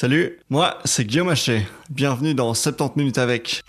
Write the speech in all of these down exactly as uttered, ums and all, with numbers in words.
Salut, moi c'est Guillaume Haché. Bienvenue dans soixante-dix minutes avec.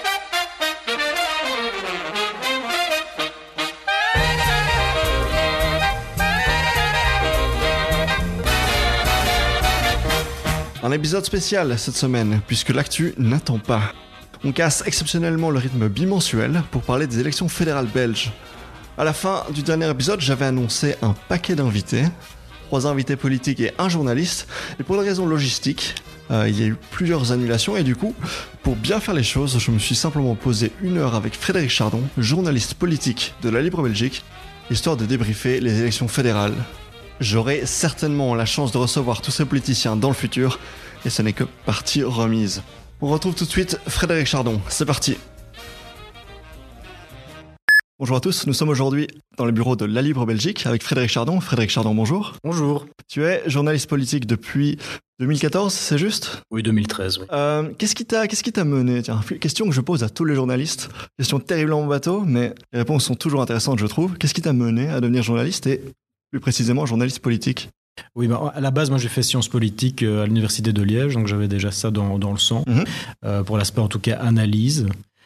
Un épisode spécial cette semaine, puisque l'actu n'attend pas. On casse exceptionnellement le rythme bimensuel pour parler des élections fédérales belges. À la fin du dernier épisode, j'avais annoncé un paquet d'invités, trois invités politiques et un journaliste, et pour des raisons logistiques, euh, il y a eu plusieurs annulations, et du coup, pour bien faire les choses, je me suis simplement posé une heure avec Frédéric Chardon, journaliste politique de la Libre Belgique, histoire de débriefer les élections fédérales. J'aurai certainement la chance de recevoir tous ces politiciens dans le futur, et ce n'est que partie remise. On retrouve tout de suite Frédéric Chardon, c'est parti. Bonjour à tous, nous sommes aujourd'hui dans le bureau de la Libre Belgique avec Frédéric Chardon. Frédéric Chardon, bonjour. Bonjour. Tu es journaliste politique depuis deux mille quatorze, c'est juste ? Oui, deux mille treize, oui. Euh, qu'est-ce qui t'a, qu'est-ce qui t'a mené ? Tiens, question que je pose à tous les journalistes. Question terriblement bateau, mais les réponses sont toujours intéressantes, je trouve. Qu'est-ce qui t'a mené à devenir journaliste et plus précisément journaliste politique ? Oui, bah, à la base, moi j'ai fait sciences politiques à l'université de Liège, donc j'avais déjà ça dans, dans le sang, mmh. euh, pour l'aspect en tout cas analyse.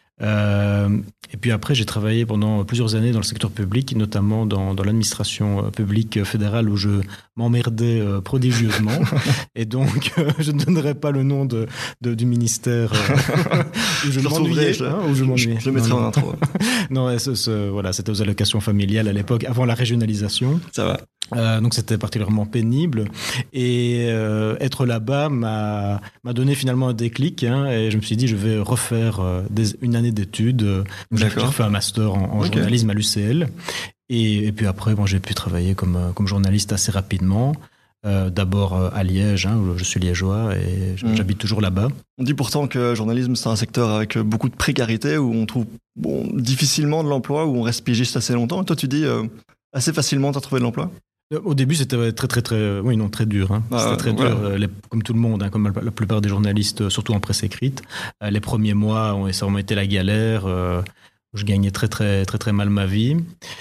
Euh, et puis après, j'ai travaillé pendant plusieurs années dans le secteur public, notamment dans, dans l'administration publique fédérale où je m'emmerdais euh, prodigieusement. Et donc, euh, je ne donnerai pas le nom de, de, du ministère euh, où je, je m'ennuyais. Je, hein, où je, m'ennuyais. je, je le mettrai non, en non. intro. non, ce, ce, voilà, c'était aux allocations familiales à l'époque, avant la régionalisation. Ça va. Euh, donc c'était particulièrement pénible et euh, être là-bas m'a, m'a donné finalement un déclic hein, et je me suis dit je vais refaire euh, des, une année d'études. J'ai, j'ai refait un master en, en okay. journalisme à l'U C L et, et puis après bon, j'ai pu travailler comme, comme journaliste assez rapidement. Euh, d'abord euh, à Liège, hein, où je suis liégeois et mmh. j'habite toujours là-bas. On dit pourtant que le journalisme c'est un secteur avec beaucoup de précarité où on trouve bon, difficilement de l'emploi, où on reste pigiste assez longtemps. Et toi tu dis euh, assez facilement tu as trouvé de l'emploi ? Au début, c'était très, très, très, oui, non, très dur. Hein. Ah, c'était très voilà. dur, les, comme tout le monde, hein, comme la plupart des journalistes, surtout en presse écrite. Euh, les premiers mois, ont, ça a été la galère. Euh, je gagnais très, très, très, très mal ma vie.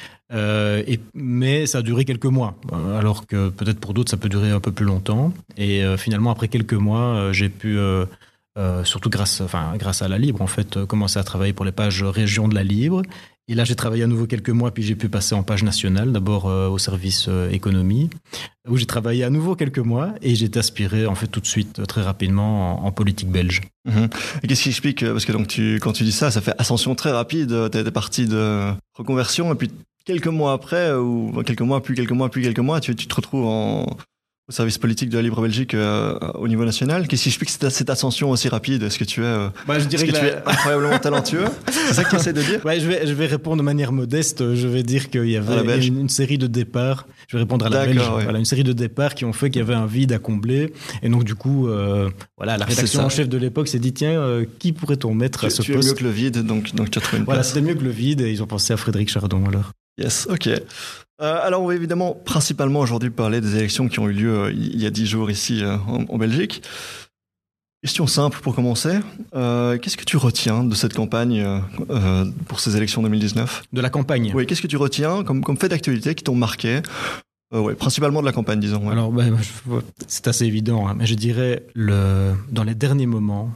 Euh, et, mais ça a duré quelques mois, alors que peut-être pour d'autres, ça peut durer un peu plus longtemps. Et euh, finalement, après quelques mois, euh, j'ai pu, euh, euh, surtout grâce, enfin, grâce à la Libre, en fait, euh, commencer à travailler pour les pages région de la Libre. Et là, j'ai travaillé à nouveau quelques mois, puis j'ai pu passer en page nationale, d'abord euh, au service euh, économie, où j'ai travaillé à nouveau quelques mois, et j'ai été aspiré, en fait, tout de suite, très rapidement, en, en politique belge. Mmh. Et qu'est-ce qui explique, parce que donc, tu, quand tu dis ça, ça fait ascension très rapide, t'es parti de reconversion, et puis quelques mois après, ou quelques mois, puis quelques mois, puis quelques mois, tu, tu te retrouves en... au service politique de la Libre Belgique euh, au niveau national. Qu'est-ce qui explique cette, cette ascension aussi rapide ? Est-ce que tu es, euh, bah, je dirais est-ce que, que que tu la... es incroyablement talentueux ? C'est ça que tu essaies de dire ? Ouais, je vais, je vais répondre de manière modeste. Je vais dire qu'il y avait une, une série de départs. Je vais répondre à la Belge. Ouais. Voilà, une série de départs qui ont fait qu'il y avait un vide à combler. Et donc, du coup, euh, voilà, la rédaction en chef de l'époque s'est dit, tiens, euh, qui pourrait-on mettre tu, à ce tu poste ? Tu es mieux que le vide, donc, donc tu as trouvé une Voilà, place. c'était mieux que le vide et ils ont pensé à Frédéric Chardon alors. Yes, ok. Euh, alors, on va évidemment principalement aujourd'hui parler des élections qui ont eu lieu euh, il y a dix jours ici euh, en, en Belgique. Question simple pour commencer. Euh, qu'est-ce que tu retiens de cette campagne euh, pour ces élections deux mille dix-neuf ? De la campagne ? Oui, qu'est-ce que tu retiens comme, comme fait d'actualité qui t'ont marqué ? euh, ouais, principalement de la campagne, disons. Ouais. Alors, ben, je, c'est assez évident, hein, mais je dirais, le, dans les derniers moments,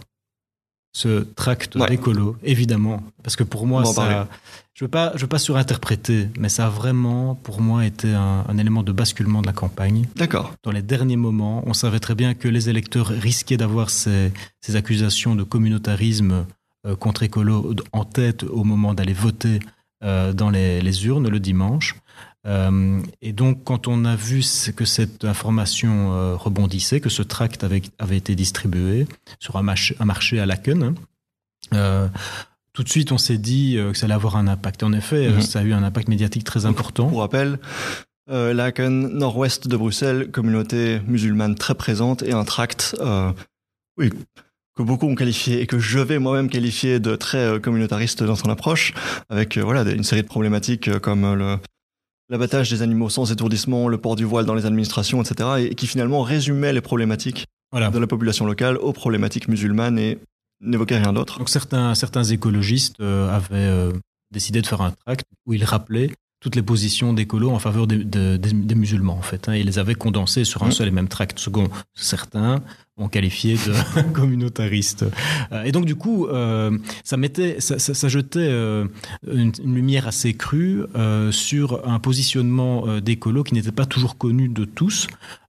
ce tract ouais. d'écolo, évidemment, parce que pour moi, bon, ça, je veux pas, je veux pas surinterpréter, mais ça a vraiment, pour moi, été un, un élément de basculement de la campagne. D'accord. Dans les derniers moments, on savait très bien que les électeurs risquaient d'avoir ces, ces accusations de communautarisme euh, contre écolo en tête au moment d'aller voter euh, dans les, les urnes le dimanche. Euh, et donc, quand on a vu que cette information euh, rebondissait, que ce tract avait, avait été distribué sur un marché, un marché à Laken, euh, tout de suite, on s'est dit euh, que ça allait avoir un impact. En effet, mm-hmm. ça a eu un impact médiatique très important. Pour rappel, euh, Laken, nord-ouest de Bruxelles, communauté musulmane très présente et un tract, euh, oui, que beaucoup ont qualifié et que je vais moi-même qualifier de très euh, communautariste dans son approche, avec euh, voilà, une série de problématiques euh, comme euh, le l'abattage des animaux sans étourdissement, le port du voile dans les administrations, et cetera, et qui finalement résumait les problématiques voilà. de la population locale aux problématiques musulmanes et n'évoquait rien d'autre. Donc certains, certains écologistes euh, avaient euh, décidé de faire un tract où ils rappelaient toutes les positions d'écolos en faveur des, des, des, des musulmans, en fait. Hein. Ils les avaient condensées sur un mmh. seul et même tract. Second, certains ont qualifié de communautariste. Et donc du coup, euh, ça mettait, ça, ça, ça jetait euh, une, une lumière assez crue euh, sur un positionnement euh, d'écolo qui n'était pas toujours connu de tous.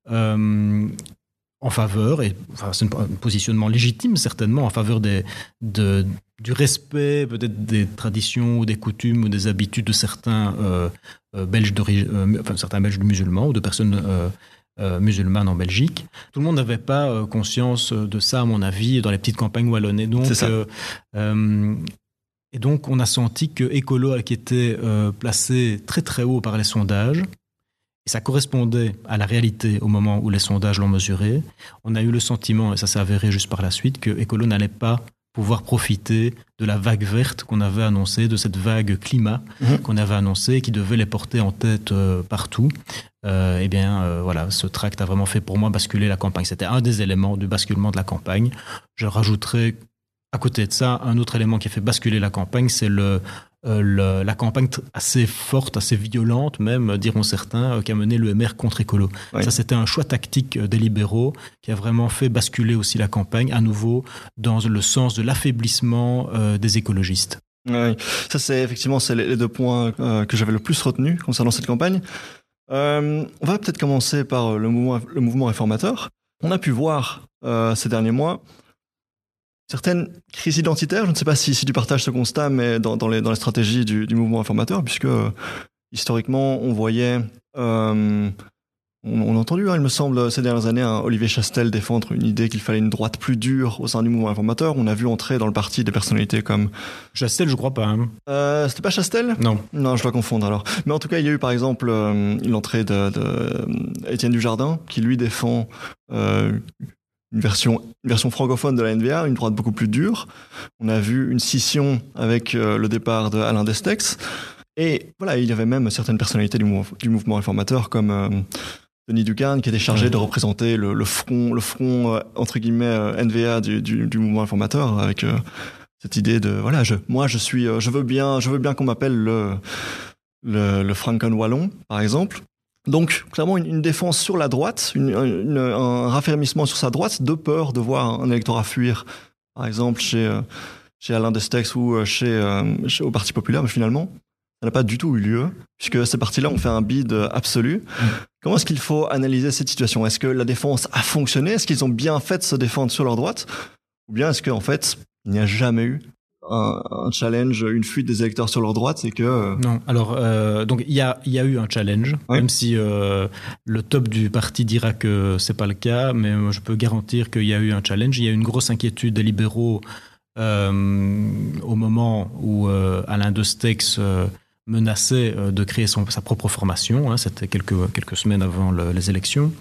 Euh, en faveur, et enfin, c'est un positionnement légitime certainement, en faveur des, de, du respect peut-être des traditions ou des coutumes ou des habitudes de certains euh, euh, Belges euh, enfin certains Belges musulmans ou de personnes euh, euh, musulmanes en Belgique. Tout le monde n'avait pas euh, conscience de ça, à mon avis, dans les petites campagnes wallonnées. Donc, c'est ça. Euh, euh, et donc, on a senti que Écolo, qui était euh, placé très très haut par les sondages, et ça correspondait à la réalité au moment où les sondages l'ont mesuré. On a eu le sentiment, et ça s'est avéré juste par la suite, que Écolo n'allait pas pouvoir profiter de la vague verte qu'on avait annoncée, de cette vague climat mmh. qu'on avait annoncée et qui devait les porter en tête euh, partout. Euh, eh bien, euh, voilà, ce tract a vraiment fait pour moi basculer la campagne. C'était un des éléments du basculement de la campagne. Je rajouterai à côté de ça un autre élément qui a fait basculer la campagne, c'est le Euh, le, la campagne assez forte, assez violente même, diront certains, euh, qui a mené l'E M R contre Écolo. Oui. Ça, c'était un choix tactique euh, des libéraux qui a vraiment fait basculer aussi la campagne, à nouveau, dans le sens de l'affaiblissement euh, des écologistes. Oui, ça, c'est effectivement c'est les deux points euh, que j'avais le plus retenus concernant cette campagne. Euh, on va peut-être commencer par le mouvement, le mouvement réformateur. On a pu voir euh, ces derniers mois certaines crises identitaires. Je ne sais pas si, si tu partages ce constat, mais dans, dans, les, dans les stratégies du, du mouvement réformateur, puisque euh, historiquement, on voyait, euh, on, on a entendu, hein, il me semble, ces dernières années, hein, Olivier Chastel défendre une idée qu'il fallait une droite plus dure au sein du mouvement réformateur. On a vu entrer dans le parti des personnalités comme... Chastel, je crois pas. Hein. Euh, c'était pas Chastel ? Non. Non, je dois confondre alors. Mais en tout cas, il y a eu par exemple euh, l'entrée de, de euh, Étienne Dujardin, qui lui défend... Euh, Une version, une version francophone de la N V A, une droite beaucoup plus dure. On a vu une scission avec euh, le départ de Alain Destex. Et voilà, il y avait même certaines personnalités du, mou- du mouvement réformateur, comme euh, Denis Ducarne, qui était chargé ouais. de représenter le, le front, le front euh, entre guillemets euh, N V A du, du, du mouvement réformateur, avec euh, cette idée de voilà, je, moi je suis, euh, je veux bien, je veux bien qu'on m'appelle le, le, le Franken wallon, par exemple. Donc, clairement, une, une défense sur la droite, une, une, un raffermissement sur sa droite, de peur de voir un électorat fuir, par exemple, chez, euh, chez Alain Destex ou chez, euh, chez, au Parti populaire, mais finalement, ça n'a pas du tout eu lieu, puisque ces partis-là ont fait un bid absolu. Mmh. Comment est-ce qu'il faut analyser cette situation ? Est-ce que la défense a fonctionné ? Est-ce qu'ils ont bien fait de se défendre sur leur droite ? Ou bien est-ce qu'en fait, il n'y a jamais eu Un, un challenge, une fuite des électeurs sur leur droite, c'est que... Euh... Non, alors, euh, donc il y a, y a eu un challenge, oui. Même si euh, le top du parti dira que c'est pas le cas, mais je peux garantir qu'il y a eu un challenge. Il y a eu une grosse inquiétude des libéraux euh, au moment où euh, Alain Destex euh, menaçait euh, de créer son, sa propre formation, hein, c'était quelques, quelques semaines avant le, les élections.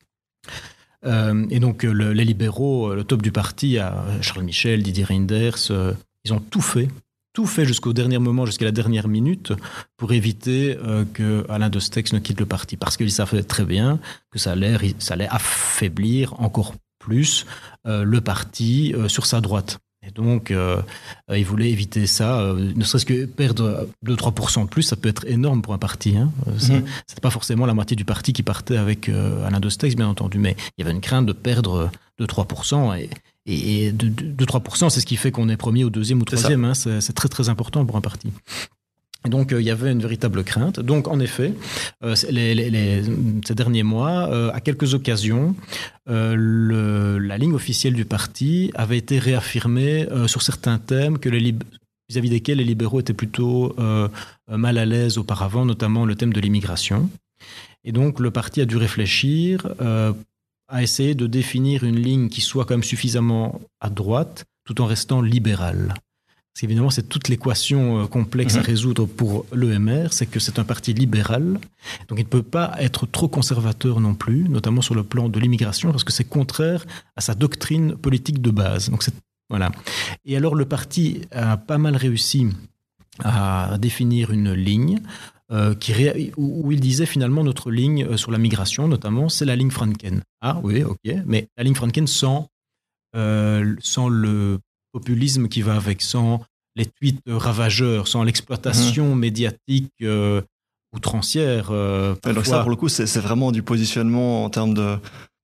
Euh, et donc le, les libéraux, le top du parti, à Charles Michel, Didier Reynders, euh, ils ont tout fait, tout fait jusqu'au dernier moment, jusqu'à la dernière minute, pour éviter euh, que Alain Destex ne quitte le parti, parce qu'ils savaient très bien que ça allait, ça allait affaiblir encore plus euh, le parti euh, sur sa droite. Et donc, euh, euh, ils voulaient éviter ça. Euh, ne serait-ce que perdre deux à trois pour cent de plus, ça peut être énorme pour un parti. Hein. C'est, mmh. C'était pas forcément la moitié du parti qui partait avec euh, Alain Destex, bien entendu, mais il y avait une crainte de perdre deux à trois pour cent. Et, et de, de, deux à trois pour cent, c'est ce qui fait qu'on est premier ou deuxième ou troisième. Hein. C'est, c'est très, très important pour un parti. Et donc, euh, il y avait une véritable crainte. Donc, en effet, euh, les, les, les, ces derniers mois, euh, à quelques occasions, euh, le, la ligne officielle du parti avait été réaffirmée euh, sur certains thèmes que les lib- vis-à-vis desquels les libéraux étaient plutôt euh, mal à l'aise auparavant, notamment le thème de l'immigration. Et donc, le parti a dû réfléchir euh, à essayer de définir une ligne qui soit quand même suffisamment à droite, tout en restant libérale. Parce qu'évidemment, c'est toute l'équation complexe mmh. à résoudre pour l'E M R, c'est que c'est un parti libéral, donc il ne peut pas être trop conservateur non plus, notamment sur le plan de l'immigration, parce que c'est contraire à sa doctrine politique de base. Donc c'est, voilà. Et alors, le parti a pas mal réussi à définir une ligne euh, qui ré... où il disait finalement notre ligne sur la migration, notamment, c'est la ligne Franken. Ah oui, ok, mais la ligne Franken sans, euh, sans le populisme qui va avec, sans les tweets ravageurs, sans l'exploitation mmh. médiatique euh, outrancière. Euh, donc ça, pour le coup, c'est, c'est vraiment du positionnement en termes de,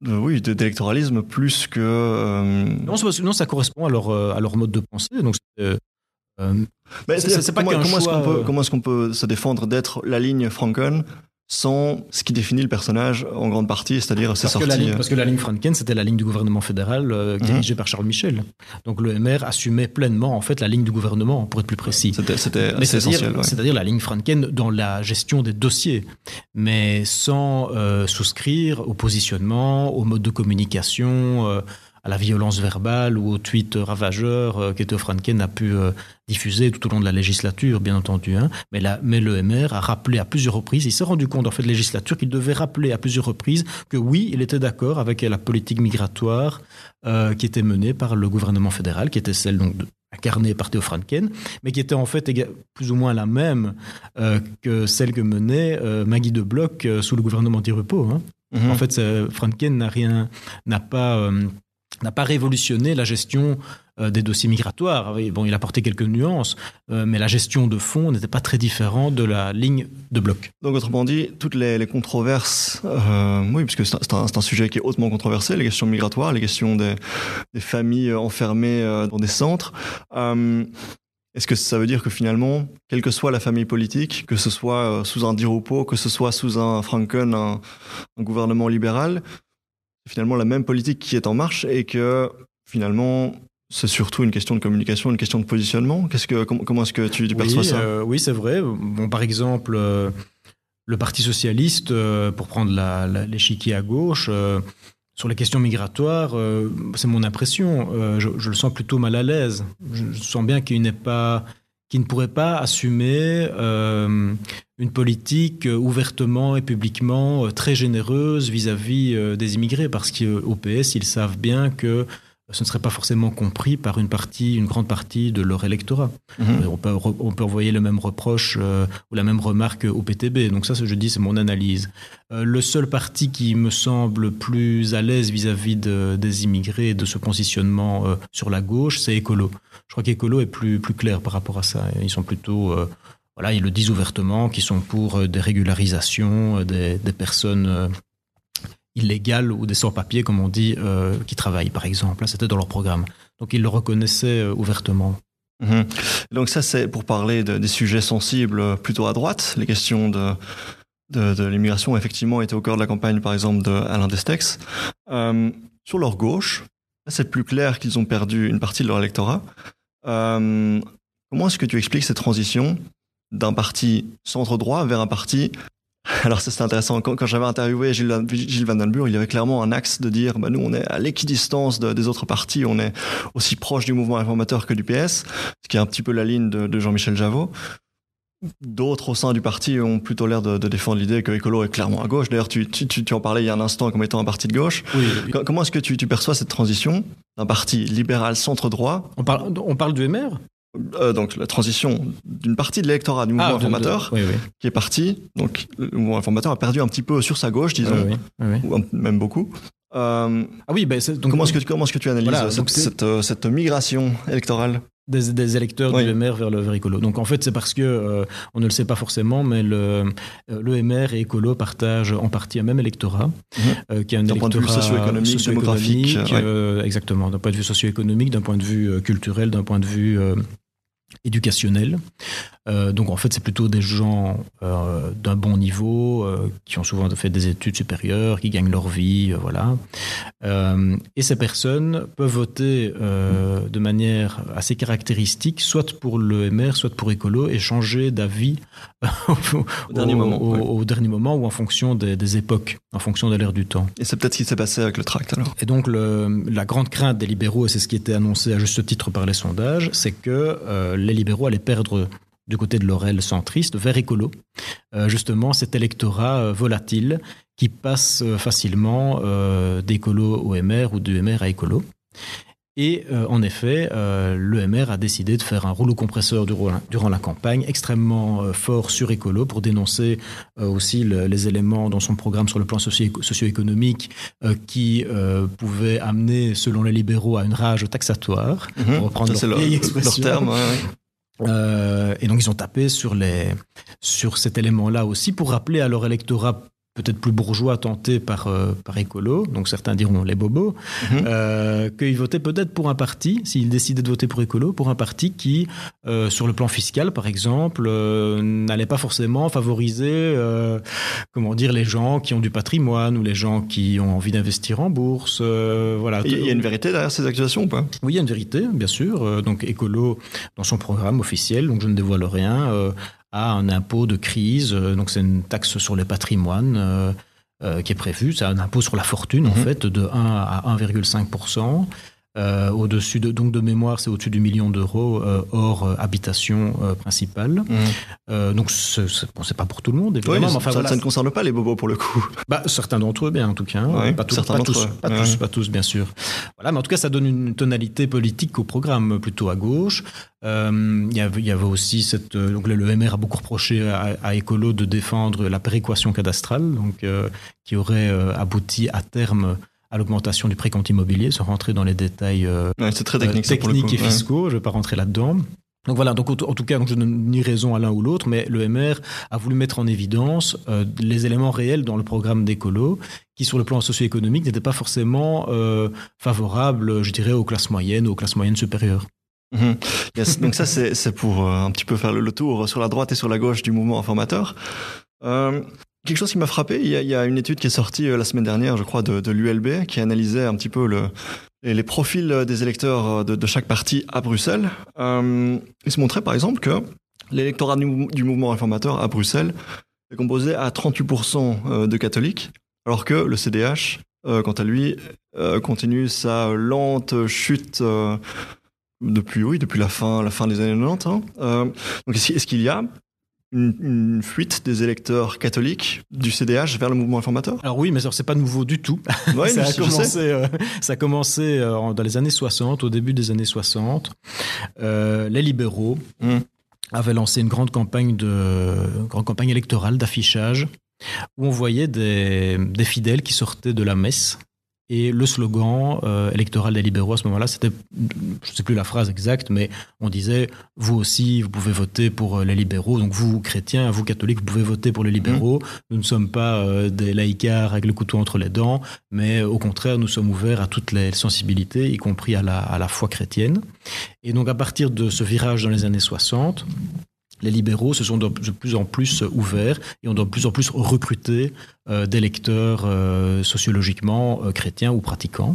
de, oui, d'électoralisme plus que... Euh... Non, non, ça correspond à leur, à leur mode de pensée. Donc, c'est, euh, Mais c'est, c'est, c'est pas comment, comment, est-ce qu'on peut, comment est-ce qu'on peut se défendre d'être la ligne Franken sans ce qui définit le personnage en grande partie, c'est-à-dire ses sorties. Que ligne, parce que la ligne Franken, c'était la ligne du gouvernement fédéral euh, mmh. dirigée par Charles Michel. Donc le M R assumait pleinement en fait la ligne du gouvernement, pour être plus précis. C'était, c'était mais assez c'est-à-dire, essentiel. Ouais. C'est-à-dire la ligne Franken dans la gestion des dossiers, mais sans euh, souscrire au positionnement, au mode de communication, euh, à la violence verbale ou aux tweets ravageurs euh, qu'Eto Franken a pu euh, diffuser tout au long de la législature, bien entendu. Hein. Mais, la, mais le M R a rappelé à plusieurs reprises, il s'est rendu compte en fait de la législature qu'il devait rappeler à plusieurs reprises que oui, il était d'accord avec la politique migratoire euh, qui était menée par le gouvernement fédéral, qui était celle donc de, incarnée par Theo Franken, mais qui était en fait éga- plus ou moins la même euh, que celle que menait euh, Maggie de Bloch euh, sous le gouvernement Di Rupo. Hein. Mm-hmm. En fait, Franken n'a rien, n'a pas... Euh, n'a pas révolutionné la gestion euh, des dossiers migratoires. Bon, il a apporté quelques nuances, euh, mais la gestion de fond n'était pas très différente de la ligne de Bloch. Donc, autrement dit, toutes les, les controverses, euh, oui, parce que c'est un, c'est un sujet qui est hautement controversé, les questions migratoires, les questions des, des familles enfermées euh, dans des centres. Euh, est-ce que ça veut dire que finalement, quelle que soit la famille politique, que ce soit euh, sous un Di Rupo, que ce soit sous un Franken, un, un gouvernement libéral, c'est finalement la même politique qui est en marche et que finalement c'est surtout une question de communication, une question de positionnement. Qu'est-ce que, comment, comment est-ce que tu, tu perçois oui, ça euh, Oui, c'est vrai. Bon, par exemple, euh, le Parti socialiste, euh, pour prendre la, la, l'échiquier à gauche, euh, sur les questions migratoires, euh, c'est mon impression, euh, je, je le sens plutôt mal à l'aise. Je, je sens bien qu'il n'est pas... qui ne pourrait pas assumer euh, une politique ouvertement et publiquement euh, très généreuse vis-à-vis euh, des immigrés, parce qu'au P S, ils savent bien que ce ne serait pas forcément compris par une partie, une grande partie de leur électorat. Mmh. On peut, on peut envoyer le même reproche euh, ou la même remarque au P T B. Donc ça, je dis, c'est mon analyse. Euh, le seul parti qui me semble plus à l'aise vis-à-vis de, des immigrés et de ce positionnement euh, sur la gauche, c'est Écolo. Je crois qu'Écolo est plus, plus clair par rapport à ça. Ils sont plutôt... Euh, voilà, ils le disent ouvertement, qu'ils sont pour des régularisations des, des personnes... Euh, illégales ou des sans-papiers, comme on dit, euh, qui travaillent, par exemple. Là, c'était dans leur programme. Donc, ils le reconnaissaient euh, ouvertement. Mmh. Donc ça, c'est pour parler de, des sujets sensibles plutôt à droite. Les questions de, de, de l'immigration, effectivement, étaient au cœur de la campagne, par exemple, d'Alain Destex. Euh, sur leur gauche, là, c'est plus clair qu'ils ont perdu une partie de leur électorat. Euh, comment est-ce que tu expliques cette transition d'un parti centre-droit vers un parti... Alors ça c'est intéressant, quand, quand j'avais interviewé Gilles, Gilles Van Den Burg, il y avait clairement un axe de dire bah, nous on est à l'équidistance de, des autres partis, on est aussi proche du mouvement réformateur que du P S, ce qui est un petit peu la ligne de, de Jean-Michel Javot. D'autres au sein du parti ont plutôt l'air de, de défendre l'idée que Écolo est clairement à gauche. D'ailleurs tu, tu, tu en parlais il y a un instant comme étant un parti de gauche. Oui, oui. Comment est-ce que tu, tu perçois cette transition d'un parti libéral centre-droit? On parle, on parle du M R? Euh, donc la transition d'une partie de l'électorat du mouvement ah, réformateur de, de, oui, oui. qui est parti, donc le mouvement réformateur a perdu un petit peu sur sa gauche, disons, oui, oui, oui. ou un, même beaucoup. Euh, ah oui, ben c'est, donc, comment, est-ce que, comment est-ce que tu analyses voilà, cette, cette, cette, cette migration électorale des, des électeurs oui. du M R vers le vers Écolo. Donc en fait c'est parce que euh, on ne le sait pas forcément, mais le, le M R et Écolo partagent en partie un même électorat, mmh. euh, qui est un d'un électorat point de vue socio-économique, socio-économique démographique, euh, ouais. exactement, d'un point de vue socio-économique, d'un point de vue euh, culturel, d'un point de vue euh, éducationnel. Euh, donc en fait c'est plutôt des gens euh, d'un bon niveau euh, qui ont souvent fait des études supérieures, qui gagnent leur vie, euh, voilà. Euh, et ces personnes peuvent voter euh, de manière assez caractéristique, soit pour le M R, soit pour Écolo, et changer d'avis au, au, dernier, au, moment, au, ouais. au dernier moment ou en fonction des, des époques, en fonction de l'ère du temps. Et c'est peut-être ce qui s'est passé avec le tract alors. Et donc le, la grande crainte des libéraux, et c'est ce qui était annoncé à juste titre par les sondages, c'est que euh, les libéraux allaient perdre du côté de leur aile centriste vers Écolo, euh, justement cet électorat euh, volatile qui passe euh, facilement euh, d'Écolo au M R ou du M R à Écolo. Et euh, en effet, euh, le M R a décidé de faire un rouleau compresseur durant, durant la campagne extrêmement euh, fort sur Écolo pour dénoncer euh, aussi le, les éléments dans son programme sur le plan socio- socio-économique euh, qui euh, pouvaient amener, selon les libéraux, à une rage taxatoire, mmh, pour reprendre leur vieille expression. Leur terme, ouais, ouais. Euh, et donc ils ont tapé sur, les, sur cet élément-là aussi pour rappeler à leur électorat peut-être plus bourgeois tentés par, euh, par écolo, donc certains diront les bobos, mmh. euh, qu'ils votaient peut-être pour un parti, s'ils décidaient de voter pour écolo, pour un parti qui, euh, sur le plan fiscal par exemple, euh, n'allait pas forcément favoriser euh, comment dire, les gens qui ont du patrimoine ou les gens qui ont envie d'investir en bourse. Euh, voilà. Il y a une vérité derrière ces accusations ou pas ? Oui, il y a une vérité, bien sûr. Euh, donc écolo, dans son programme officiel, donc je ne dévoile rien, euh, a un impôt de crise, euh, donc c'est une taxe sur le patrimoine euh, euh, qui est prévue, c'est un impôt sur la fortune, mmh. en fait, de un à un virgule cinq pour cent. Euh, au-dessus de, donc de mémoire, c'est au-dessus du million d'euros euh, hors euh, habitation euh, principale. Mmh. Euh, donc c'est, c'est, bon, c'est pas pour tout le monde, évidemment. Oui, mais enfin, ça, voilà. ça ne concerne pas les bobos pour le coup. Bah, certains d'entre eux, bien en tout cas. Oui, pas tous, certains pas d'entre tous, eux. Pas, ouais. tous pas tous, bien sûr. Voilà, mais en tout cas, ça donne une tonalité politique au programme, plutôt à gauche. Euh, il y avait, il y avait aussi cette, donc le M R a beaucoup reproché à, à Écolo de défendre la péréquation cadastrale, donc euh, qui aurait euh, abouti à terme à l'augmentation du précompte immobilier, sans rentrer dans les détails euh, ouais, c'est très technique, euh, techniques coup, et fiscaux. Ouais. Je ne vais pas rentrer là-dedans. Donc voilà, donc en tout cas, donc je ne nie raison à l'un ou l'autre, mais le M R a voulu mettre en évidence euh, les éléments réels dans le programme d'Écolo, qui sur le plan socio-économique n'étaient pas forcément euh, favorables, je dirais, aux classes moyennes, aux classes moyennes supérieures. Mmh. Yes, donc ça, c'est, c'est pour euh, un petit peu faire le, le tour sur la droite et sur la gauche du mouvement informateur. Euh, Quelque chose qui m'a frappé, il y a, il y a une étude qui est sortie euh, la semaine dernière, je crois, de, de l'U L B, qui analysait un petit peu le, les, les profils des électeurs de, de chaque parti à Bruxelles. Euh, il se montrait par exemple que l'électorat du, du mouvement réformateur à Bruxelles est composé à trente-huit pour cent de catholiques, alors que le C D H, euh, quant à lui, euh, continue sa lente chute euh, depuis, oui, depuis la fin, la fin des années quatre-vingt-dix. Hein. Euh, donc est-ce, est-ce qu'il y a Une, une fuite des électeurs catholiques du C D H vers le mouvement informateur ? Alors oui, mais alors c'est pas nouveau du tout. Ouais, ça, a je commencé, sais. euh, ça a commencé euh, dans les années soixante, au début des années soixante. Euh, les libéraux mmh. avaient lancé une grande campagne, de, une grande campagne électorale d'affichage où on voyait des, des fidèles qui sortaient de la messe. Et le slogan euh, électoral des libéraux à ce moment-là, c'était, je ne sais plus la phrase exacte, mais on disait « Vous aussi, vous pouvez voter pour les libéraux. Donc vous, chrétiens, vous, catholiques, vous pouvez voter pour les libéraux. Mmh. Nous ne sommes pas euh, des laïcards avec le couteau entre les dents, mais au contraire, nous sommes ouverts à toutes les sensibilités, y compris à la, à la foi chrétienne. » Et donc à partir de ce virage dans les années soixante, les libéraux se sont de plus en plus ouverts et ont de plus en plus recruté euh, des lecteurs euh, sociologiquement euh, chrétiens ou pratiquants.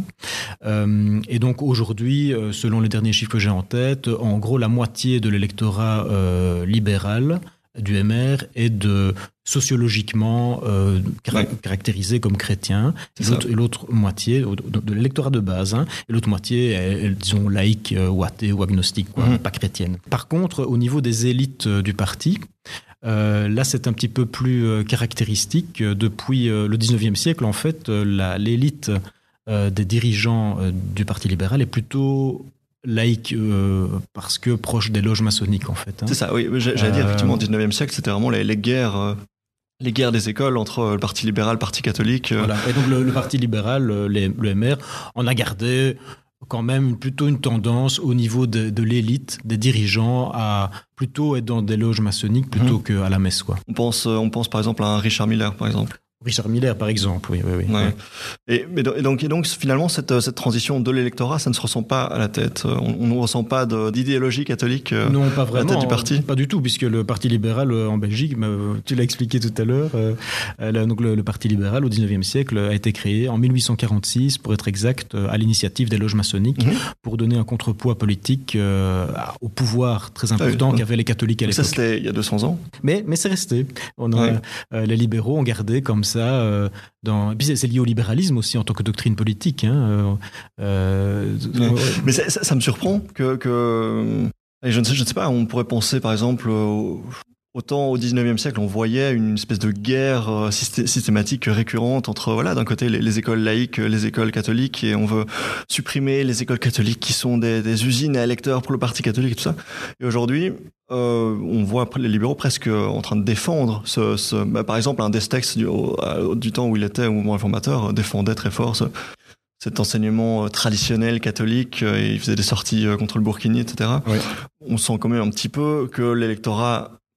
Euh, et donc aujourd'hui, euh, selon les derniers chiffres que j'ai en tête, en gros la moitié de l'électorat euh, libéral du M R est de sociologiquement euh, car- ouais. caractérisé comme chrétien, et l'autre, et l'autre moitié de, de l'électorat de base, hein, et l'autre moitié est, est disons laïque euh, ou athée ou agnostique, quoi, mmh. pas chrétienne. Par contre, au niveau des élites euh, du parti, euh, là c'est un petit peu plus euh, caractéristique. Depuis euh, le dix-neuvième siècle, en fait, euh, la, l'élite euh, des dirigeants euh, du Parti libéral est plutôt laïque euh, parce que proche des loges maçonniques en fait. Hein. C'est ça, oui. J'allais euh... dire effectivement au dix-neuvième siècle, c'était vraiment les, les guerres, euh, les guerres des écoles entre le Parti libéral, le Parti catholique. Euh... Voilà. Et donc le, le Parti libéral, les, le M R, en a gardé quand même plutôt une tendance au niveau de, de l'élite, des dirigeants, à plutôt être dans des loges maçonniques plutôt mmh. qu'à la messe, quoi. On pense, on pense par exemple à un Richard Miller, par exemple. Richard Miller, par exemple, oui, oui, oui. Ouais. Et, et, donc, et donc, finalement, cette, cette transition de l'électorat, ça ne se ressent pas à la tête. On ne ressent pas de, d'idéologie catholique non, pas vraiment, à la tête du parti. Pas du tout, puisque le Parti libéral en Belgique, tu l'as expliqué tout à l'heure, euh, donc le, le Parti libéral au dix-neuvième siècle a été créé en mille huit cent quarante-six, pour être exact, à l'initiative des loges maçonniques, mmh. pour donner un contrepoids politique euh, au pouvoir très important ah oui, qu'avaient les catholiques à l'époque. Ça, c'était il y a deux cents ans. Mais, mais c'est resté. On a, ouais. euh, les libéraux ont gardé comme ça. Euh, dans... Et puis c'est lié au libéralisme aussi en tant que doctrine politique. Hein. Euh, ouais. Ouais. Mais ça, ça, ça me surprend que, que... Je, ne sais, je ne sais pas, on pourrait penser par exemple au... Autant au dix-neuvième siècle, on voyait une espèce de guerre systématique récurrente entre, voilà, d'un côté les, les écoles laïques, les écoles catholiques, et on veut supprimer les écoles catholiques qui sont des, des usines à électeurs pour le Parti catholique et tout ça. Et aujourd'hui, euh, on voit les libéraux presque en train de défendre ce, ce bah, par exemple, un Destex du, au, du temps où il était au mouvement réformateur défendait très fort ce, cet enseignement traditionnel catholique, et il faisait des sorties contre le Burkini, et cetera. Oui. On sent quand même un petit peu que l'électorat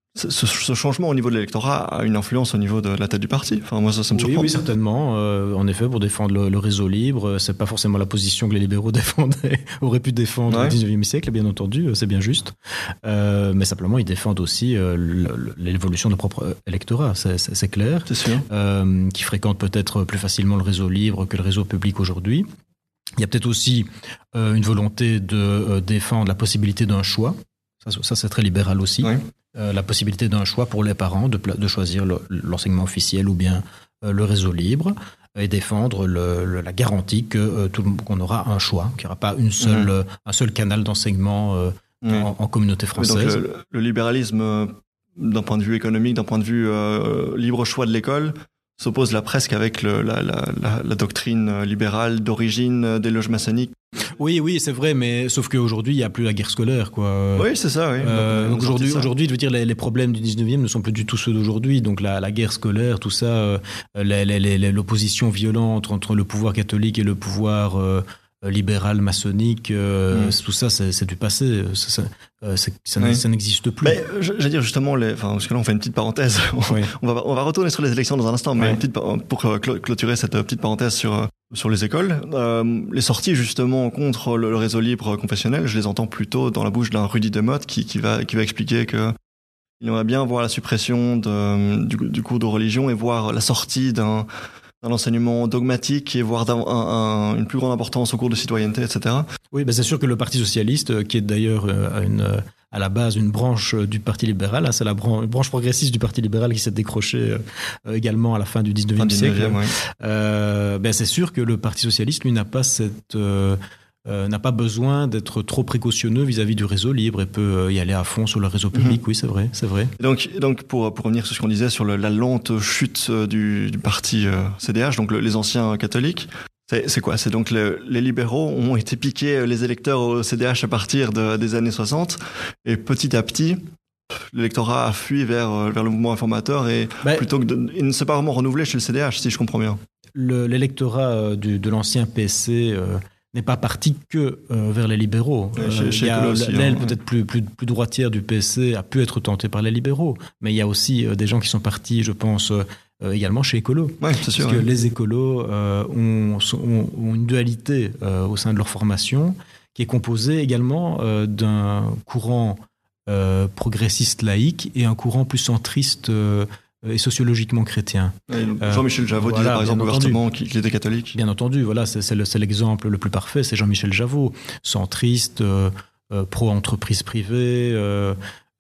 ce, ce changement au niveau de l'électorat a une influence au niveau de la tête du parti. Enfin, moi, ça, ça me oui, surprend. Oui, certainement. Euh, en effet, pour défendre le, le réseau libre, c'est pas forcément la position que les libéraux défendaient, auraient pu défendre ouais. au dix-neuvième siècle, bien entendu, c'est bien juste. Euh, mais simplement, ils défendent aussi euh, le, l'évolution de leur propre électorat, c'est, c'est, c'est clair. C'est sûr. Euh, qui fréquente peut-être plus facilement le réseau libre que le réseau public aujourd'hui. Il y a peut-être aussi euh, une volonté de euh, défendre la possibilité d'un choix. Ça, ça c'est très libéral aussi. Oui. Euh, la possibilité d'un choix pour les parents de, de choisir le, l'enseignement officiel ou bien euh, le réseau libre et défendre le, le, la garantie que, euh, tout, qu'on aura un choix, qu'il n'y aura pas une seule, mmh. euh, un seul canal d'enseignement euh, mmh. en, en communauté française. Donc le, le libéralisme, euh, d'un point de vue économique, d'un point de vue euh, libre choix de l'école, s'oppose là presque avec le, la, la, la, la doctrine libérale d'origine des loges maçonniques. Oui, oui, c'est vrai, mais sauf qu'aujourd'hui, il n'y a plus la guerre scolaire, quoi. Oui, c'est ça, oui. Euh, donc aujourd'hui, aujourd'hui, je veux dire, les, les problèmes du dix-neuvième ne sont plus du tout ceux d'aujourd'hui. Donc la, la guerre scolaire, tout ça, euh, les, les, les, l'opposition violente entre le pouvoir catholique et le pouvoir euh, libéral maçonnique, euh, mmh. tout ça, c'est, c'est du passé. Ça, ça, euh, c'est, ça, oui. ça n'existe plus. Mais je vais dire justement, les, enfin, parce que là, on fait une petite parenthèse. Oui. on, va, on va retourner sur les élections dans un instant, mais oui. une petite, pour clôturer cette petite parenthèse sur sur les écoles, euh, les sorties justement contre le, le réseau libre confessionnel, je les entends plutôt dans la bouche d'un Rudy Demotte qui, qui va qui va expliquer que il aimerait bien voir la suppression de, du, du cours de religion et voir la sortie d'un d'un enseignement dogmatique et voir un, un, une plus grande importance au cours de citoyenneté, et cetera. Oui, ben c'est sûr que le Parti socialiste, qui est d'ailleurs à, une, à la base une branche du Parti libéral, hein, c'est la branche, branche progressiste du Parti libéral qui s'est décrochée euh, également à la fin du dix-neuvième siècle. Oui. Euh, ben c'est sûr que le Parti socialiste, lui, n'a pas cette... Euh, Euh, n'a pas besoin d'être trop précautionneux vis-à-vis du réseau libre et peut euh, y aller à fond sur le réseau public. Mmh. Oui, c'est vrai, c'est vrai. Et donc, donc pour, pour revenir sur ce qu'on disait sur le, la lente chute du, du parti euh, C D H, donc le, les anciens catholiques, c'est, c'est quoi ? C'est donc le, les libéraux ont été piqués les électeurs au C D H à partir de, des années soixante et petit à petit, l'électorat a fui vers, vers le mouvement informateur et bah, plutôt que de, il ne s'est pas vraiment renouvelé chez le C D H, si je comprends bien. Le, l'électorat du, de l'ancien P S C euh, n'est pas parti que euh, vers les libéraux. Euh, chez, chez il y a aussi, l'aile hein, peut-être plus, plus, plus droitière du P S C a pu être tentée par les libéraux, mais il y a aussi euh, des gens qui sont partis, je pense, euh, également chez Écolo. Ouais, c'est sûr, parce que ouais. les écolos euh, ont, ont, ont une dualité euh, au sein de leur formation qui est composée également euh, d'un courant euh, progressiste laïque et un courant plus centriste euh, et sociologiquement chrétien. Jean-Michel Javot euh, voilà, disait par exemple ouvertement qu'il était catholique. Bien entendu, voilà, c'est, c'est, le, c'est l'exemple le plus parfait, c'est Jean-Michel Javot, centriste, euh, euh, pro-entreprise privée, euh,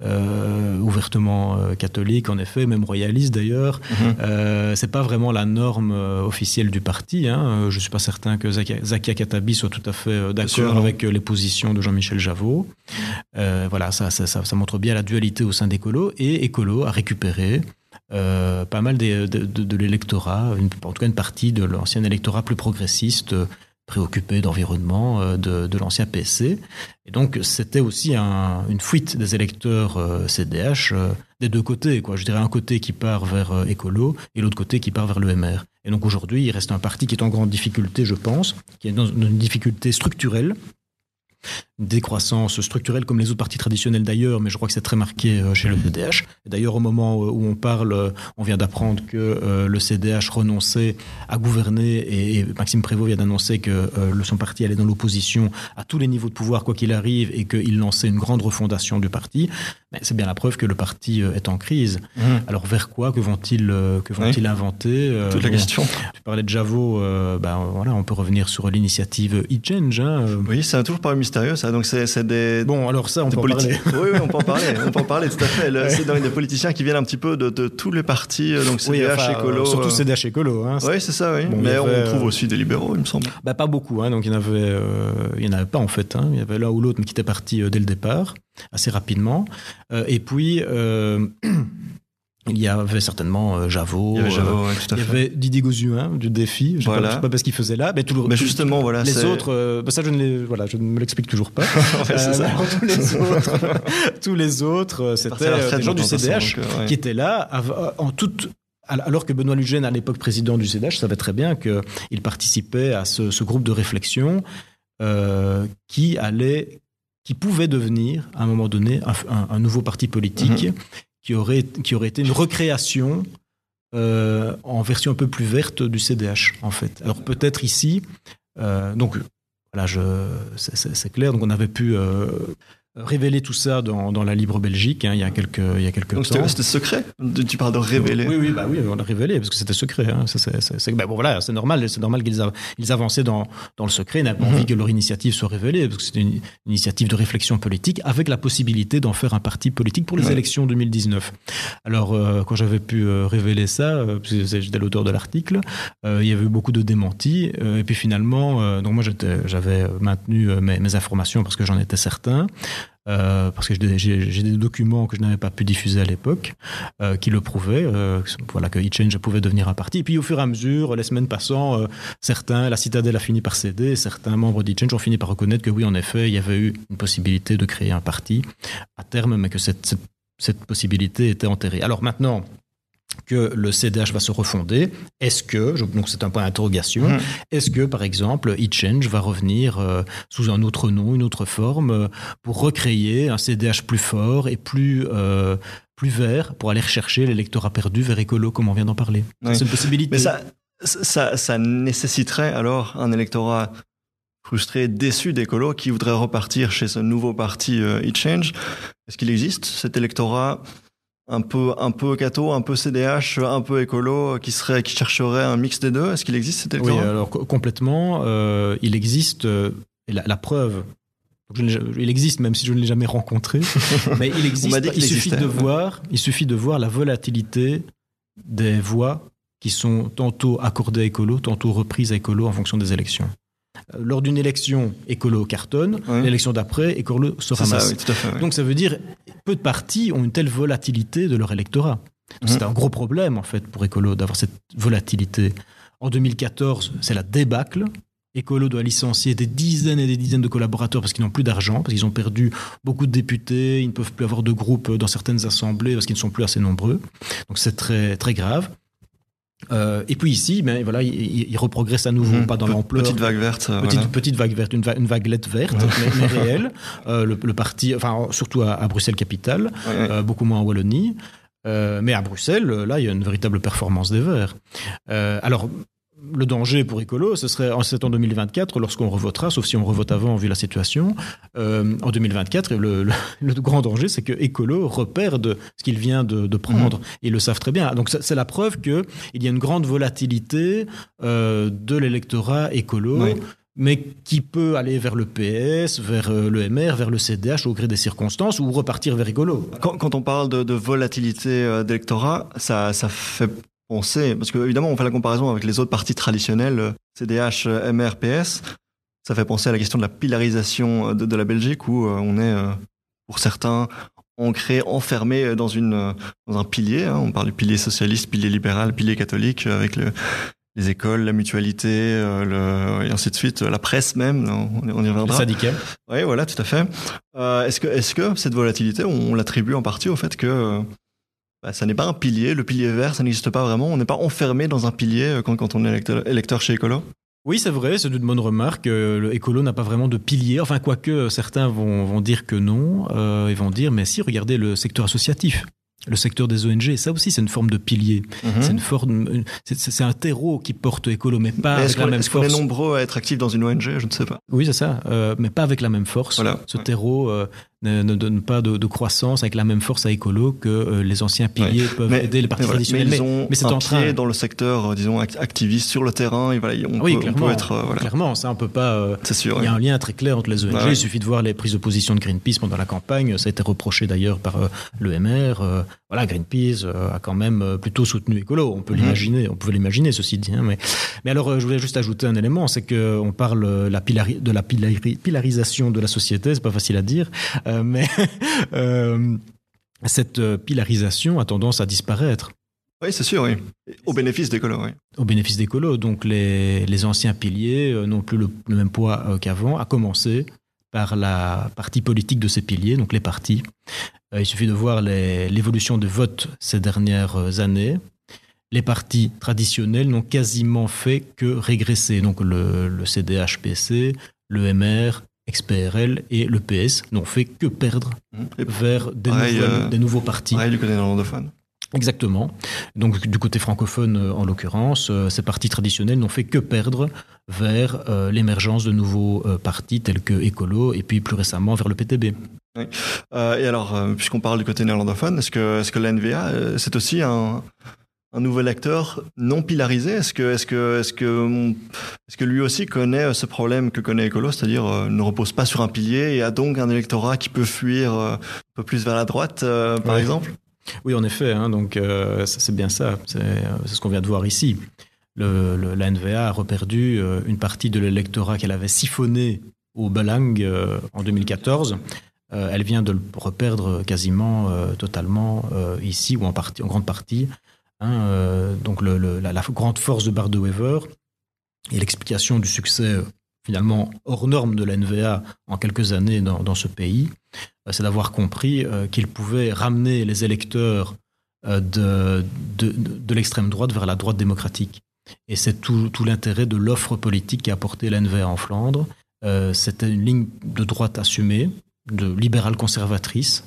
euh, ouvertement euh, catholique en effet, même royaliste d'ailleurs. Mm-hmm. Euh, c'est pas vraiment la norme euh, officielle du parti. Hein. Je suis pas certain que Zakia, Zakia Katabi soit tout à fait euh, d'accord sûr, avec euh, les positions de Jean-Michel Javot. Euh, voilà, ça, ça, ça, ça montre bien la dualité au sein d'Écolo, et Écolo a récupéré Euh, pas mal de, de, de, de l'électorat, une, en tout cas une partie de l'ancien électorat plus progressiste, euh, préoccupé d'environnement euh, de, de l'ancien P S C. Et donc c'était aussi un, une fuite des électeurs euh, C D H euh, des deux côtés, quoi. Je dirais un côté qui part vers euh, Écolo et l'autre côté qui part vers le M R. Et donc aujourd'hui, il reste un parti qui est en grande difficulté, je pense, qui est dans une difficulté structurelle, une décroissance structurelle comme les autres partis traditionnels d'ailleurs, mais je crois que c'est très marqué chez le C D H. Et d'ailleurs, au moment où on parle, on vient d'apprendre que euh, le C D H renonçait à gouverner et, et Maxime Prévost vient d'annoncer que euh, son parti allait dans l'opposition à tous les niveaux de pouvoir, quoi qu'il arrive, et qu'il lançait une grande refondation du parti. Mais c'est bien la preuve que le parti euh, est en crise. Mmh. Alors vers quoi que vont-ils, euh, que vont-ils oui. inventer euh, Toute la bon, question. Tu parlais de Javot, euh, ben, voilà, on peut revenir sur l'initiative e-Change. Hein, euh. Oui, c'est toujours pas mystérieux ça. Donc c'est, c'est des. Bon, alors ça, on peut politi- en parler. Oui, oui, on peut en parler. On peut en parler tout à fait. Le, ouais. C'est donc des politiciens qui viennent un petit peu de, de tous les partis, donc C D H, oui, enfin, Écolo. Euh, surtout C D H, Écolo. Hein, oui, c'est ça, oui. Bon, mais avait, on trouve aussi des libéraux, il me semble. Bah, pas beaucoup, hein, donc il y en avait, euh, il y en avait pas en fait. Hein. Il y avait l'un ou l'autre, mais qui était parti euh, dès le départ, assez rapidement. Euh, et puis. Euh, Il y avait certainement euh, Javot, il y avait, Javot, ouais, tout à il y fait. avait Didier Gauzuin du Défi, je voilà. ne sais pas ce qu'il faisait là, mais, tout le, mais justement, tout, voilà, les c'est... autres, euh, bah ça je ne, les, voilà, je ne me l'explique toujours pas. ouais, c'est ça. tous les autres, tous les autres c'était des gens du C D H donc, euh, ouais. qui étaient là en toute... Alors que Benoît Lugène, à l'époque président du C D H, savait très bien qu'il participait à ce, ce groupe de réflexion euh, qui allait, qui pouvait devenir, à un moment donné, un, un, un nouveau parti politique. Mm-hmm. qui aurait, qui aurait été une recréation euh, en version un peu plus verte du C D H, en fait. Alors peut-être ici, euh, donc voilà, je, c'est, c'est, c'est clair, donc on avait pu euh, révéler tout ça dans, dans la Libre Belgique, hein, il y a quelques, il y a quelques donc temps. Donc c'était, c'était secret? Tu parles de révéler? Oui, oui, bah oui, on a révélé parce que c'était secret. Hein. C'est, c'est, c'est, c'est, bah bon, voilà, c'est normal, c'est normal qu'ils a, ils avançaient dans, dans le secret, ils n'avaient pas mm-hmm. envie que leur initiative soit révélée parce que c'était une, une initiative de réflexion politique avec la possibilité d'en faire un parti politique pour les ouais. élections deux mille dix-neuf. Alors, euh, quand j'avais pu euh, révéler ça, euh, parce que j'étais l'auteur de l'article, euh, il y avait eu beaucoup de démentis euh, et puis finalement, euh, donc moi j'étais, j'avais maintenu euh, mes, mes informations parce que j'en étais certain. Euh, parce que j'ai, j'ai, j'ai des documents que je n'avais pas pu diffuser à l'époque euh, qui le prouvaient, euh, voilà, que eChange pouvait devenir un parti. Et puis au fur et à mesure, les semaines passant, euh, certains, la Citadelle a fini par céder, certains membres d'eChange ont fini par reconnaître que oui, en effet, il y avait eu une possibilité de créer un parti à terme, mais que cette, cette, cette possibilité était enterrée. Alors maintenant que le C D H va se refonder, est-ce que, donc c'est un point d'interrogation, mmh. est-ce que par exemple eChange va revenir euh, sous un autre nom, une autre forme, euh, pour recréer un C D H plus fort et plus, euh, plus vert, pour aller rechercher l'électorat perdu vers écolo, comme on vient d'en parler. Oui. C'est une possibilité. Mais ça, ça, ça nécessiterait alors un électorat frustré, déçu d'écolo, qui voudrait repartir chez ce nouveau parti euh, eChange. Est-ce qu'il existe cet électorat un peu, un peu catho, un peu C D H, un peu écolo, qui serait, qui chercherait un mix des deux? Est-ce qu'il existe cet électorat? Oui, alors complètement. Euh, il existe, euh, la, la preuve, je il existe même si je ne l'ai jamais rencontré, mais il existe. On m'a dit qu'il il suffit existait. de voir, il suffit de voir la volatilité des voix qui sont tantôt accordées à écolo, tantôt reprises à écolo en fonction des élections. Lors d'une élection, écolo cartonne, oui. L'élection d'après, écolo se ramasse. Ça, oui, tout à fait, oui. Donc ça veut dire peu de partis ont une telle volatilité de leur électorat. Mmh. C'est un gros problème en fait pour écolo d'avoir cette volatilité. En deux mille quatorze, c'est la débâcle. Écolo doit licencier des dizaines et des dizaines de collaborateurs parce qu'ils n'ont plus d'argent, parce qu'ils ont perdu beaucoup de députés, ils ne peuvent plus avoir de groupe dans certaines assemblées parce qu'ils ne sont plus assez nombreux. Donc c'est très, très grave. Euh, et puis ici, ben, voilà, il, il reprogresse à nouveau, mmh, pas dans pe- l'ampleur. Petite vague verte. Petite, Voilà. petite vague verte, une, va- une vaguelette verte, mais, mais réelle. Euh, le, le parti, enfin, surtout à, à Bruxelles-Capitale, ouais, ouais. euh, beaucoup moins en Wallonie. Euh, mais à Bruxelles, là, il y a une véritable performance des Verts. Euh, alors, le danger pour écolo, ce serait en c'est en deux mille vingt-quatre, lorsqu'on revotera, sauf si on revote avant, vu la situation. Euh, en deux mille vingt-quatre, le, le, le grand danger, c'est que écolo reperde ce qu'il vient de, de prendre. Mmh. Ils le savent très bien. Donc, c'est, c'est la preuve qu'il y a une grande volatilité euh, de l'électorat écolo. Oui. Mais qui peut aller vers le P S, vers euh, le M R, vers le C D H au gré des circonstances, ou repartir vers écolo. Quand, quand on parle de, de volatilité euh, d'électorat, ça, ça fait penser, parce qu'évidemment on fait la comparaison avec les autres partis traditionnels, C D H, M R, P S, ça fait penser à la question de la pilarisation de, de la Belgique, où euh, on est, euh, pour certains, ancré, enfermé dans, une, dans un pilier, hein, on parle du pilier socialiste, pilier libéral, pilier catholique, avec le... les écoles, la mutualité, euh, le, et ainsi de suite, la presse même, on, on y reviendra. Les syndicats. Oui, voilà, tout à fait. Euh, est-ce que, est-ce que cette volatilité, on, on l'attribue en partie au fait que euh, bah, ça n'est pas un pilier, le pilier vert, ça n'existe pas vraiment, on n'est pas enfermé dans un pilier quand, quand on est électeur, électeur chez Écolo? Oui, c'est vrai, c'est une bonne remarque. Le écolo n'a pas vraiment de pilier. Enfin, quoique certains vont, vont dire que non, euh, ils vont dire, mais si, regardez le secteur associatif. Le secteur des O N G, ça aussi, c'est une forme de pilier. Mmh. C'est une forme, c'est, c'est un terreau qui porte écolo, mais pas mais avec la même est-ce force. Est-ce qu'on est nombreux à être actifs dans une O N G? Je ne sais pas. Oui, c'est ça, euh, mais pas avec la même force. Voilà. Ce ouais. terreau euh, ne, ne donne pas de, de croissance avec la même force à écolo que euh, les anciens piliers ouais. peuvent mais, aider les partis mais voilà. traditionnels. Mais ils ont mais, mais c'est un en train. pied dans le secteur, disons, activiste sur le terrain. Et voilà, on, oui, peut, on peut être. Euh, voilà. Clairement, ça on peut pas. Euh, c'est sûr. Il y a ouais. un lien très clair entre les O N G. Ouais. Il suffit de voir les prises de position de Greenpeace pendant la campagne. Ça a été reproché d'ailleurs par euh, l'E M R. Euh, voilà, Greenpeace euh, a quand même euh, plutôt soutenu écolo. On peut mmh. l'imaginer. On pouvait l'imaginer, ceci dit. Hein, mais, mais alors, euh, je voulais juste ajouter un élément, c'est que on parle euh, la pilari- de la pilari- pilarisation de la société. C'est pas facile à dire, euh, mais euh, cette pilarisation a tendance à disparaître. Oui, c'est sûr, oui. Au bénéfice d'écolo, oui. Au bénéfice d'écolo. Donc, les, les anciens piliers euh, n'ont plus le, le même poids euh, qu'avant, à commencer par la partie politique de ces piliers, donc les partis. Euh, il suffit de voir les, l'évolution de vote ces dernières années. Les partis traditionnels n'ont quasiment fait que régresser. Donc, le, le C D H P C, le M R ex-P R L et le P S n'ont fait que perdre mmh. vers des, pareil, nouvelles, euh, des nouveaux partis. Pareil du côté néerlandophone. Exactement. Donc du côté francophone, en l'occurrence, euh, ces partis traditionnels n'ont fait que perdre vers euh, l'émergence de nouveaux euh, partis tels que Écolo et puis plus récemment vers le P T B. Oui. Euh, et alors, euh, puisqu'on parle du côté néerlandophone, est-ce que, est-ce que l'N V A, euh, c'est aussi un, un nouvel acteur non pilarisé ? Est-ce que, est-ce que, est-ce que, est-ce que lui aussi connaît ce problème que connaît Écolo, c'est-à-dire euh, ne repose pas sur un pilier et a donc un électorat qui peut fuir euh, un peu plus vers la droite, euh, par ouais. exemple ? Oui, en effet. Hein, donc, euh, c'est bien ça. C'est, c'est ce qu'on vient de voir ici. Le, le, la N V A a reperdu euh, une partie de l'électorat qu'elle avait siphonné au Belang euh, en deux mille quatorze. Euh, elle vient de le reperdre quasiment euh, totalement euh, ici, ou en, partie, en grande partie. Hein, euh, donc, le, le, la, la grande force de Bart De Wever et l'explication du succès euh, finalement hors norme de la N V A en quelques années dans, dans ce pays, euh, c'est d'avoir compris euh, qu'il pouvait ramener les électeurs euh, de, de, de l'extrême droite vers la droite démocratique. Et c'est tout, tout l'intérêt de l'offre politique qu'a apporté la N V A en Flandre. Euh, c'était une ligne de droite assumée, de libérale conservatrice,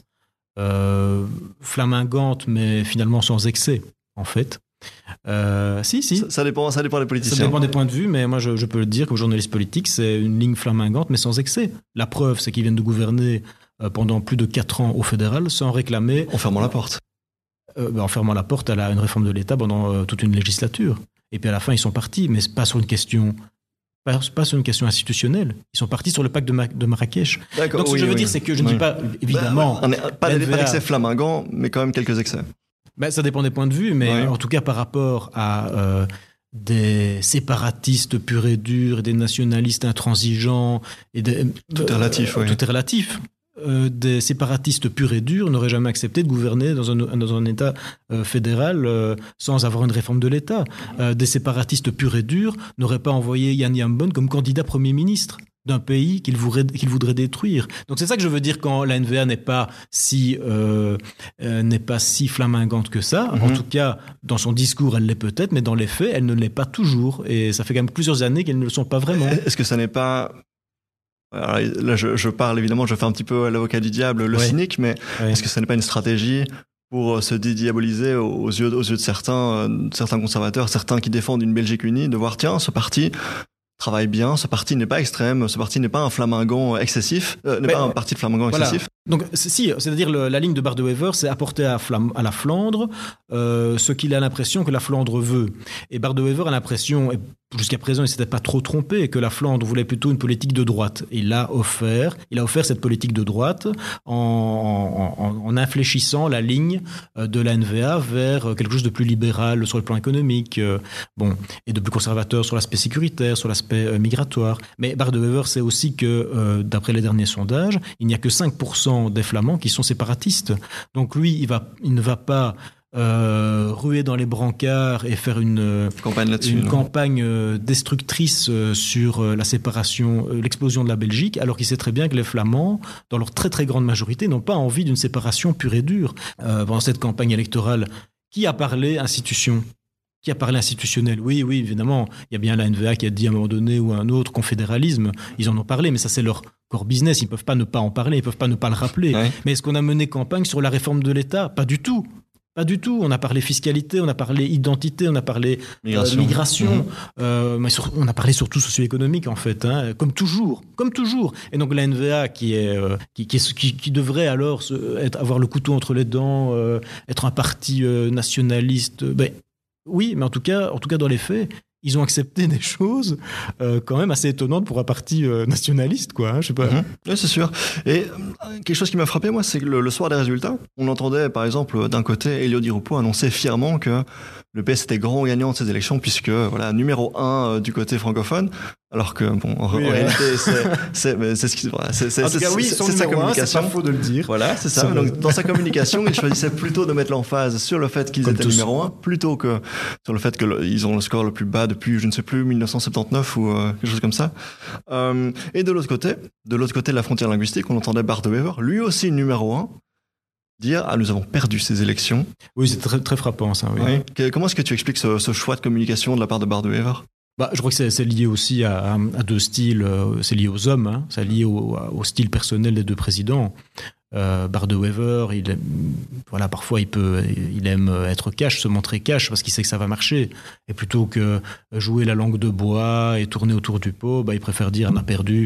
euh, flamingante, mais finalement sans excès, en fait. Euh, si, si. Ça, ça, dépend, ça dépend des politiciens. Ça dépend des points de vue, mais moi je, je peux le dire, comme journaliste politique, c'est une ligne flamingante, mais sans excès. La preuve, c'est qu'ils viennent de gouverner euh, pendant plus de quatre ans au fédéral sans réclamer. En fermant la porte. Euh, ben, en fermant la porte à la, une réforme de l'État pendant euh, toute une législature. Et puis à la fin, ils sont partis, mais pas sur une question. Pas, pas sur une question institutionnelle. Ils sont partis sur le pacte de, Ma- de Marrakech. D'accord, Donc ce oui, que je veux oui. dire, c'est que je ne oui. dis pas, évidemment. Ben, ouais, pas, des, pas d'excès flamingants, mais quand même quelques excès. Ben, ça dépend des points de vue, mais ouais. en tout cas par rapport à euh, des séparatistes purs et durs, et des nationalistes intransigeants, et des, tout est relatif. Euh, oui. Tout est relatif. Euh, des séparatistes purs et durs n'auraient jamais accepté de gouverner dans un, dans un État euh, fédéral euh, sans avoir une réforme de l'État. Euh, des séparatistes purs et durs n'auraient pas envoyé Jan Jambon comme candidat Premier ministre d'un pays qu'il voudrait, qu'il voudrait détruire. Donc c'est ça que je veux dire quand la N V A n'est pas si, euh, euh, n'est pas si flamingante que ça. Mm-hmm. En tout cas, dans son discours, elle l'est peut-être, mais dans les faits, elle ne l'est pas toujours. Et ça fait quand même plusieurs années qu'elles ne le sont pas vraiment. Est-ce que ça n'est pas... Alors là, je, je parle évidemment, je fais un petit peu l'avocat du diable, le ouais. cynique, mais ouais. est-ce que ça n'est pas une stratégie pour se dédiaboliser aux yeux, aux yeux de certains, euh, certains conservateurs, certains qui défendent une Belgique unie, de voir, tiens, ce parti travaille bien, ce parti n'est pas extrême, ce parti n'est pas un flamingant excessif, euh, n'est mais, pas un parti de flamingant voilà. excessif. Donc, c'est, si, c'est-à-dire le, la ligne de Bart De Wever, c'est apporter à, Flam, à la Flandre euh, ce qu'il a l'impression que la Flandre veut. Et Bart De Wever a l'impression, et jusqu'à présent, il ne s'était pas trop trompé, que la Flandre voulait plutôt une politique de droite. Et il a offert, il a offert cette politique de droite en, en, en infléchissant la ligne de la N V A vers quelque chose de plus libéral sur le plan économique, euh, bon, et de plus conservateur sur l'aspect sécuritaire, sur l'aspect euh, migratoire. Mais Bart De Wever sait aussi que, euh, d'après les derniers sondages, il n'y a que cinq pour cent des Flamands qui sont séparatistes. Donc lui, il, va, il ne va pas euh, ruer dans les brancards et faire une campagne, là-dessus, une non campagne destructrice sur la séparation, l'explosion de la Belgique, alors qu'il sait très bien que les Flamands, dans leur très très grande majorité, n'ont pas envie d'une séparation pure et dure. Euh, pendant cette campagne électorale, qui a parlé institution ? Qui a parlé institutionnel ? Oui, oui, évidemment. Il y a bien la N V A qui a dit à un moment donné ou à un autre confédéralisme. Ils en ont parlé, mais ça, c'est leur core business. Ils ne peuvent pas ne pas en parler, ils ne peuvent pas ne pas le rappeler. Ouais. Mais est-ce qu'on a mené campagne sur la réforme de l'État ? Pas du tout. Pas du tout. On a parlé fiscalité, on a parlé identité, on a parlé migration. Euh, migration mmh. euh, mais sur, on a parlé surtout socio-économique, en fait, hein, comme toujours. Comme toujours. Et donc, la N V A, qui, est, euh, qui, qui, est, qui, qui devrait alors se, être, avoir le couteau entre les dents, euh, être un parti euh, nationaliste, ben, oui, mais en tout cas, en tout cas, dans les faits, ils ont accepté des choses euh, quand même assez étonnantes pour un parti euh, nationaliste, quoi. Hein, je sais pas. Mmh. Oui, c'est sûr. Et euh, quelque chose qui m'a frappé, moi, c'est que le, le soir des résultats, on entendait, par exemple, d'un côté, Elio Di Rupo annoncer fièrement que le P S était grand gagnant de ces élections, puisque, voilà, numéro un euh, du côté francophone. Alors que, bon, en, oui, en ouais. réalité, c'est, c'est, c'est ce qui, voilà, c'est, c'est, en tout cas, oui, c'est, son c'est sa communication. Un, c'est pas faux de le dire. Voilà, c'est ça. Donc, dans sa communication, il choisissait plutôt de mettre l'emphase sur le fait qu'ils Comme étaient tous. numéro un, plutôt que sur le fait qu'ils ont le score le plus bas depuis, je ne sais plus, dix-neuf cent soixante-dix-neuf ou euh, quelque chose comme ça. Euh, et de l'autre côté, de l'autre côté de la frontière linguistique, on entendait Bart De Wever, lui aussi numéro un, dire ah nous avons perdu ces élections. Oui, c'est très très frappant ça. Oui. Oui. Comment est-ce que tu expliques ce, ce choix de communication de la part de Bart De Wever ? Bah, je crois que c'est, c'est lié aussi à, à deux styles. Euh, c'est lié aux hommes, hein, c'est lié au, au style personnel des deux présidents. Euh, Bart de Wever, il aime, voilà, parfois il peut, il aime être cash, se montrer cash parce qu'il sait que ça va marcher. Et plutôt que jouer la langue de bois et tourner autour du pot, bah, il préfère dire on a perdu.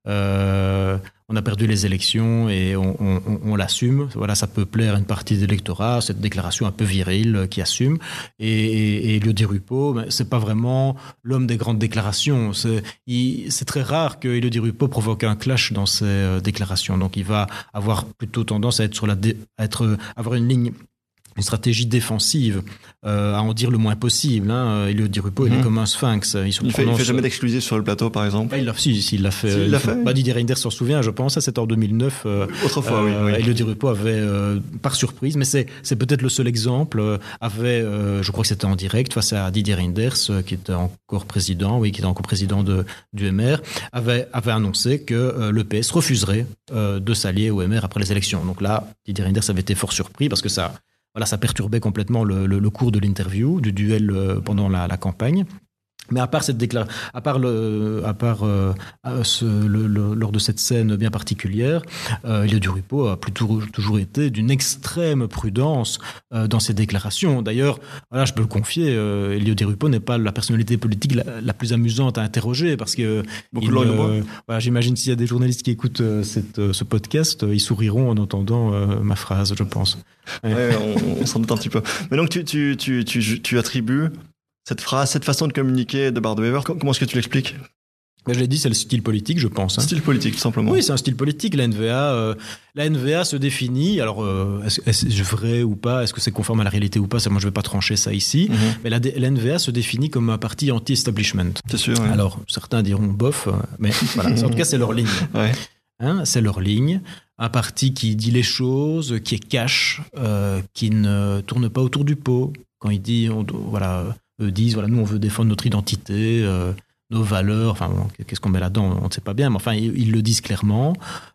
Euh, on a perdu les élections et on, on, on l'assume. Voilà, ça peut plaire à une partie de l'électorat, cette déclaration un peu virile qui assume. Et, et, et Elio Di Rupo, ben, c'est pas vraiment l'homme des grandes déclarations. C'est, il, c'est très rare que Elio Di Rupo provoque un clash dans ses euh, déclarations. Donc, il va avoir plutôt tendance à être sur la, dé, à être, avoir une ligne. Une stratégie défensive, euh, à en dire le moins possible. Hein. Elio Di Rupo, mm-hmm. il est comme un sphinx. Il ne fait, fait jamais d'exclusif sur le plateau, par exemple. Ah, il l'a, si, si, il l'a fait. Si, il l'a fait. Bah, Didier Reynders s'en souvient, je pense. Ça, c'était en deux mille neuf. Euh, Autrefois, euh, oui. oui. Elio Di Rupo avait, euh, par surprise, mais c'est, c'est peut-être le seul exemple, euh, avait, euh, je crois que c'était en direct, face à Didier Reynders, euh, qui était encore président, oui, qui était encore président de, du M R, avait, avait annoncé que euh, le P S refuserait euh, de s'allier au M R après les élections. Donc là, Didier Reynders avait été fort surpris parce que ça. Voilà, ça perturbait complètement le, le, le cours de l'interview, du duel euh, pendant la, la campagne. Mais à part cette déclaration, à part le, à part euh, ce, le, le, lors de cette scène bien particulière, euh, Elio Di Rupo a plutôt toujours été d'une extrême prudence euh, dans ses déclarations. D'ailleurs, voilà, je peux le confier, euh, Elio Di Rupo n'est pas la personnalité politique la, la plus amusante à interroger parce que beaucoup il, euh, voilà, j'imagine s'il y a des journalistes qui écoutent euh, cette, euh, ce podcast, euh, ils souriront en entendant euh, ma phrase, je pense. Ouais, ouais on, on s'en doute un petit peu. Mais donc tu, tu, tu, tu, tu attribues cette phrase, cette façon de communiquer de Bart de Wever, comment est-ce que tu l'expliques ? Mais je l'ai dit, c'est le style politique, je pense. Hein. Style politique, tout simplement. Oui, c'est un style politique. La N V A, euh, la N V A se définit. Alors, euh, est-ce, est-ce vrai ou pas ? Est-ce que c'est conforme à la réalité ou pas ? Ça, moi, je ne vais pas trancher ça ici. Mm-hmm. Mais la, la N V A se définit comme un parti anti-establishment. C'est sûr. Ouais. Alors, certains diront bof, mais voilà. En tout cas, c'est leur ligne. Ouais. Hein, c'est leur ligne. Un parti qui dit les choses, qui est cash, euh, qui ne tourne pas autour du pot. Quand il dit, on, voilà. Eux disent, voilà, nous, on veut défendre notre identité, euh, nos valeurs. Enfin, bon, qu'est-ce qu'on met là-dedans ? On ne sait pas bien, mais enfin, ils, ils le disent clairement.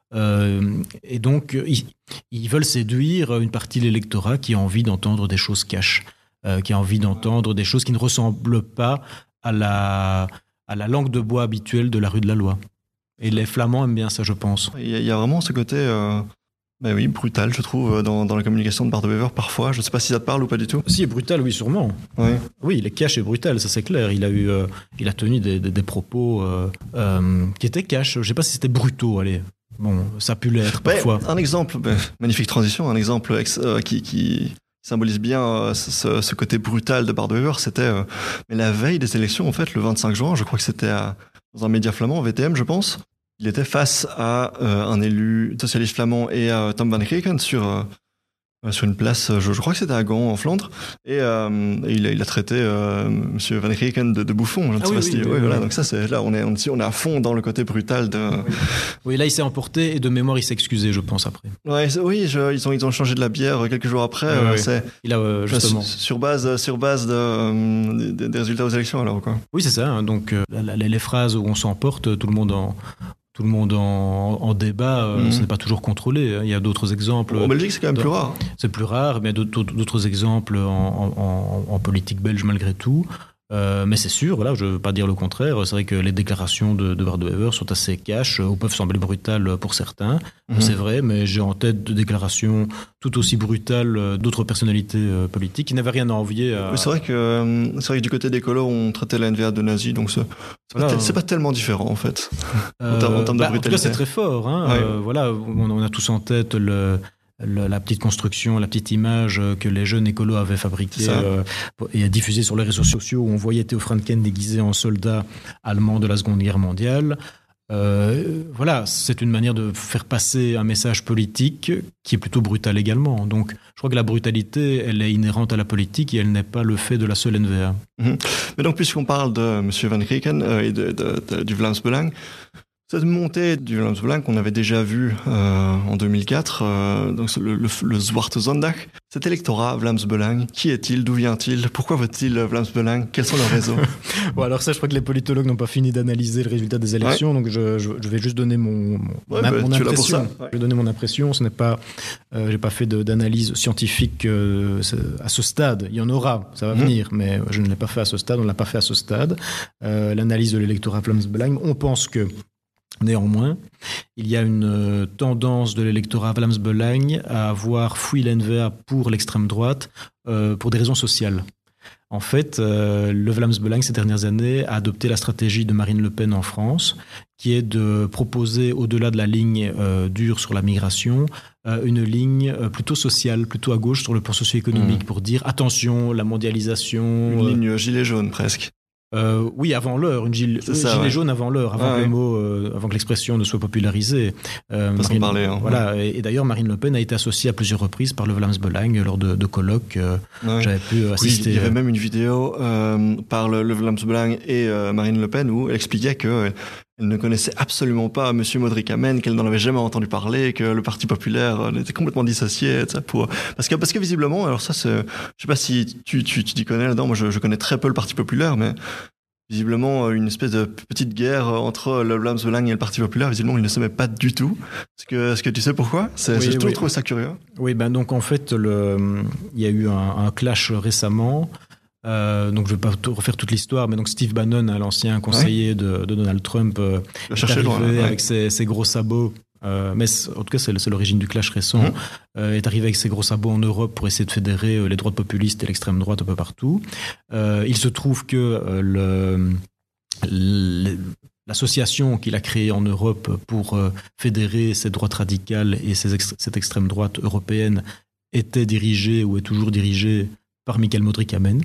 Euh, et donc, ils, ils veulent séduire une partie de l'électorat qui a envie d'entendre des choses cash, euh, qui a envie d'entendre des choses qui ne ressemblent pas à la, à la langue de bois habituelle de la rue de la Loi. Et les Flamands aiment bien ça, je pense. Il y a, il y a vraiment ce côté... Euh... Ben oui, brutal, je trouve, dans, dans la communication de Bart de Wever, parfois. Je ne sais pas si ça te parle ou pas du tout. Si, brutal, oui, sûrement. Oui, oui il est cash et brutal, ça c'est clair. Il a, eu, euh, il a tenu des, des, des propos euh, euh, qui étaient cash. Je ne sais pas si c'était brutaux, allez. Bon, ça a pu l'être ben, parfois. Un exemple, ben, magnifique transition, un exemple ex, euh, qui, qui symbolise bien euh, ce, ce côté brutal de Bart de Wever, c'était euh, mais la veille des élections, en fait, le vingt-cinq juin, je crois que c'était à, dans un média flamand, V T M, je pense. Il était face à euh, un élu socialiste flamand et à Tom Van Reken sur, euh, sur une place, je, je crois que c'était à Gand, en Flandre. Et, euh, et il, a, il a traité euh, M. Van Reken de, de bouffon. Je ne ah sais oui, pas oui, si, oui, oui, oui, voilà, oui. Donc ça, c'est, là, on est, on, on est à fond dans le côté brutal de... Oui, oui là, il s'est emporté et de mémoire, il s'est excusé, je pense, après. Ouais, oui, je, ils, ont, ils ont changé de la bière quelques jours après. Oui, euh, oui. C'est, il a, euh, justement... Sur, sur base, sur base de, euh, des, des résultats aux élections, alors, quoi. Oui, c'est ça. Hein, donc, euh, les, les phrases où on s'emporte, tout le monde en... Tout le monde en, en débat, euh, mmh. ce n'est pas toujours contrôlé. Hein. Il y a d'autres exemples. En Belgique, c'est quand même dans, plus rare. C'est plus rare, mais il y a d'autres, d'autres exemples en, en, en politique belge malgré tout. Euh, mais c'est sûr, voilà, je ne veux pas dire le contraire. C'est vrai que les déclarations de, de Bart de Wever sont assez cash, ou peuvent sembler brutales pour certains. Mmh. C'est vrai, mais j'ai en tête de déclarations tout aussi brutales d'autres personnalités euh, politiques qui n'avaient rien à envier à... Oui, c'est vrai que, euh, c'est vrai que du côté des colos, on traitait la N V A de nazi, donc c'est, c'est, voilà, pas, tel, c'est pas tellement différent en fait. Euh, en, termes, en termes bah, de brutalité. En tout cas, c'est très fort. Hein. Ouais. Euh, voilà, on, on a tous en tête le... Le, la petite construction, la petite image que les jeunes écolos avaient fabriquée euh, et diffusée sur les réseaux sociaux où on voyait Theo Franken déguisé en soldat allemand de la Seconde Guerre mondiale. Euh, voilà, c'est une manière de faire passer un message politique qui est plutôt brutal également. Donc, je crois que la brutalité, elle est inhérente à la politique et elle n'est pas le fait de la seule N V A. Mmh. Mais donc, puisqu'on parle de M. Van Reken euh, et de, de, de, du Vlaams Belang, cette montée du Vlaams Belang qu'on avait déjà vu euh, en deux mille quatre, euh, donc le, le, le Zwarte Zondag, cet électorat Vlaams Belang, qui est-il, d'où vient-il, pourquoi vote-t-il Vlaams Belang, quels sont leurs réseaux? Bon, alors ça, je crois que les politologues n'ont pas fini d'analyser le résultat des élections, ouais. donc je, je, je vais juste donner mon, mon, ouais, bah, mon impression. Ouais. Je vais donner mon impression. Ce n'est pas, euh, j'ai pas fait de, d'analyse scientifique euh, à ce stade. Il y en aura, ça va mmh. venir, mais je ne l'ai pas fait à ce stade. On ne l'a pas fait à ce stade. Euh, l'analyse de l'électorat Vlaams Belang, on pense que néanmoins, il y a une tendance de l'électorat Vlaams Belang à avoir fui l'N V A pour l'extrême droite euh, pour des raisons sociales. En fait, euh, le Vlaams Belang, ces dernières années, a adopté la stratégie de Marine Le Pen en France, qui est de proposer, au-delà de la ligne euh, dure sur la migration, euh, une ligne euh, plutôt sociale, plutôt à gauche sur le plan socio-économique, mmh. pour dire, attention, la mondialisation... Une euh, ligne gilet jaune, presque. Euh, oui, avant l'heure, une gilet, ça, gilet ouais. jaune avant l'heure, avant ah, que ouais. le mot, euh, avant que l'expression ne soit popularisée. Euh, Marine, parler, hein. Voilà, et, et d'ailleurs, Marine Le Pen a été associée à plusieurs reprises par le Vlaams Belang lors de, de colloques. Euh, ouais. J'avais pu assister. Oui, il y avait même une vidéo euh, par le, le Vlaams Belang et euh, Marine Le Pen où elle expliquait que euh, elle ne connaissait absolument pas Monsieur Modric Amen, qu'elle n'en avait jamais entendu parler, que le Parti populaire euh, était complètement dissocié, ça pour parce que parce que visiblement, alors ça, c'est, je sais pas si tu tu tu t'y connais là-dedans. Moi, je, je connais très peu le Parti populaire, mais visiblement, une espèce de petite guerre entre le Vlaams Belang et le Parti populaire. Visiblement, ils ne s'aimaient pas du tout. Est-ce que, est-ce que tu sais pourquoi? C'est, oui, J'ai toujours oui. trouvé ça curieux. Oui, ben donc en fait, le, il y a eu un, un clash récemment. Euh, donc je ne vais pas tout, refaire toute l'histoire, mais donc Steve Bannon, l'ancien conseiller ouais. de, de Donald Trump, euh, est arrivé loin, ouais. avec ses, ses gros sabots. Euh, mais en tout cas, c'est, c'est l'origine du clash récent. Mmh. Euh, est arrivé avec ses gros sabots en Europe pour essayer de fédérer euh, les droites populistes et l'extrême droite un peu partout. Euh, il se trouve que euh, le l'association qu'il a créée en Europe pour fédérer ces droites radicales et ces ex- cette extrême droite européenne était dirigée ou est toujours dirigée par Michael Modric-Amen.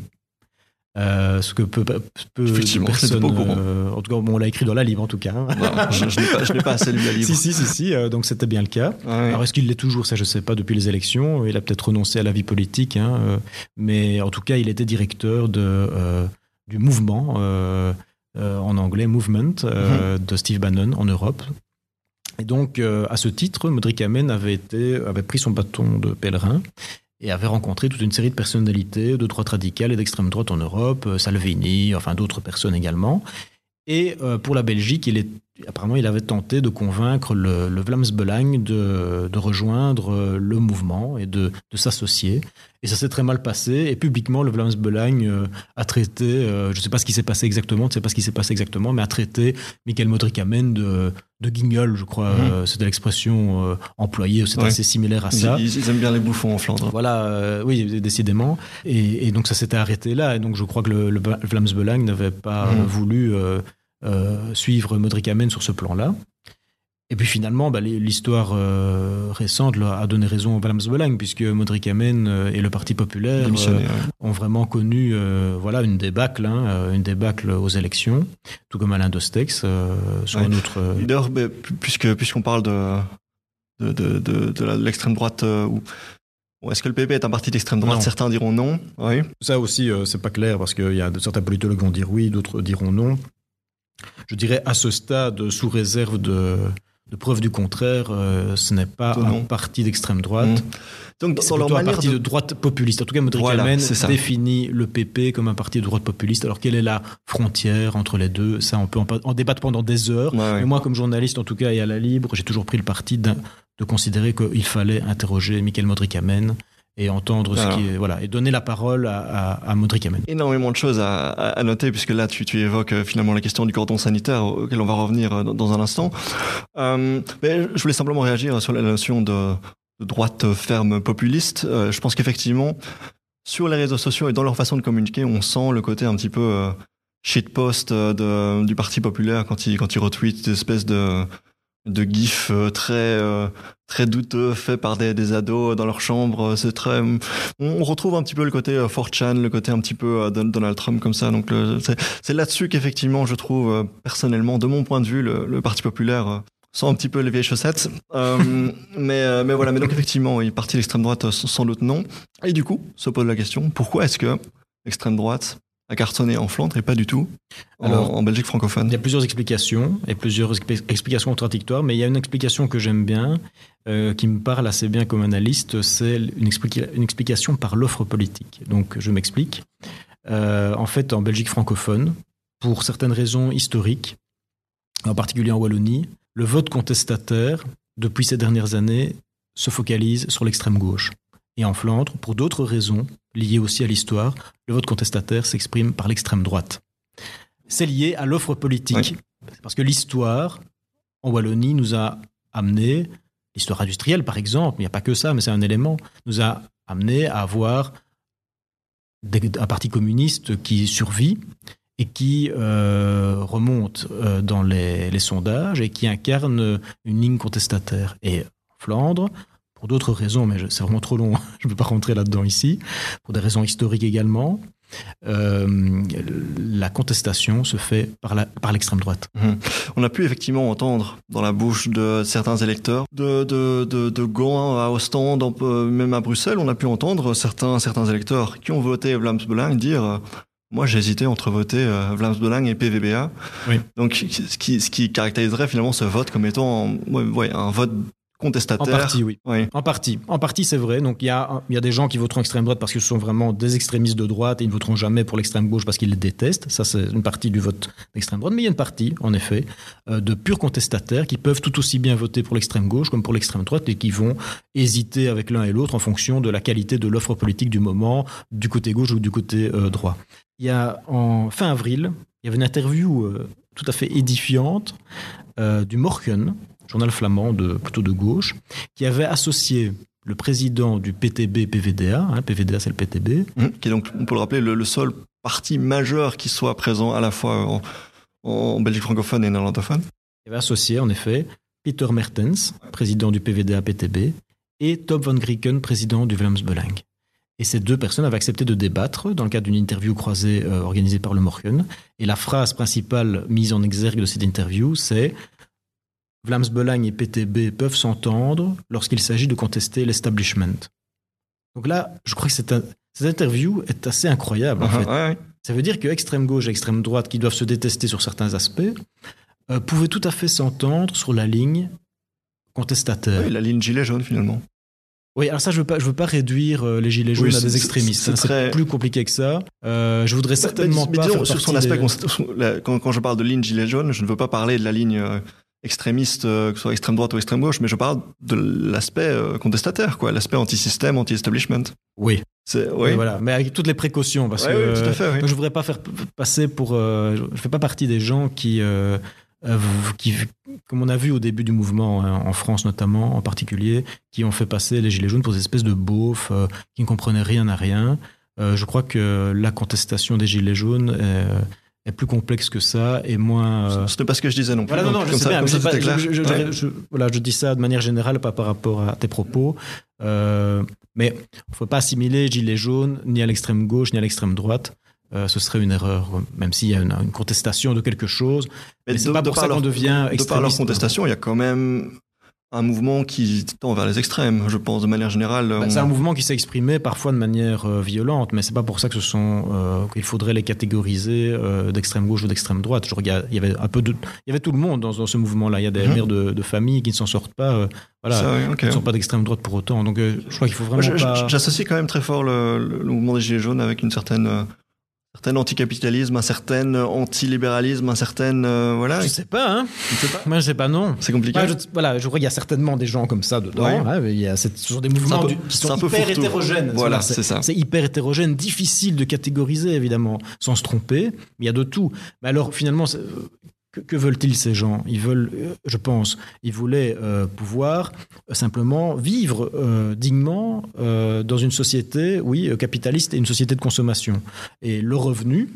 Euh, ce que peu, peu Effectivement, personne, pas au courant. Euh, en tout cas, bon, on l'a écrit dans la livre en tout cas. Hein. Non, je, je, n'ai pas, je n'ai pas assez lu la livre. si, si, si, si euh, donc c'était bien le cas. Ah, oui. Alors est-ce qu'il l'est toujours? Ça, je ne sais pas, depuis les élections. Il a peut-être renoncé à la vie politique, hein, euh, mais en tout cas, il était directeur de, euh, du mouvement. Euh, Euh, en anglais, Movement, euh, mmh. de Steve Bannon en Europe. Et donc, euh, à ce titre, Modric-Amen avait, été, avait pris son bâton de pèlerin et avait rencontré toute une série de personnalités de droite radicale et d'extrême droite en Europe, euh, Salvini, enfin d'autres personnes également. Et euh, pour la Belgique, il est, apparemment, il avait tenté de convaincre le, le Vlaams Belang de, de rejoindre le mouvement et de, de s'associer. Et ça s'est très mal passé. Et publiquement, le Vlaams Belang euh, a traité, euh, je ne sais pas ce qui s'est passé exactement, je ne sais pas ce qui s'est passé exactement, mais a traité Michael Modric-Amen de, de guignol, je crois. Mmh. Euh, c'était l'expression euh, employée. C'est ouais. assez similaire à ça. Ils, ils aiment bien les bouffons en Flandre. Voilà, euh, oui, décidément. Et, et donc ça s'était arrêté là. Et donc je crois que le, le Vlaams Belang n'avait pas mmh. voulu euh, euh, suivre Modric-Amen sur ce plan-là. Et puis finalement, bah, l'histoire euh, récente là, a donné raison au Vlaams Belang, puisque Modric-Amen euh, et le Parti populaire euh, ouais. ont vraiment connu euh, voilà, une débâcle, hein, une débâcle aux élections, tout comme Alain Dostex euh, sur ouais. un autre... Euh... D'ailleurs, bah, puisque, puisqu'on parle de, de, de, de, de l'extrême droite, euh, ou est-ce que le P P est un parti d'extrême droite? Non. Certains diront non. Oui. Ça aussi, euh, c'est pas clair, parce qu'il y a certains politologues vont dire oui, d'autres diront non. Je dirais à ce stade, sous réserve de... de preuve du contraire, euh, ce n'est pas non. un parti d'extrême droite. Mmh. Donc, c'est plutôt un parti de... de droite populiste. En tout cas, Modric-Amen voilà, définit le P P comme un parti de droite populiste. Alors, quelle est la frontière entre les deux? Ça, on peut en, en débattre pendant des heures. Ouais, ouais. Mais moi, comme journaliste, en tout cas, et à la Libre, j'ai toujours pris le parti de considérer qu'il fallait interroger Michael Modric-Amen et entendre alors, ce qui est, voilà, et donner la parole à, à, à Modric-Amen. Énormément de choses à, à noter, puisque là, tu, tu évoques finalement la question du cordon sanitaire, auquel on va revenir dans, dans un instant. Euh, mais je voulais simplement réagir sur la notion de, de droite ferme populiste. Euh, je pense qu'effectivement, sur les réseaux sociaux et dans leur façon de communiquer, on sent le côté un petit peu euh, shitpost de, du Parti populaire quand ils quand ils retweetent des espèces de de gifs très euh, très douteux faits par des, des ados dans leur chambre. C'est très, on retrouve un petit peu le côté euh, four chan, le côté un petit peu euh, Donald Trump comme ça. Donc le, c'est, c'est là-dessus qu'effectivement je trouve euh, personnellement, de mon point de vue, le, le Parti populaire euh, sent un petit peu les vieilles chaussettes. Euh, mais euh, mais voilà. Mais donc effectivement, il parti l'extrême droite sans doute non. Et du coup, se pose la question, pourquoi est-ce que l'extrême droite a cartonné en Flandre et pas du tout en, Alors, en Belgique francophone? Il y a plusieurs explications et plusieurs expli- explications contradictoires, mais il y a une explication que j'aime bien, euh, qui me parle assez bien comme analyste, c'est une, explica- une explication par l'offre politique. Donc je m'explique. Euh, en fait, en Belgique francophone, pour certaines raisons historiques, en particulier en Wallonie, le vote contestataire, depuis ces dernières années, se focalise sur l'extrême gauche. Et en Flandre, pour d'autres raisons, liées aussi à l'histoire, le vote contestataire s'exprime par l'extrême droite. C'est lié à l'offre politique. Oui. Parce que l'histoire, en Wallonie, nous a amené, l'histoire industrielle par exemple, il n'y a pas que ça, mais c'est un élément, nous a amené à avoir des, un parti communiste qui survit et qui euh, remonte euh, dans les, les sondages et qui incarne une ligne contestataire. Et en Flandre, pour d'autres raisons, mais c'est vraiment trop long, je ne peux pas rentrer là-dedans ici, pour des raisons historiques également, euh, la contestation se fait par, la, par l'extrême droite. Mmh. On a pu effectivement entendre dans la bouche de certains électeurs, de, de, de, de Gand à Ostende, même à Bruxelles, on a pu entendre certains, certains électeurs qui ont voté Vlaams Belang dire euh, « Moi, j'ai hésité entre voter euh, Vlaams Belang et P V B A oui. ». Donc, ce qui, ce qui caractériserait finalement ce vote comme étant ouais, ouais, un vote contestataire. En partie, oui. oui. En partie. En partie, c'est vrai. Donc, il y a, il y a des gens qui voteront extrême droite parce que ce sont vraiment des extrémistes de droite et ils ne voteront jamais pour l'extrême gauche parce qu'ils les détestent. Ça, c'est une partie du vote d'extrême droite. Mais il y a une partie, en effet, euh, de purs contestataires qui peuvent tout aussi bien voter pour l'extrême gauche comme pour l'extrême droite et qui vont hésiter avec l'un et l'autre en fonction de la qualité de l'offre politique du moment, du côté gauche ou du côté euh, droit. Il y a, en fin avril, il y avait une interview euh, tout à fait édifiante euh, du Morgen, journal flamand de, plutôt de gauche, qui avait associé le président du P T B P V D A, hein, P V D A c'est le P T B. Mmh, qui est donc, on peut le rappeler, le, le seul parti majeur qui soit présent à la fois en, en Belgique francophone et néerlandophone. Il avait associé en effet Peter Mertens, président du P V D A P T B, et Tom van Grieken, président du Vlaams Belang. Et ces deux personnes avaient accepté de débattre dans le cadre d'une interview croisée euh, organisée par le Morgen. Et la phrase principale mise en exergue de cette interview, c'est Vlaams Belang et P T B peuvent s'entendre lorsqu'il s'agit de contester l'establishment. Donc là, je crois que cette, cette interview est assez incroyable. En uh-huh, fait. Ouais, ouais. Ça veut dire que extrême gauche et extrême droite, qui doivent se détester sur certains aspects, euh, pouvaient tout à fait s'entendre sur la ligne contestataire. Oui, la ligne gilet jaune finalement. Oui, alors ça, je veux pas, je veux pas réduire euh, les gilets jaunes oui, à des extrémistes. C'est, c'est, très... c'est plus compliqué que ça. Euh, je voudrais certainement mais, mais, mais pas disons, faire sur son aspect, des... quand, quand je parle de ligne gilet jaune, je ne veux pas parler de la ligne euh, extrémiste, euh, que ce soit extrême droite ou extrême gauche, mais je parle de l'aspect euh, contestataire, quoi, l'aspect anti-système, anti-establishment. Oui. C'est, oui. Et voilà, mais avec toutes les précautions, parce ouais, que oui, tout à fait, oui. je voudrais pas faire passer pour. Euh, je fais pas partie des gens qui. Euh, Euh, qui, comme on a vu au début du mouvement, hein, en France notamment, en particulier, qui ont fait passer les gilets jaunes pour des espèces de beaufs euh, qui ne comprenaient rien à rien. Euh, je crois que la contestation des gilets jaunes est, est plus complexe que ça et moins... Euh... Ce n'est pas ce que je disais non plus. Voilà, non, non, je sais ça, bien, mais ça, pas, je, je, ouais. je, je, voilà, je dis ça de manière générale, pas par rapport à tes propos. Euh, mais il ne faut pas assimiler gilets jaunes ni à l'extrême gauche ni à l'extrême droite. Euh, ce serait une erreur, même s'il y a une, une contestation de quelque chose. Mais, mais c'est de, pas pour ça qu'on devient extrémiste. De par leur contestation, il y a quand même un mouvement qui tend vers les extrêmes, je pense, de manière générale. Bah, on... C'est un mouvement qui s'est exprimé parfois de manière euh, violente, mais c'est pas pour ça que ce sont euh, qu'il faudrait les catégoriser euh, d'extrême gauche ou d'extrême droite. Je regarde, il y avait un peu de, il y avait tout le monde dans, dans ce mouvement-là. Il y a des mmh. mères de, de famille qui ne s'en sortent pas. Euh, voilà, ça, oui, okay. qui ne sont pas d'extrême droite pour autant. Donc, euh, je crois qu'il faut vraiment je, pas. J'associe quand même très fort le, le, le mouvement des gilets jaunes avec une certaine. Euh... un certain anticapitalisme, un certain antilibéralisme, un certain euh, voilà. Je sais pas, hein. Je sais pas. Moi, je sais pas, non. C'est compliqué. Ouais, je, voilà, je crois qu'il y a certainement des gens comme ça dedans. Ouais. Hein, il y a cette, ce sont des mouvements peu, du, qui sont hyper hétérogènes. Voilà, c'est, c'est ça. C'est hyper hétérogène, difficile de catégoriser évidemment, sans se tromper. Mais il y a de tout. Mais alors, finalement, que, que veulent-ils ces gens ? Ils veulent, je pense, ils voulaient euh, pouvoir simplement vivre euh, dignement euh, dans une société, oui, capitaliste et une société de consommation. Et le revenu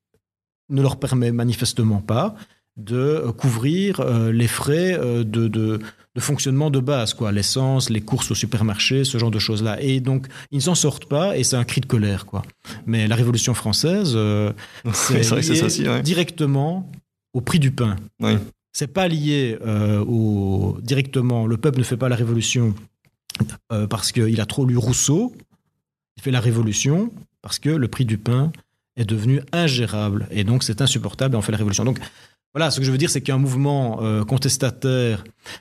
ne leur permet manifestement pas de couvrir euh, les frais euh, de, de, de fonctionnement de base, quoi, l'essence, les courses au supermarché, ce genre de choses-là. Et donc, ils ne s'en sortent pas et c'est un cri de colère, quoi. Mais la Révolution française, euh, c'est, c'est, vrai que c'est ça aussi, ouais. directement au prix du pain. Oui. C'est pas lié euh, au, directement, le peuple ne fait pas la Révolution euh, parce qu'il a trop lu Rousseau, il fait la Révolution parce que le prix du pain est devenu ingérable. Et donc, c'est insupportable et on fait la révolution. Donc, voilà, ce que je veux dire, c'est qu'un mouvement euh, contestataire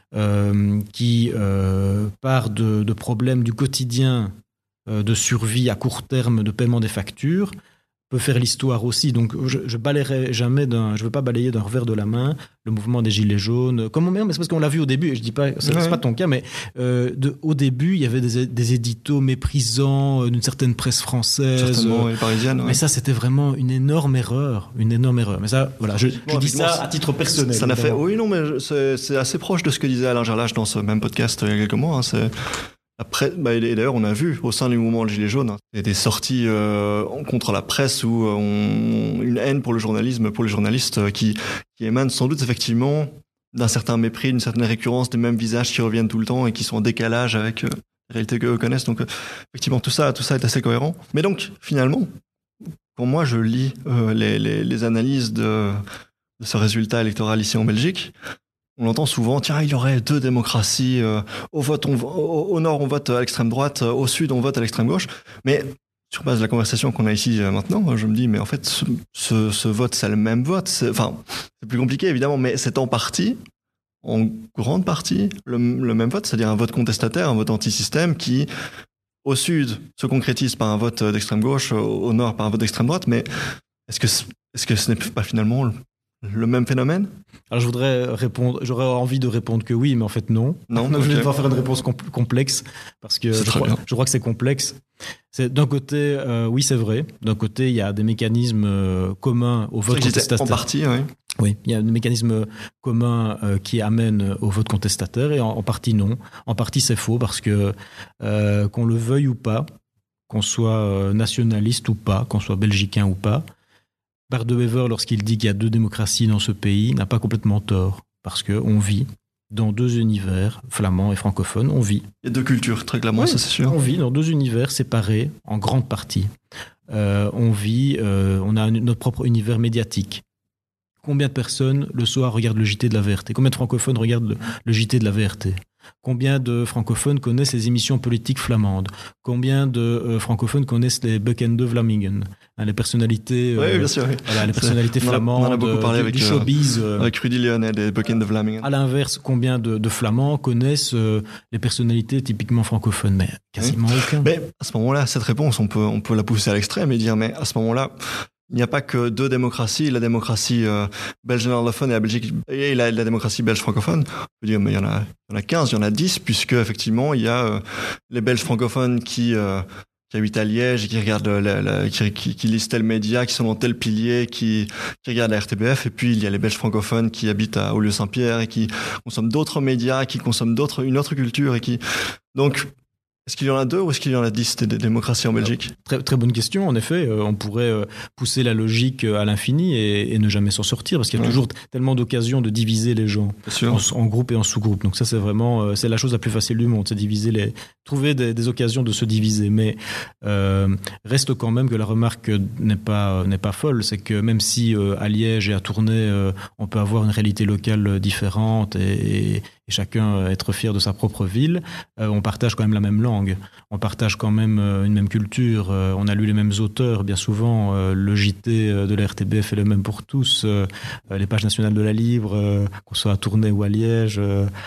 euh, qui euh, part de, de problèmes du quotidien, euh, de survie à court terme, de paiement des factures, peut faire l'histoire aussi. Donc, je ne balayerai jamais d'un, je veux pas balayer d'un revers de la main le mouvement des Gilets jaunes. Comme on, mais c'est parce qu'on l'a vu au début, et je dis pas, c'est, ouais. c'est pas ton cas, mais euh, de, au début, il y avait des, des éditos méprisants d'une certaine presse française. Certainement, et parisienne. Ouais. Mais ça, c'était vraiment une énorme erreur, une énorme erreur. Mais ça, voilà, je, je dis ça à titre personnel. Ça n'a fait, oui, non, mais c'est, c'est assez proche de ce que disait Alain Gerlache dans ce même podcast il y a quelques mois. Hein, c'est Après, bah, et d'ailleurs, on a vu au sein du mouvement Gilets jaunes hein, des sorties euh, contre la presse ou euh, une haine pour le journalisme, pour les journalistes, euh, qui, qui émanent sans doute effectivement d'un certain mépris, d'une certaine récurrence des mêmes visages qui reviennent tout le temps et qui sont en décalage avec euh, la réalité qu'eux connaissent. Donc, euh, effectivement, tout ça, tout ça est assez cohérent. Mais donc, finalement, pour moi, je lis euh, les, les, les analyses de, de ce résultat électoral ici en Belgique. On entend souvent, tiens, il y aurait deux démocraties. Euh, au, vote, on, au, au nord, on vote à l'extrême droite. Euh, au sud, on vote à l'extrême gauche. Mais sur base de la conversation qu'on a ici euh, maintenant, je me dis, mais en fait, ce, ce, ce vote, c'est le même vote. C'est, enfin, c'est plus compliqué, évidemment, mais c'est en partie, en grande partie, le, le même vote, c'est-à-dire un vote contestataire, un vote anti-système qui, au sud, se concrétise par un vote d'extrême gauche, au, au nord, par un vote d'extrême droite. Mais est-ce que, est-ce que ce n'est pas finalement le, le même phénomène ? Alors je voudrais répondre, j'aurais envie de répondre que oui, mais en fait non. Non, okay. Je vais devoir faire une ouais. réponse compl- complexe parce que je crois, je crois que c'est complexe. C'est, d'un côté, euh, oui, c'est vrai. D'un côté, il y a des mécanismes euh, communs au vote contestataire. En partie, oui. Oui, il y a des mécanismes communs euh, qui amènent au vote contestataire et en, en partie non. En partie, c'est faux parce que euh, qu'on le veuille ou pas, qu'on soit euh, nationaliste ou pas, qu'on soit belgicain ou pas, Bart de Wever, lorsqu'il dit qu'il y a deux démocraties dans ce pays, n'a pas complètement tort. Parce qu'on vit dans deux univers, flamands et francophones, on vit. Il y a deux cultures, très clairement, oui, ça c'est sûr. On vit dans deux univers séparés en grande partie. Euh, on vit, euh, on a notre propre univers médiatique. Combien de personnes, le soir, regardent le J T de la V R T ? Combien de francophones regardent le, le J T de la V R T ? Combien de francophones connaissent les émissions politiques flamandes ? Combien de euh, francophones connaissent les Bekende Vlamingen, hein, les personnalités, euh, oui, bien sûr, oui. voilà, les personnalités C'est, flamandes, on en a beaucoup parlé du, avec, du showbiz. Euh, avec Rudy Lionnet, des Bekende Vlamingen. À l'inverse, combien de, de Flamands connaissent euh, les personnalités typiquement francophones ? Mais quasiment oui. aucun. Mais à ce moment-là, cette réponse, on peut, on peut la pousser à l'extrême et dire, mais à ce moment-là, il n'y a pas que deux démocraties, la démocratie euh, belge néerlandophone et la Belgique et la, la démocratie belge francophone. On peut dire, mais il y en a, il y en a quinze, il y en a dix, puisque effectivement, il y a euh, les Belges francophones qui, euh, qui habitent à Liège et qui regardent, la, la, qui, qui, qui lisent tel média, qui sont dans tel pilier, qui, qui regardent la R T B F. Et puis il y a les Belges francophones qui habitent à Olieu-Saint-Pierre et qui consomment d'autres médias, qui consomment d'autres, une autre culture et qui donc. Est-ce qu'il y en a deux ou est-ce qu'il y en a dix des démocraties en Belgique ? Très, très bonne question. En effet, euh, on pourrait euh, pousser la logique à l'infini et, et ne jamais s'en sortir parce qu'il y a ouais. toujours t- tellement d'occasions de diviser les gens en, en groupe et en sous-groupe. Donc ça, c'est vraiment euh, c'est la chose la plus facile du monde, c'est diviser les, trouver des, des occasions de se diviser. Mais euh, reste quand même que la remarque n'est pas n'est pas folle, c'est que même si euh, à Liège et à Tournai, euh, on peut avoir une réalité locale différente et, et, et chacun être fier de sa propre ville, euh, on partage quand même la même langue. On partage quand même une même culture, on a lu les mêmes auteurs bien souvent, le J T de la R T B F est le même pour tous, les pages nationales de la Livre, qu'on soit à Tournai ou à Liège,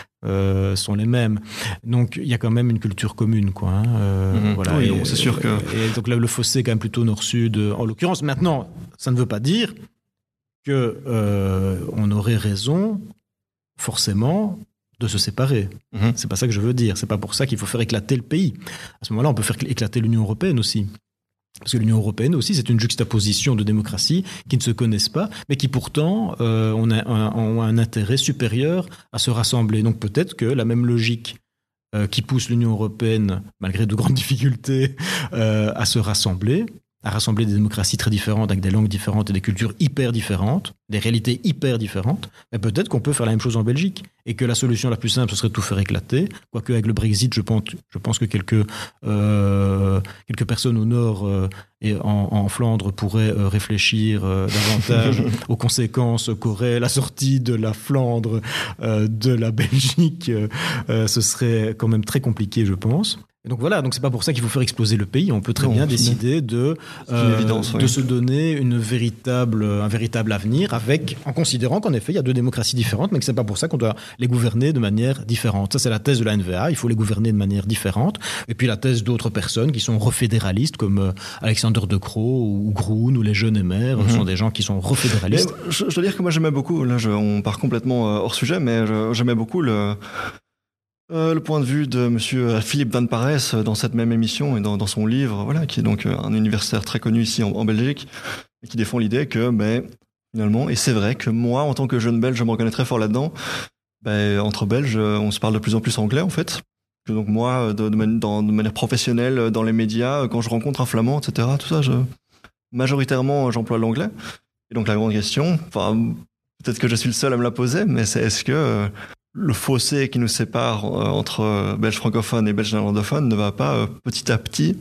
euh, sont les mêmes. Donc il y a quand même une culture commune, quoi. Hein. Euh, mmh. voilà. Oui, et, c'est sûr que. Et donc là, le fossé est quand même plutôt nord-sud. En l'occurrence, maintenant, ça ne veut pas dire que euh, on aurait raison, forcément, de se séparer. Mmh. C'est pas ça que je veux dire. C'est pas pour ça qu'il faut faire éclater le pays. À ce moment-là, on peut faire éclater l'Union européenne aussi. Parce que l'Union européenne aussi, c'est une juxtaposition de démocraties qui ne se connaissent pas, mais qui pourtant euh, ont, un, un, ont un intérêt supérieur à se rassembler. Donc peut-être que la même logique euh, qui pousse l'Union européenne, malgré de grandes difficultés, euh, à se rassembler, à rassembler des démocraties très différentes, avec des langues différentes et des cultures hyper différentes, des réalités hyper différentes, mais peut-être qu'on peut faire la même chose en Belgique et que la solution la plus simple, ce serait de tout faire éclater. Quoique avec le Brexit, je pense, je pense que quelques, euh, quelques personnes au nord euh, et en, en Flandre pourraient euh, réfléchir euh, davantage aux conséquences qu'aurait la sortie de la Flandre euh, de la Belgique. Euh, ce serait quand même très compliqué, je pense. Et donc voilà, donc c'est pas pour ça qu'il faut faire exploser le pays. On peut très non, bien décider de, euh, évidence, de oui. se donner une véritable, un véritable avenir avec, en considérant qu'en effet, il y a deux démocraties différentes, mais que c'est pas pour ça qu'on doit les gouverner de manière différente. Ça, c'est la thèse de la N V A. Il faut les gouverner de manière différente. Et puis la thèse d'autres personnes qui sont refédéralistes, comme euh, Alexander De Croo ou Groen ou les Jeunes Aimers, mm-hmm. sont des gens qui sont refédéralistes. Mais, je, je dois dire que moi j'aimais beaucoup, là je, on part complètement euh, hors sujet, mais je, j'aimais beaucoup le... Euh, le point de vue de monsieur Philippe Van Parijs dans cette même émission et dans, dans son livre, voilà, qui est donc un universitaire très connu ici en, en Belgique, et qui défend l'idée que, ben, finalement, et c'est vrai que moi, en tant que jeune Belge, je me reconnais très fort là-dedans, ben, entre Belges, on se parle de plus en plus anglais, en fait. Donc moi, de, de, man- dans, de manière professionnelle, dans les médias, quand je rencontre un Flamand, et cetera, tout ça, je, majoritairement, j'emploie l'anglais. Et donc la grande question, enfin, peut-être que je suis le seul à me la poser, mais c'est est-ce que... Euh, le fossé qui nous sépare euh, entre euh, Belges francophones et Belges néerlandophones ne va pas euh, petit à petit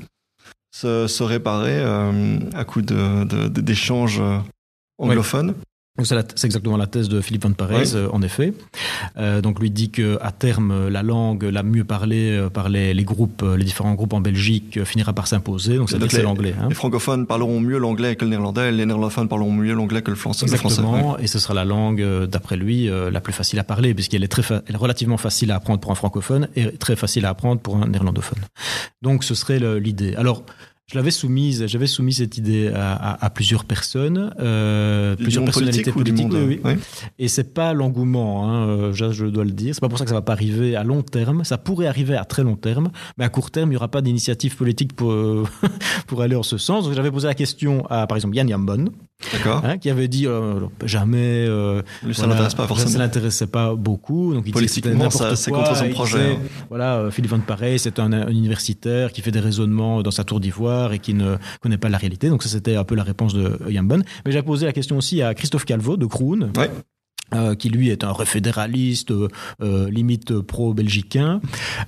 se, se réparer euh, à coup de, de, de, d'échanges euh, anglophones. Oui. Donc c'est, la, c'est exactement la thèse de Philippe Van Parijs, oui. euh, en effet. Euh, donc lui dit qu'à terme, la langue la mieux parlée euh, par les, les groupes, les différents groupes en Belgique euh, finira par s'imposer. Donc, donc c'est l'anglais. Hein. Les francophones parleront mieux l'anglais que le néerlandais, et les néerlandophones parleront mieux l'anglais que le français. Exactement, le français, oui. Et ce sera la langue, euh, d'après lui, euh, la plus facile à parler, puisqu'elle est, très fa- elle est relativement facile à apprendre pour un francophone et très facile à apprendre pour un néerlandophone. Donc ce serait le, l'idée. Alors, je l'avais soumise, j'avais soumis cette idée à, à, à plusieurs personnes, euh, plusieurs personnalités politiques, monde, oui, oui. oui. Et c'est pas l'engouement, hein, je, je dois le dire. C'est pas pour ça que ça va pas arriver à long terme. Ça pourrait arriver à très long terme, mais à court terme, il y aura pas d'initiative politique pour pour aller en ce sens. Donc j'avais posé la question à, par exemple, Jan Jambon, d'accord, hein, qui avait dit euh, jamais. Euh, Lui, ça voilà, l'intéresse pas forcément. Ça l'intéressait pas beaucoup. Donc il politiquement, ça, c'est contre son projet. Disait, hein. Voilà, Philippe Van Parijs, c'est un, un universitaire qui fait des raisonnements dans sa tour d'ivoire et qui ne connaît pas la réalité. Donc ça, c'était un peu la réponse de Jambon. Mais j'ai posé la question aussi à Christophe Calvo de Groen, ouais. euh, qui lui est un réfédéraliste, euh, limite pro-belgicain.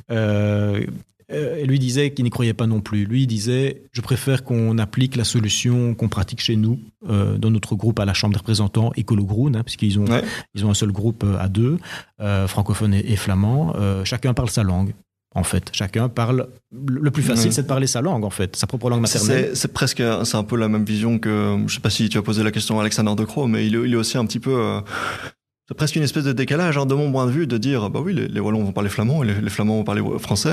Euh, Et lui disait qu'il n'y croyait pas non plus. Lui disait, je préfère qu'on applique la solution qu'on pratique chez nous, euh, dans notre groupe à la Chambre des représentants, Écolo Groen, hein, puisqu'ils ont, ouais. ils ont un seul groupe à deux, euh, francophone et, et flamand. Euh, chacun parle sa langue. En fait, chacun parle. Le plus facile, oui. c'est de parler sa langue, en fait, sa propre langue maternelle. C'est, c'est presque, c'est un peu la même vision que. Je sais pas si tu as posé la question à Alexander De Croo, mais il est, il est aussi un petit peu. Euh, c'est presque une espèce de décalage, hein, de mon point de vue, de dire, bah oui, les, les Wallons vont parler flamand, et les, les Flamands vont parler français.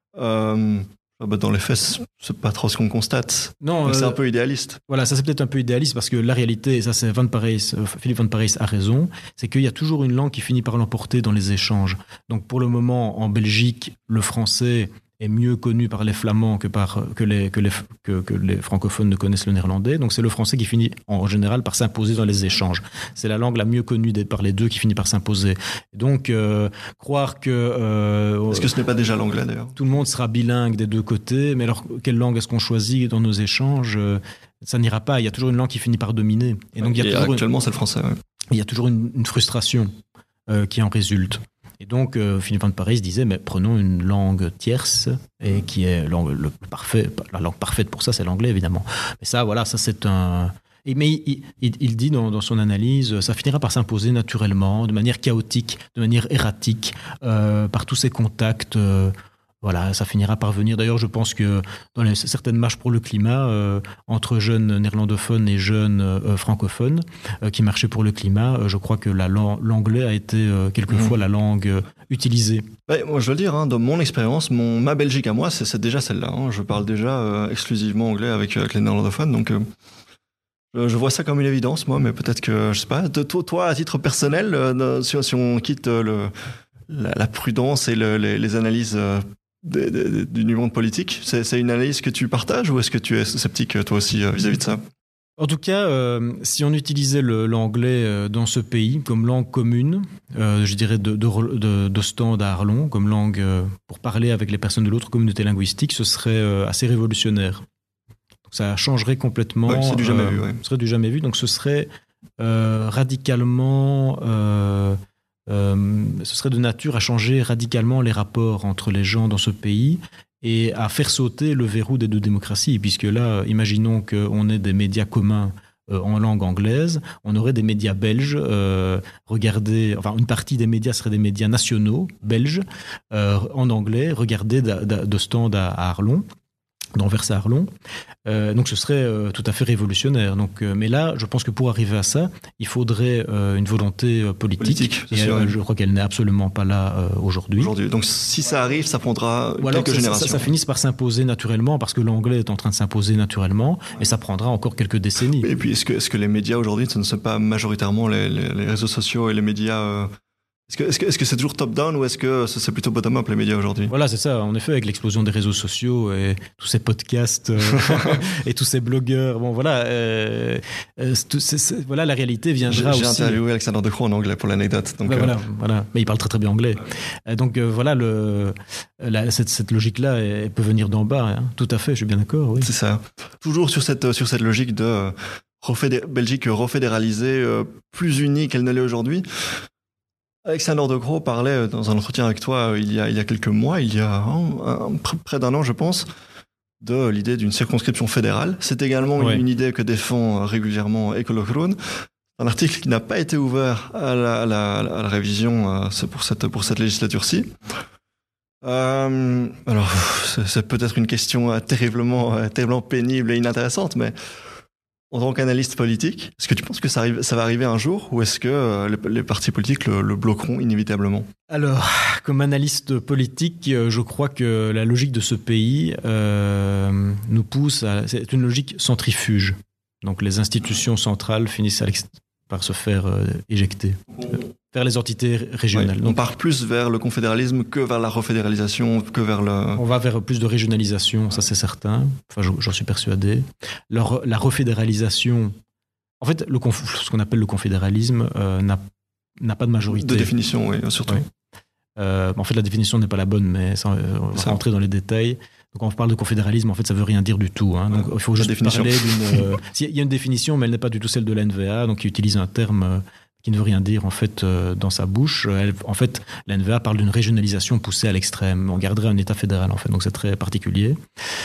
Euh, bah dans les faits, c'est pas trop ce qu'on constate. Non, euh, c'est un peu idéaliste. Voilà, ça c'est peut-être un peu idéaliste parce que la réalité, et ça c'est Van Parijs, Philippe Van Parijs a raison, c'est qu'il y a toujours une langue qui finit par l'emporter dans les échanges. Donc pour le moment, en Belgique, le français est mieux connu par les Flamands que par que les que les que, que les francophones ne connaissent le néerlandais. Donc c'est le français qui finit en général par s'imposer dans les échanges. C'est la langue la mieux connue par les deux qui finit par s'imposer. Donc euh, croire que euh, est-ce que ce n'est pas déjà l'anglais d'ailleurs? Tout le monde sera bilingue des deux côtés, mais alors quelle langue est-ce qu'on choisit dans nos échanges? Ça n'ira pas. Il y a toujours une langue qui finit par dominer. Et donc il y a toujours actuellement une, c'est le français. Ouais. Il y a toujours une, une frustration euh, qui en résulte. Et donc, euh, Philippe Van Parijs disait, mais prenons une langue tierce, et qui est langue, le parfait, la langue parfaite pour ça, c'est l'anglais, évidemment. Mais ça, voilà, ça c'est un... Et, mais il, il, il dit dans, dans son analyse, ça finira par s'imposer naturellement, de manière chaotique, de manière erratique, euh, par tous ces contacts... Euh, Voilà, ça finira par venir. D'ailleurs, je pense que dans les, certaines marches pour le climat, euh, entre jeunes néerlandophones et jeunes euh, francophones euh, qui marchaient pour le climat, euh, je crois que la, l'anglais a été euh, quelquefois mmh. la langue euh, utilisée. Ouais, moi, je veux le dire, hein, dans mon expérience, mon, ma Belgique à moi, c'est, c'est déjà celle-là. Hein. Je parle déjà euh, exclusivement anglais avec, avec les néerlandophones, donc... Euh... Je vois ça comme une évidence, moi, mais peut-être que, je sais pas, toi, toi à titre personnel, euh, si, si on quitte le, la, la prudence et le, les, les analyses euh, de, de, du monde politique, c'est, c'est une analyse que tu partages ou est-ce que tu es sceptique, toi aussi, euh, vis-à-vis de ça? En tout cas, euh, si on utilisait le, l'anglais euh, dans ce pays comme langue commune, euh, je dirais de, de, de, d'Ostende à Arlon, comme langue euh, pour parler avec les personnes de l'autre communauté linguistique, ce serait euh, assez révolutionnaire. Ça changerait complètement. Ouais, c'est du jamais euh, vu. Ouais. Ce serait du jamais vu. Donc ce serait euh, radicalement... Euh, euh, ce serait de nature à changer radicalement les rapports entre les gens dans ce pays et à faire sauter le verrou des deux démocraties, puisque là, imaginons qu'on ait des médias communs euh, en langue anglaise, on aurait des médias belges, euh, regardez, enfin une partie des médias seraient des médias nationaux belges, euh, en anglais, regardés d'Ostende à Arlon, d'Anvers à Arlon. Euh, donc ce serait euh, tout à fait révolutionnaire. Donc, euh, mais là, je pense que pour arriver à ça, il faudrait euh, une volonté euh, politique. politique et euh, je crois qu'elle n'est absolument pas là euh, aujourd'hui. Aujourd'hui. Donc si ça arrive, ça prendra Ou quelques alors, générations. Ça, ça, ça finisse par s'imposer naturellement, parce que l'anglais est en train de s'imposer naturellement, et ça prendra encore quelques décennies. Et puis est-ce que, est-ce que les médias aujourd'hui, ce ne sont pas majoritairement les, les, les réseaux sociaux et les médias euh... Est-ce que, est-ce, que, est-ce que c'est toujours top-down ou est-ce que c'est plutôt bottom-up les médias aujourd'hui ? Voilà, c'est ça. En effet, avec l'explosion des réseaux sociaux et tous ces podcasts euh, et tous ces blogueurs, bon voilà, euh, c'est, c'est, c'est, voilà, la réalité viendra j'ai, aussi. J'ai interviewé Alexandre De Croo en anglais pour l'anecdote. Donc ben, euh... voilà, voilà, mais il parle très très bien anglais. Euh, donc euh, voilà, le, la, cette, cette logique-là, elle peut venir d'en bas. Hein. Tout à fait, je suis bien d'accord. Oui. C'est ça. Toujours sur cette sur cette logique de euh, refédé- Belgique refédéralisée, euh, plus unie qu'elle ne l'est aujourd'hui. Alexandre De Croo parlait dans un entretien avec toi il y a, il y a quelques mois, il y a un, un, près d'un an je pense, de l'idée d'une circonscription fédérale. C'est également ouais. une, une idée que défend régulièrement Ecolo Groen. Un article qui n'a pas été ouvert à la, à la, à la révision c'est pour, cette, pour cette législature-ci. Euh, alors, c'est, c'est peut-être une question terriblement, terriblement pénible et inintéressante, mais... En tant qu'analyste politique, est-ce que tu penses que ça, arrive, ça va arriver un jour ou est-ce que euh, les, les partis politiques le, le bloqueront inévitablement ? Alors, comme analyste politique, je crois que la logique de ce pays euh, nous pousse à... C'est une logique centrifuge. Donc les institutions centrales finissent à par se faire euh, éjecter euh, vers les entités régionales. Ouais, Donc, on part plus vers le confédéralisme que vers la refédéralisation, que vers le... On va vers plus de régionalisation, ça c'est certain. Enfin, j'en suis persuadé. La, la refédéralisation... En fait, le conf... ce qu'on appelle le confédéralisme euh, n'a, n'a pas de majorité. De définition, oui, surtout. Oui. Euh, en fait, la définition n'est pas la bonne, mais ça, on va ça. rentrer dans les détails. Donc, quand on parle de confédéralisme, en fait, ça veut rien dire du tout. Hein. Donc, il faut juste parler d'une... Euh, il y a une définition, mais elle n'est pas du tout celle de l'N V A, donc qui utilise un terme euh, qui ne veut rien dire, en fait, euh, dans sa bouche. Elle, en fait, l'N V A parle d'une régionalisation poussée à l'extrême. On garderait un État fédéral, en fait, donc c'est très particulier.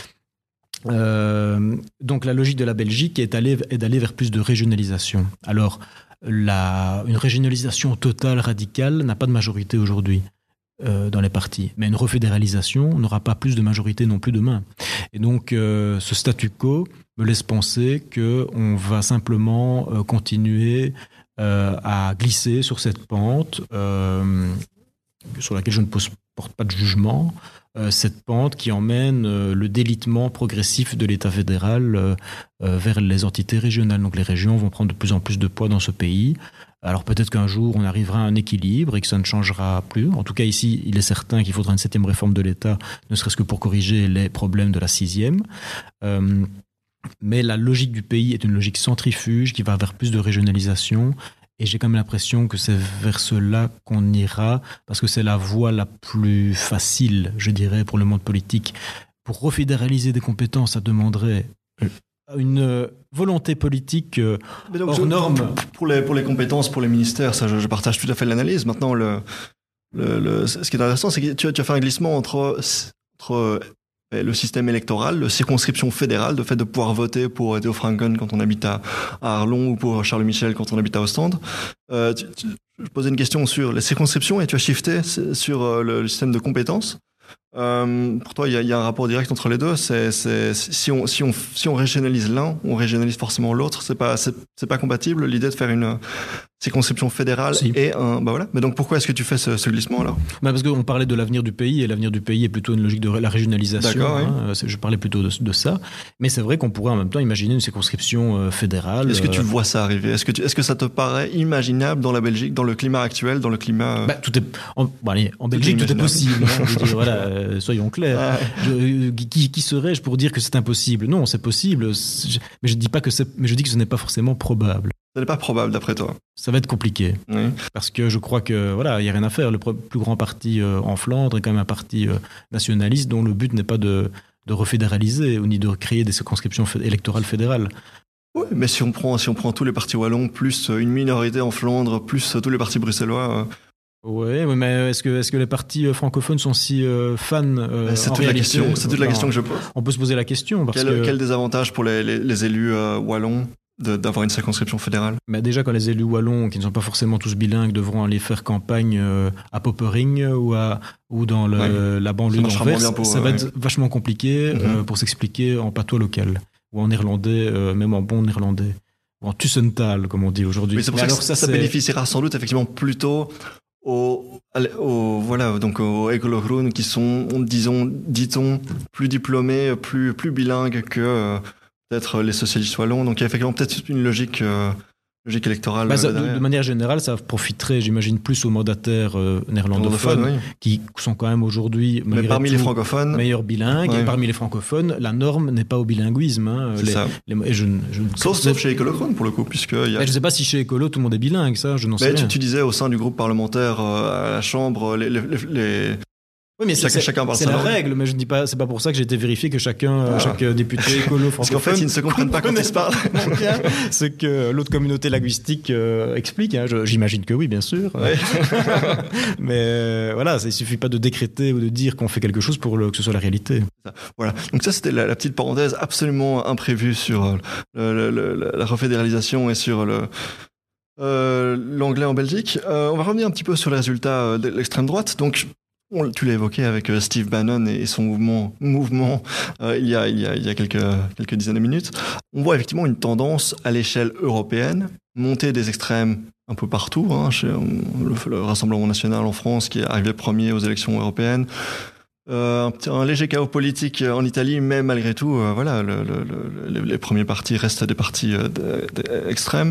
Euh, donc, la logique de la Belgique est, aller, est d'aller vers plus de régionalisation. Alors, la, une régionalisation totale, radicale, n'a pas de majorité aujourd'hui. Euh, dans les partis. Mais une refédéralisation n'aura pas plus de majorité non plus demain. Et donc, euh, ce statu quo me laisse penser qu'on va simplement euh, continuer euh, à glisser sur cette pente euh, sur laquelle je ne pose, porte pas de jugement, euh, cette pente qui emmène euh, le délitement progressif de l'État fédéral euh, euh, vers les entités régionales. Donc les régions vont prendre de plus en plus de poids dans ce pays. Alors peut-être qu'un jour on arrivera à un équilibre et que ça ne changera plus. En tout cas ici, il est certain qu'il faudra une septième réforme de l'État, ne serait-ce que pour corriger les problèmes de la sixième. Euh, mais la logique du pays est une logique centrifuge qui va vers plus de régionalisation. Et j'ai quand même l'impression que c'est vers cela qu'on ira, parce que c'est la voie la plus facile, je dirais, pour le monde politique. Pour refédéraliser des compétences, ça demanderait une volonté politique donc, hors je, norme. Pour les, pour les compétences, pour les ministères, ça, je, je partage tout à fait l'analyse. Maintenant, le, le, le, ce qui est intéressant, c'est que tu, tu as fait un glissement entre, entre le système électoral, la circonscription fédérale, le fait de pouvoir voter pour Theo Franken quand on habite à, à Arlon ou pour Charles Michel quand on habite à Ostende. Euh, tu, tu, je posais une question sur les circonscriptions et tu as shifté sur le, le système de compétences. Euh, pour toi, il y, y a un rapport direct entre les deux. C'est, c'est, si, on, si, on, si on régionalise l'un, on régionalise forcément l'autre. C'est pas, c'est, c'est pas compatible l'idée de faire une circonscription fédérale si. et un. Bah voilà. Mais donc pourquoi est-ce que tu fais ce, ce glissement alors ? Bah parce qu'on parlait de l'avenir du pays et l'avenir du pays est plutôt une logique de la régionalisation. D'accord, hein. oui. Je parlais plutôt de, de ça. Mais c'est vrai qu'on pourrait en même temps imaginer une circonscription fédérale. Est-ce que tu vois ça arriver ? Est-ce que, tu, est-ce que ça te paraît imaginable dans la Belgique, dans le climat actuel, dans le climat bah, tout est en, bon, allez, en Belgique, tout est, tout est possible. Hein, je veux dire, voilà, euh, soyons clairs. Ah. Je, qui, qui serais-je pour dire que c'est impossible ? Non, c'est possible. C'est, mais je dis pas que c'est, mais je dis que ce n'est pas forcément probable. Ce n'est pas probable d'après toi. Ça va être compliqué. Oui. Parce que je crois que voilà, il y a rien à faire. Le plus grand parti euh, en Flandre est quand même un parti euh, nationaliste dont le but n'est pas de, de refédéraliser ou ni de créer des circonscriptions électorales fédérales. Oui, mais si on prend, si on prend tous les partis wallons, plus une minorité en Flandre, plus tous les partis bruxellois... Euh... Oui, oui, mais est-ce que, est-ce que les partis francophones sont si euh, fans euh, C'est toute la question, c'est toute la question que je pose. On peut se poser la question. Parce quel, que... quel désavantage pour les, les, les élus euh, wallons de, d'avoir une circonscription fédérale? Mais déjà, quand les élus wallons, qui ne sont pas forcément tous bilingues, devront aller faire campagne euh, à Popering ou, à, ou dans le, ouais. la banlieue d'Anvers, pour, ça va ouais. être vachement compliqué mm-hmm. euh, pour s'expliquer en patois local ou en néerlandais, euh, même en bon néerlandais. Ou en Tussental, comme on dit aujourd'hui. Mais c'est pour mais ça alors, que ça, ça bénéficiera sans doute effectivement plutôt aux, aux voilà donc aux écologroen qui sont, disons, dit-on, plus diplômés, plus plus bilingues que euh, peut-être les socialistes wallons. Donc il y a effectivement peut-être une logique euh, logique électorale. Bah ça, de, de manière générale, ça profiterait, j'imagine, plus aux mandataires euh, néerlandophones oui. qui sont quand même aujourd'hui mais parmi tout, les francophones meilleurs bilingues. Ouais. Et parmi les francophones, la norme n'est pas au bilinguisme. Hein, c'est les, ça. Les, et je, je, sauf, sauf chez Écologroen pour le coup, puisque il y a... je ne sais pas si chez Écolo tout le monde est bilingue, ça, je n'en sais mais rien. Tu, tu disais au sein du groupe parlementaire euh, à la Chambre, les, les, les... Oui, mais chacun, c'est, chacun c'est la langue. Règle, mais je ne dis pas, c'est pas pour ça que j'ai été vérifié que chacun, ah. chaque député écolo francophone. Parce qu'en fait, ils ne se comprennent pas quand ils se parlent. Ce que l'autre communauté linguistique euh, explique, hein. Je, j'imagine que oui, bien sûr. Ouais. Mais euh, voilà, ça, il suffit pas de décréter ou de dire qu'on fait quelque chose pour le, que ce soit la réalité. Voilà. Donc ça, c'était la, la petite parenthèse absolument imprévue sur le, le, le, la refédéralisation et sur le, euh, l'anglais en Belgique. Euh, on va revenir un petit peu sur les résultats de l'extrême droite. Donc, On, tu l'as évoqué avec euh, Steve Bannon et son mouvement, mouvement euh, il y a, il y a, il y a quelques, quelques dizaines de minutes. On voit effectivement une tendance à l'échelle européenne, montée des extrêmes un peu partout, hein, chez le, le Rassemblement national en France qui est arrivé premier aux élections européennes. Euh, un, un léger chaos politique en Italie, mais malgré tout, euh, voilà, le, le, le, les premiers partis restent des partis euh, de, de, extrêmes.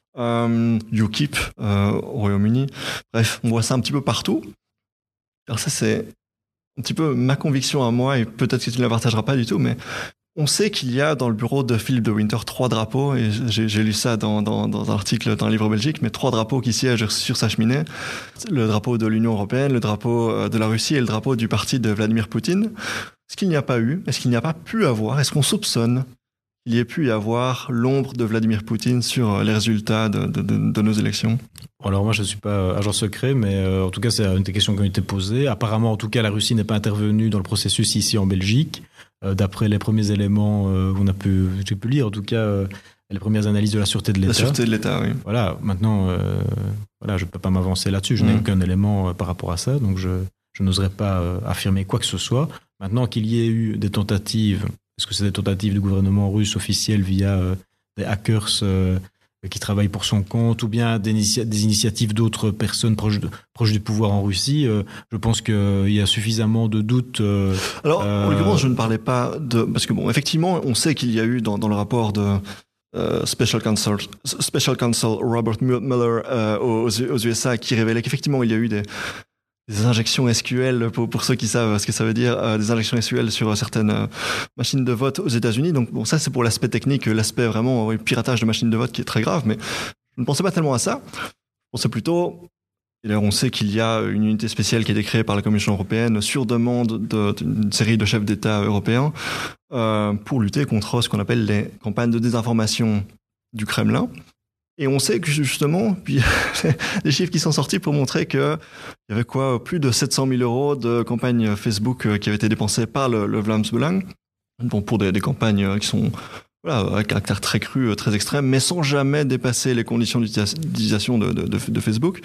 Euh, UKIP euh, au Royaume-Uni. Bref, on voit ça un petit peu partout. Alors ça, c'est un petit peu ma conviction à moi, et peut-être que tu ne la partageras pas du tout, mais on sait qu'il y a dans le bureau de Philippe de Winter trois drapeaux, et j'ai, j'ai lu ça dans, dans, dans un article dans un livre belgique, mais trois drapeaux qui siègent sur sa cheminée. Le drapeau de l'Union européenne, le drapeau de la Russie et le drapeau du parti de Vladimir Poutine. Est-ce qu'il n'y a pas eu, est-ce qu'il n'y a pas pu avoir, est-ce qu'on soupçonne qu'il y ait pu y avoir l'ombre de Vladimir Poutine sur les résultats de, de, de, de nos élections? Alors moi, je ne suis pas agent secret, mais euh, en tout cas, c'est une des questions qui ont été posées. Apparemment, en tout cas, la Russie n'est pas intervenue dans le processus ici en Belgique. Euh, d'après les premiers éléments euh, qu'on a pu, j'ai pu lire, en tout cas, euh, les premières analyses de la sûreté de l'État. La sûreté de l'État, oui. Voilà, maintenant, euh, voilà, je ne peux pas m'avancer là-dessus. Je mmh. n'ai aucun élément euh, par rapport à ça, donc je, je n'oserais pas euh, affirmer quoi que ce soit. Maintenant qu'il y ait eu des tentatives, est-ce que c'est des tentatives du gouvernement russe officiel via euh, des hackers euh, qui travaillent pour son compte, ou bien des, initia- des initiatives d'autres personnes proches, de, proches du pouvoir en Russie, euh, je pense qu'il euh, y a suffisamment de doutes. Euh, Alors, en l'occurrence, je ne parlais pas de... Parce que, bon, effectivement, on sait qu'il y a eu dans, dans le rapport de euh, Special Counsel, Special Counsel Robert Mueller euh, aux, aux U S A qui révélait qu'effectivement, il y a eu des... des injections S Q L, pour, pour ceux qui savent ce que ça veut dire, euh, des injections S Q L sur certaines euh, machines de vote aux États-Unis. Donc bon, ça c'est pour l'aspect technique, l'aspect vraiment oui, piratage de machines de vote qui est très grave, mais je ne pensais pas tellement à ça. Je pensais plutôt, et d'ailleurs on sait qu'il y a une unité spéciale qui a été créée par la Commission européenne sur demande de, d'une série de chefs d'État européens euh, pour lutter contre ce qu'on appelle les campagnes de désinformation du Kremlin. Et on sait que justement, puis des chiffres qui sont sortis pour montrer qu'il y avait quoi, plus de sept cent mille euros de campagnes Facebook qui avaient été dépensées par le, le Vlaams-Belang, bon, pour des, des campagnes qui sont voilà, à caractère très cru, très extrême, mais sans jamais dépasser les conditions d'utilisation de, de, de, de Facebook.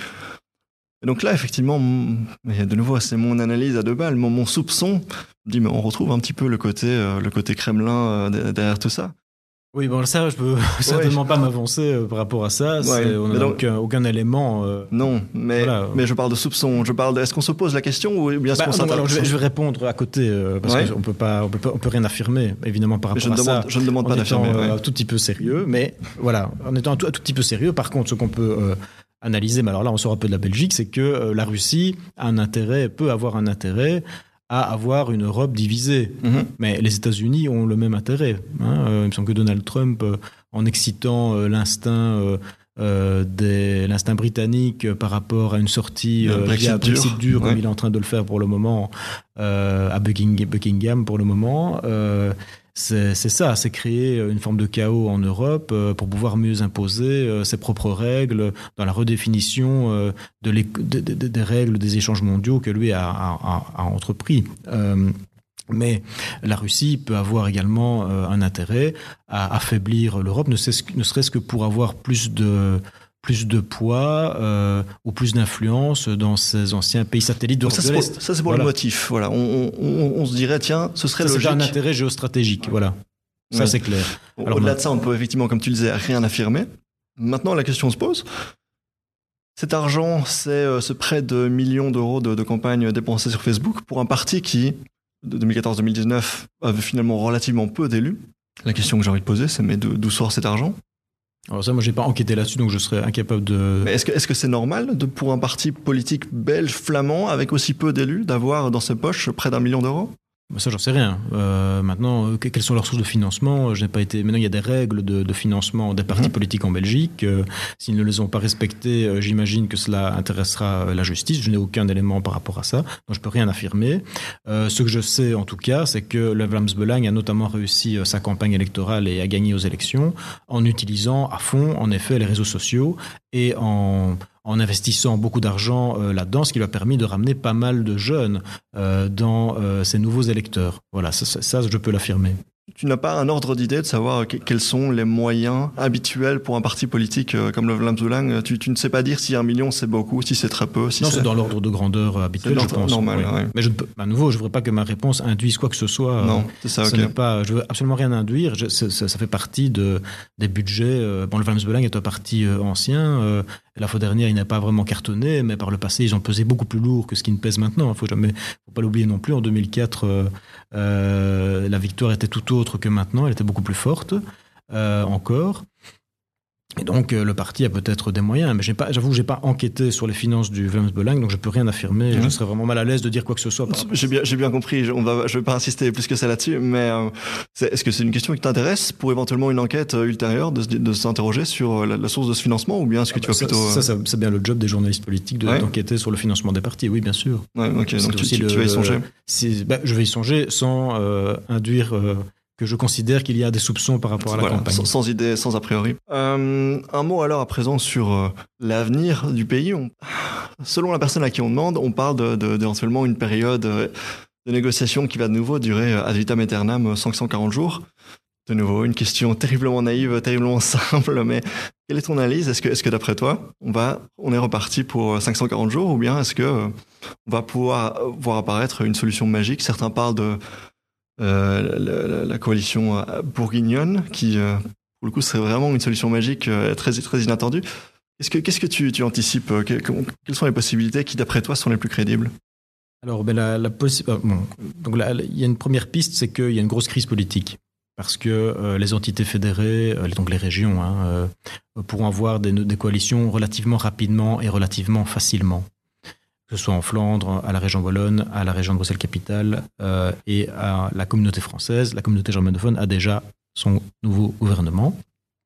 Et donc là, effectivement, de nouveau, c'est mon analyse à deux balles, mon, mon soupçon, je me dis, mais on retrouve un petit peu le côté, le côté Kremlin derrière tout ça. Oui, bon, ça, je peux ouais, certainement je... pas m'avancer euh, par rapport à ça. C'est, ouais, on n'a donc aucun, aucun élément. Euh, non, mais, voilà. mais je parle de soupçon. Je parle de, est-ce qu'on se pose la question ou bien est-ce bah, qu'on s'intéresse? Alors, je, vais, je vais répondre à côté euh, parce ouais. qu'on peut pas, on peut pas, on peut rien affirmer, évidemment, par rapport je à demande, ça. Je ne demande pas d'affirmer. En étant ouais. un tout petit peu sérieux, mais voilà, en étant un tout, un tout petit peu sérieux. Par contre, ce qu'on peut euh, analyser, mais alors là, on sort un peu de la Belgique, c'est que euh, la Russie a un intérêt, peut avoir un intérêt à avoir une Europe divisée. Mm-hmm. Mais les États-Unis ont le même intérêt. Hein. Euh, il me semble que Donald Trump, euh, en excitant euh, l'instinct, euh, euh, des, l'instinct britannique euh, par rapport à une sortie euh, Brexit via Brexit dur, ouais. comme il est en train de le faire pour le moment, euh, à Buckingham, Buckingham pour le moment, euh, c'est, c'est ça, c'est créer une forme de chaos en Europe euh, pour pouvoir mieux imposer euh, ses propres règles dans la redéfinition euh, de de, de, de, des règles des échanges mondiaux que lui a, a, a entrepris. Euh, Mais la Russie peut avoir également euh, un intérêt à affaiblir l'Europe, ne, ne serait-ce que pour avoir plus de, plus de poids euh, ou plus d'influence dans ces anciens pays satellites d'Europe de l'Est. Ça, c'est pour voilà. le motif. Voilà. On, on, on se dirait, tiens, ce serait ça, logique. C'est un intérêt géostratégique, voilà. Ça, oui. c'est clair. Alors, au-delà de ça, on peut effectivement, comme tu le disais, rien affirmer. Maintenant, la question se pose. Cet argent, c'est euh, ce près de millions d'euros de, de campagne dépensée sur Facebook pour un parti qui... de deux mille quatorze à deux mille dix-neuf avait finalement relativement peu d'élus. La question que j'ai envie de poser, c'est mais d'où sort cet argent ? Alors ça, moi, j'ai pas enquêté là-dessus, donc je serais incapable de... Mais est-ce que est-ce que c'est normal de, pour un parti politique belge flamand avec aussi peu d'élus d'avoir dans ses poches près d'un million d'euros ? Ça, j'en sais rien. Euh, maintenant, euh, quelles sont leurs sources de financement ? Je n'ai pas été. Maintenant, il y a des règles de, de financement des partis mmh. politiques en Belgique. Euh, s'ils ne les ont pas respectées, euh, j'imagine que cela intéressera la justice. Je n'ai aucun élément par rapport à ça, donc je peux rien affirmer. Euh, ce que je sais, en tout cas, c'est que le Vlaams Belang a notamment réussi euh, sa campagne électorale et a gagné aux élections en utilisant à fond, en effet, les réseaux sociaux et en en investissant beaucoup d'argent euh, là-dedans, ce qui lui a permis de ramener pas mal de jeunes euh, dans euh, ses nouveaux électeurs. Voilà, ça, ça, ça je peux l'affirmer. Tu n'as pas un ordre d'idée de savoir quels sont les moyens habituels pour un parti politique comme le Vlaams Belang ? tu, tu ne sais pas dire si un million c'est beaucoup, si c'est très peu. Si non, c'est... c'est dans l'ordre de grandeur habituel, je pense. Normal, oui. oui. Mais je ne peux, à nouveau, je ne voudrais pas que ma réponse induise quoi que ce soit. Non, c'est ça, ce ok. N'est pas, je ne veux absolument rien induire. Je, ça, ça fait partie de, des budgets. Bon, le Vlaams Belang est un parti ancien. Euh, la fois dernière, il n'a pas vraiment cartonné, mais par le passé, ils ont pesé beaucoup plus lourd que ce qu'ils ne pèsent maintenant. Il ne faut jamais, faut pas l'oublier non plus. En deux mille quatre, euh, euh, la victoire était tout autre que maintenant. Elle était beaucoup plus forte euh, encore. Et donc, euh, le parti a peut-être des moyens, mais j'ai pas, j'avoue que je n'ai pas enquêté sur les finances du Vlaams Belang, donc je ne peux rien affirmer. Mmh. Je serais vraiment mal à l'aise de dire quoi que ce soit. J'ai bien, j'ai bien compris, on va, je ne vais pas insister plus que ça là-dessus, mais euh, c'est, est-ce que c'est une question qui t'intéresse pour éventuellement une enquête ultérieure, de, de s'interroger sur la, la source de ce financement, ou bien est-ce que ah tu bah vas ça, plutôt... Ça, ça, c'est bien le job des journalistes politiques de, ouais. d'enquêter sur le financement des partis, oui, bien sûr. Ouais, ok, c'est donc tu, tu, le, tu vas y songer. Si, bah, je vais y songer sans euh, induire... Euh, que je considère qu'il y a des soupçons par rapport à la voilà, campagne. Sans, sans idée, sans a priori. Euh, un mot alors à présent sur euh, l'avenir du pays. On, selon la personne à qui on demande, on parle de, de, d'éventuellement une période de négociation qui va de nouveau durer ad vitam aeternam cinq cent quarante jours. De nouveau, une question terriblement naïve, terriblement simple, mais quelle est ton analyse ? Est-ce que, est-ce que d'après toi, on, va, on est reparti pour cinq cent quarante jours, ou bien est-ce qu'on va pouvoir voir apparaître une solution magique ? Certains parlent de Euh, la, la coalition bourguignonne qui, euh, pour le coup, serait vraiment une solution magique euh, très, très inattendue. Qu'est-ce que, qu'est-ce que tu, tu anticipes ? que, que, Quelles sont les possibilités qui, d'après toi, sont les plus crédibles ? Alors, ben la, la possi- bon, donc là, il y a une première piste, c'est qu'il y a une grosse crise politique. Parce que euh, les entités fédérées, euh, donc les régions, hein, euh, pourront avoir des, des coalitions relativement rapidement et relativement facilement. Que ce soit en Flandre, à la région wallonne, à la région de Bruxelles-Capitale euh, et à la communauté française. La communauté germanophone a déjà son nouveau gouvernement.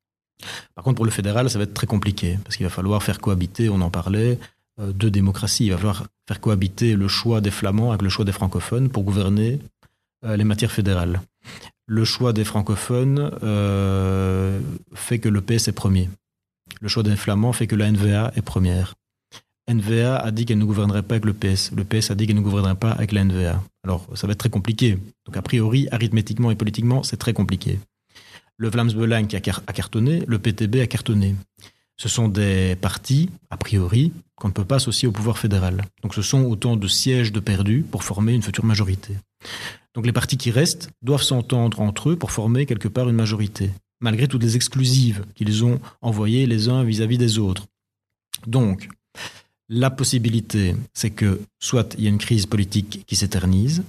Par contre, pour le fédéral, ça va être très compliqué, parce qu'il va falloir faire cohabiter, on en parlait, euh, deux démocraties. Il va falloir faire cohabiter le choix des Flamands avec le choix des francophones pour gouverner euh, les matières fédérales. Le choix des francophones euh, fait que le P S est premier. Le choix des Flamands fait que la N V A est première. N V A a dit qu'elle ne gouvernerait pas avec le P S. Le P S a dit qu'elle ne gouvernerait pas avec la N V A. Alors, ça va être très compliqué. Donc, a priori, arithmétiquement et politiquement, c'est très compliqué. Le Vlaams Belang a cartonné, le P T B a cartonné. Ce sont des partis, a priori, qu'on ne peut pas associer au pouvoir fédéral. Donc, ce sont autant de sièges de perdus pour former une future majorité. Donc, les partis qui restent doivent s'entendre entre eux pour former quelque part une majorité, malgré toutes les exclusives qu'ils ont envoyées les uns vis-à-vis des autres. Donc, la possibilité, c'est que soit il y a une crise politique qui s'éternise,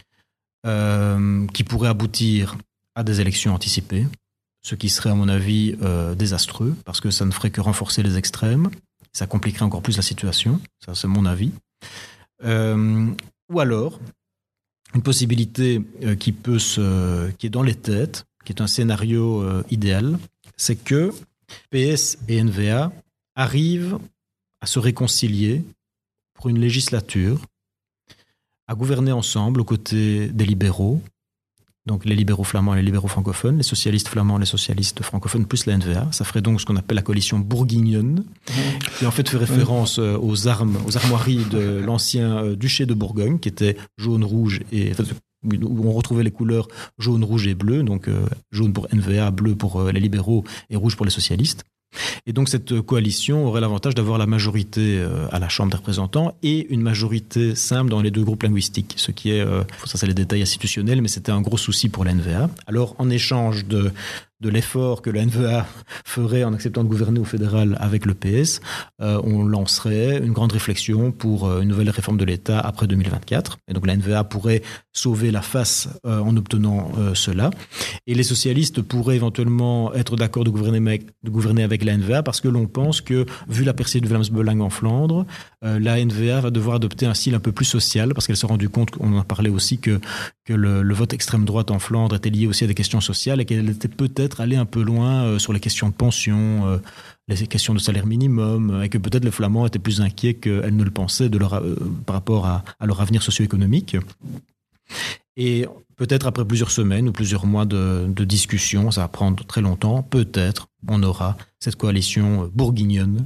euh, qui pourrait aboutir à des élections anticipées, ce qui serait à mon avis euh, désastreux, parce que ça ne ferait que renforcer les extrêmes, ça compliquerait encore plus la situation, ça c'est mon avis. Euh, ou alors, une possibilité euh, qui, peut se, qui est dans les têtes, qui est un scénario euh, idéal, c'est que P S et N V A arrivent à se réconcilier pour une législature, à gouverner ensemble aux côtés des libéraux, donc les libéraux flamands et les libéraux francophones, les socialistes flamands, les socialistes francophones, plus la N V A. Ça ferait donc ce qu'on appelle la coalition bourguignonne, qui en fait fait référence aux armes, aux armoiries de l'ancien duché de Bourgogne, qui était jaune, rouge et où on retrouvait les couleurs jaune, rouge et bleu, donc euh, jaune pour N V A, bleu pour euh, les libéraux et rouge pour les socialistes. Et donc cette coalition aurait l'avantage d'avoir la majorité euh, à la Chambre des représentants et une majorité simple dans les deux groupes linguistiques, ce qui est, euh, ça c'est les détails institutionnels, mais c'était un gros souci pour la N V A. Alors en échange de de l'effort que le N V A ferait en acceptant de gouverner au fédéral avec le P S, euh, on lancerait une grande réflexion pour euh, une nouvelle réforme de l'État après deux mille vingt-quatre. Et donc la N V A pourrait sauver la face euh, en obtenant euh, cela. Et les socialistes pourraient éventuellement être d'accord de gouverner avec, de gouverner avec la N V A parce que l'on pense que, vu la percée de Vlaams-Belang en Flandre, euh, la N V A va devoir adopter un style un peu plus social parce qu'elle s'est rendue compte, on en a parlé aussi, que, que le, le vote extrême droite en Flandre était lié aussi à des questions sociales et qu'elle était peut-être aller un peu loin euh, sur les questions de pension, euh, les questions de salaire minimum, euh, et que peut-être les Flamands étaient plus inquiets qu'elles ne le pensaient de leur, euh, par rapport à, à leur avenir socio-économique. Et peut-être après plusieurs semaines ou plusieurs mois de, de discussion, ça va prendre très longtemps, peut-être on aura cette coalition bourguignonne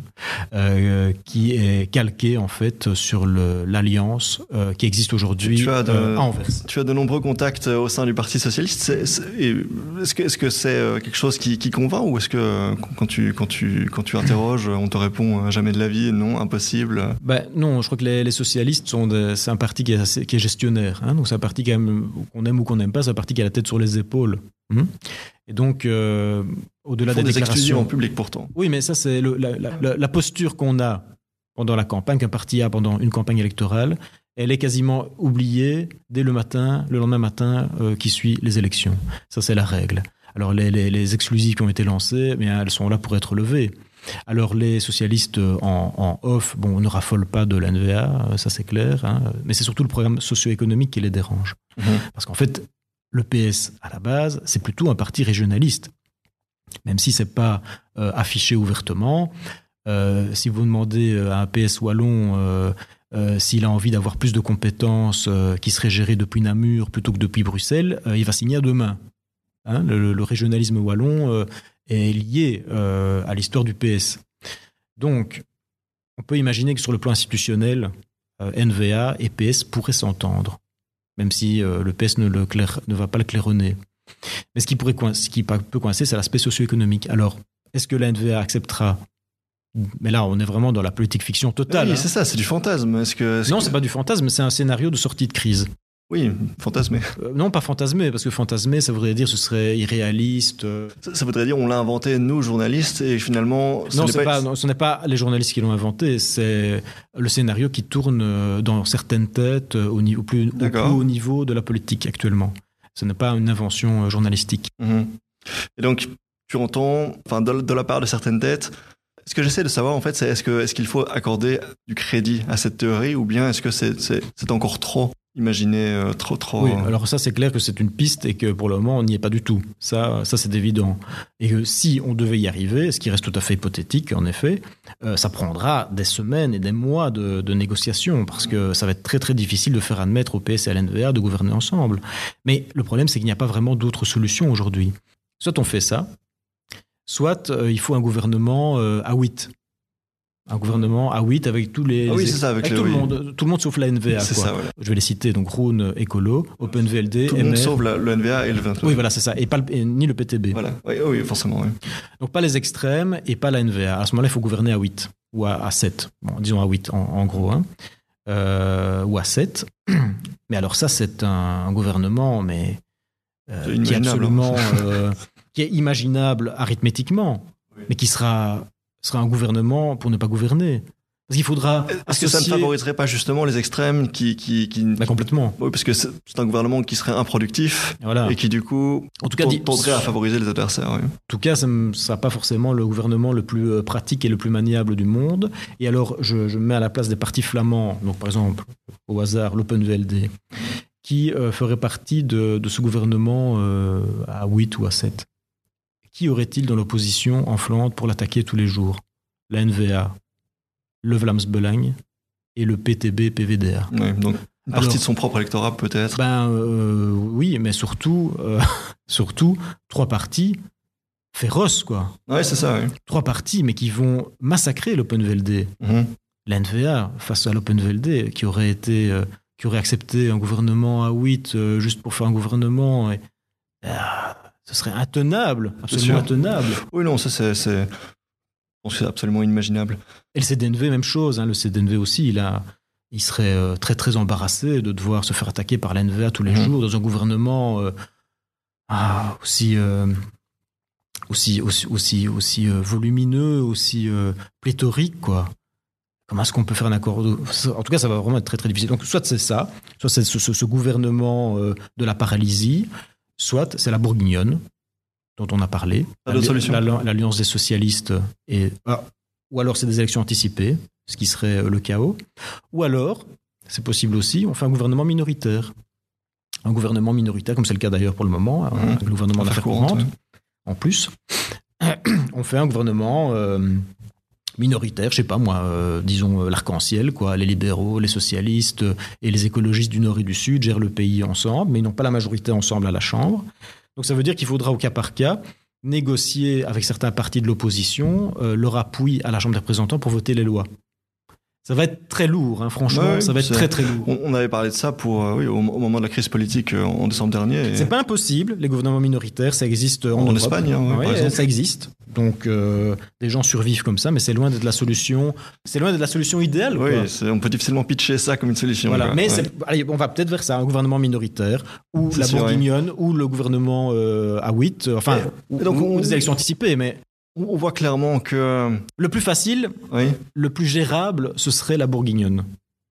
euh, qui est calquée en fait sur le, l'alliance euh, qui existe aujourd'hui tu as de, euh, à Anvers. Tu as de nombreux contacts au sein du Parti socialiste. C'est, c'est, est-ce, que, est-ce que c'est quelque chose qui, qui convainc ou est-ce que quand tu, quand, tu, quand tu interroges, on te répond jamais de la vie, non, impossible? Ben, non, je crois que les, les socialistes, sont des, c'est un parti qui est, assez, qui est gestionnaire. Hein, donc c'est un parti qui aime, qu'on aime ou qu'on n'aime pas, c'est un parti qui a la tête sur les épaules. Hum Et donc, euh, au-delà des, des déclarations en public pourtant. Oui, mais ça c'est le, la, la, la posture qu'on a pendant la campagne, qu'un parti a pendant une campagne électorale, elle est quasiment oubliée dès le matin, le lendemain matin euh, qui suit les élections. Ça c'est la règle. Alors les, les, les exclusives qui ont été lancées, mais elles sont là pour être levées. Alors les socialistes en, en off, bon, ne raffolent pas de l'N V A, ça c'est clair, hein, mais c'est surtout le programme socio-économique qui les dérange. Mmh. Parce qu'en fait, le P S, à la base, c'est plutôt un parti régionaliste. Même si ce n'est pas euh, affiché ouvertement. Euh, si vous demandez à un P S wallon euh, euh, s'il a envie d'avoir plus de compétences euh, qui seraient gérées depuis Namur plutôt que depuis Bruxelles, euh, il va signer à deux mains. Hein, le, le régionalisme wallon euh, est lié euh, à l'histoire du P S. Donc, on peut imaginer que sur le plan institutionnel, euh, N V A et P S pourraient s'entendre. Même si euh, le P S ne, le clair, ne va pas le claironner. Mais ce qui, pourrait coincer, ce qui peut coincer, c'est l'aspect socio-économique. Alors, est-ce que la N V A acceptera? Mais là, on est vraiment dans la politique fiction totale. Oui, hein. c'est ça, c'est du fantasme. Est-ce que, est-ce non, que... c'est pas du fantasme, c'est un scénario de sortie de crise. Oui, fantasmé. Euh, non, pas fantasmé, parce que fantasmé, ça voudrait dire ce serait irréaliste. Euh... Ça, ça voudrait dire on l'a inventé, nous, journalistes, et finalement... Ce non, n'est c'est pas, pas, non, ce n'est pas les journalistes qui l'ont inventé, c'est le scénario qui tourne dans certaines têtes au, niveau, au, plus, au plus haut niveau de la politique actuellement. Ce n'est pas une invention journalistique. Mmh. Et donc, tu entends, enfin, de, de la part de certaines têtes, ce que j'essaie de savoir, en fait, c'est est-ce, que, est-ce qu'il faut accorder du crédit à cette théorie, ou bien est-ce que c'est, c'est, c'est encore trop imaginer euh, trop, trop... Oui, alors ça, c'est clair que c'est une piste et que pour le moment, on n'y est pas du tout. Ça, ça c'est évident. Et que si on devait y arriver, ce qui reste tout à fait hypothétique, en effet, euh, ça prendra des semaines et des mois de, de négociations parce que ça va être très, très difficile de faire admettre au P S et à l'N V A de gouverner ensemble. Mais le problème, c'est qu'il n'y a pas vraiment d'autre solution aujourd'hui. Soit on fait ça, soit euh, il faut un gouvernement euh, à huit. Un gouvernement à huit avec tous les... Ah oui, les c'est ça, avec, avec les, tout, oui. le monde, tout le monde sauf la N V A. C'est quoi. ça, voilà. Je vais les citer, donc Rhône, Écolo, OpenVLD, tout le M R... monde sauf la, le N V A et le vingt-neuf. Oui, voilà, c'est ça. Et, pas le, et ni le P T B. Voilà, oui, oui forcément. Oui. Donc pas les extrêmes et pas la N V A. À ce moment-là, il faut gouverner à huit ou à, à sept. Bon, disons à huit en, en gros. Hein. Euh, ou à sept. Mais alors ça, c'est un, un gouvernement mais, euh, qui est absolument... euh, qui est imaginable arithmétiquement, oui. mais qui sera... sera un gouvernement pour ne pas gouverner. Parce qu'il faudra Est-ce associer... que ça ne favoriserait pas justement les extrêmes qui... qui, qui... Bah, complètement. Oui, parce que c'est, c'est un gouvernement qui serait improductif voilà. et qui, du coup, en tout cas, tendrait à favoriser les adversaires. Oui. En tout cas, ça ne sera pas forcément le gouvernement le plus pratique et le plus maniable du monde. Et alors, je, je me mets à la place des partis flamands, donc par exemple, au hasard, l'OpenVLD, qui euh, ferait partie de, de ce gouvernement euh, à huit ou à sept. Qui aurait-il dans l'opposition en Flandre pour l'attaquer tous les jours? La N V A, le Vlaams-Belang et le P T B P V D A. Oui, donc Une partie Alors, de son propre électorat, peut-être. Ben euh, oui, mais surtout, euh, surtout trois partis féroces, quoi. Ouais, c'est ça, oui. Trois partis, mais qui vont massacrer l'Open V L D. Mm-hmm. La N V A, face à l'Open V L D, qui aurait été, euh, qui aurait accepté un gouvernement à huit euh, juste pour faire un gouvernement, et, euh, ce serait intenable, absolument intenable. Oui, non, ça c'est, c'est, je pense que c'est absolument inimaginable. Et le C D N V, même chose. Hein, le C D N V aussi, il a, il serait euh, très très embarrassé de devoir se faire attaquer par la N V A tous les mmh. jours dans un gouvernement euh, ah, aussi, euh, aussi aussi aussi aussi euh, volumineux, aussi euh, pléthorique, quoi. Comment est-ce qu'on peut faire un accord de... En tout cas, ça va vraiment être très très difficile. Donc, soit c'est ça, soit c'est ce, ce, ce gouvernement euh, de la paralysie, soit c'est la bourguignonne dont on a parlé, la, la, l'alliance des socialistes, et, ah, ou alors c'est des élections anticipées, ce qui serait le chaos, ou alors, c'est possible aussi, on fait un gouvernement minoritaire. Un gouvernement minoritaire, comme c'est le cas d'ailleurs pour le moment, mmh. un gouvernement d'affaires courantes, ouais. En plus. On fait un gouvernement euh, minoritaire, je sais pas moi, euh, disons euh, l'arc-en-ciel, quoi. Les libéraux, les socialistes euh, et les écologistes du Nord et du Sud gèrent le pays ensemble, mais ils n'ont pas la majorité ensemble à la Chambre. Donc ça veut dire qu'il faudra au cas par cas négocier avec certains partis de l'opposition euh, leur appui à la Chambre des représentants pour voter les lois. Ça va être très lourd, hein, franchement, ouais, ça va être très très lourd. On, on avait parlé de ça pour, euh, oui, au, au moment de la crise politique euh, en décembre dernier. Et... C'est pas impossible, les gouvernements minoritaires, ça existe en, en Espagne, hein, ouais, par exemple. Ça existe. Donc euh, des gens survivent comme ça, mais c'est loin d'être la solution. C'est loin d'être la solution idéale. Oui, quoi. C'est, on peut difficilement pitcher ça comme une solution. Voilà, quoi. mais ouais. c'est, allez, on va peut-être vers ça, un gouvernement minoritaire ou c'est la sûr, bourguignonne ouais. ou le gouvernement euh, à huit, enfin, et, ou, et donc, ou, on... ou des élections anticipées, mais. On voit clairement que... Le plus facile, oui. le plus gérable, ce serait la bourguignonne.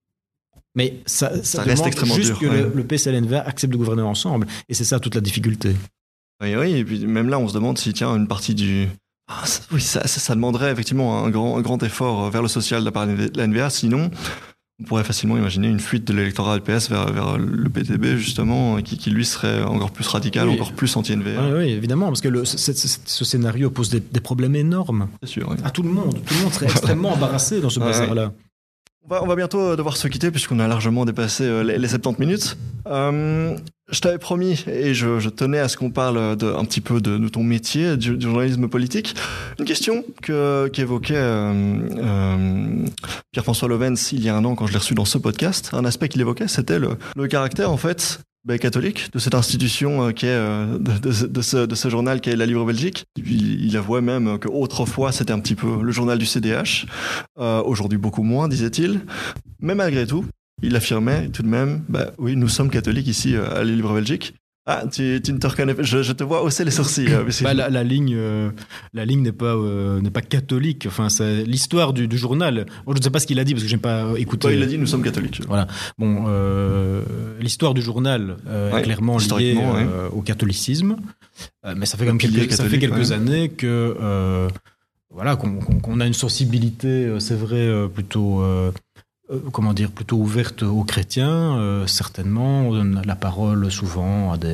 Mais ça, ça, ça reste extrêmement juste dur, que oui. le, le P C L N V accepte de gouverner ensemble. Et c'est ça toute la difficulté. Oui, oui, et puis même là, on se demande si, tiens, une partie du... Ah, ça, oui, ça, ça, ça demanderait effectivement un grand, un grand effort vers le social de la part de la N V A. Sinon, on pourrait facilement imaginer une fuite de l'électorat L P S vers, vers le P T B, justement, qui, qui lui serait encore plus radical, oui. encore plus anti-N V A. Oui, oui, évidemment, parce que le, ce, ce, ce scénario pose des, des problèmes énormes. C'est sûr, oui. À tout le monde. Tout le monde serait extrêmement embarrassé dans ce bazar-là. Ouais. On va, on va bientôt devoir se quitter puisqu'on a largement dépassé les, les soixante-dix minutes. Euh, je t'avais promis et je, je tenais à ce qu'on parle de, un petit peu de, de ton métier, du, du journalisme politique. Une question que, qu'évoquait euh, euh, Pierre-François Lovens il y a un an quand je l'ai reçu dans ce podcast. Un aspect qu'il évoquait, c'était le, le caractère en fait ben, catholique de cette institution euh, qui est euh, de, de, de, ce, de ce journal qui est La Libre Belgique. Il, il avouait même qu'autrefois c'était un petit peu le journal du C D H, euh, aujourd'hui beaucoup moins, disait-il. Mais malgré tout, il affirmait tout de même, bah oui, nous sommes catholiques ici euh, à La Libre Belgique. Ah, tu, tu ne te reconnais pas, je, je te vois hausser les sourcils. Euh, bah, la, la ligne, euh, la ligne n'est pas, euh, n'est pas catholique. Enfin, c'est l'histoire du, du journal. Bon, je ne sais pas ce qu'il a dit parce que je n'ai pas écouté. Ouais, il a dit nous sommes catholiques. Voilà. Bon, euh, l'histoire du journal euh, ouais, est clairement liée euh, ouais. au catholicisme, euh, mais ça fait, comme quelques, ça fait quelques ouais. années que euh, voilà qu'on, qu'on, qu'on a une sensibilité, c'est vrai, euh, plutôt. Euh, comment dire, plutôt ouverte aux chrétiens, euh, certainement. On donne la parole souvent à des,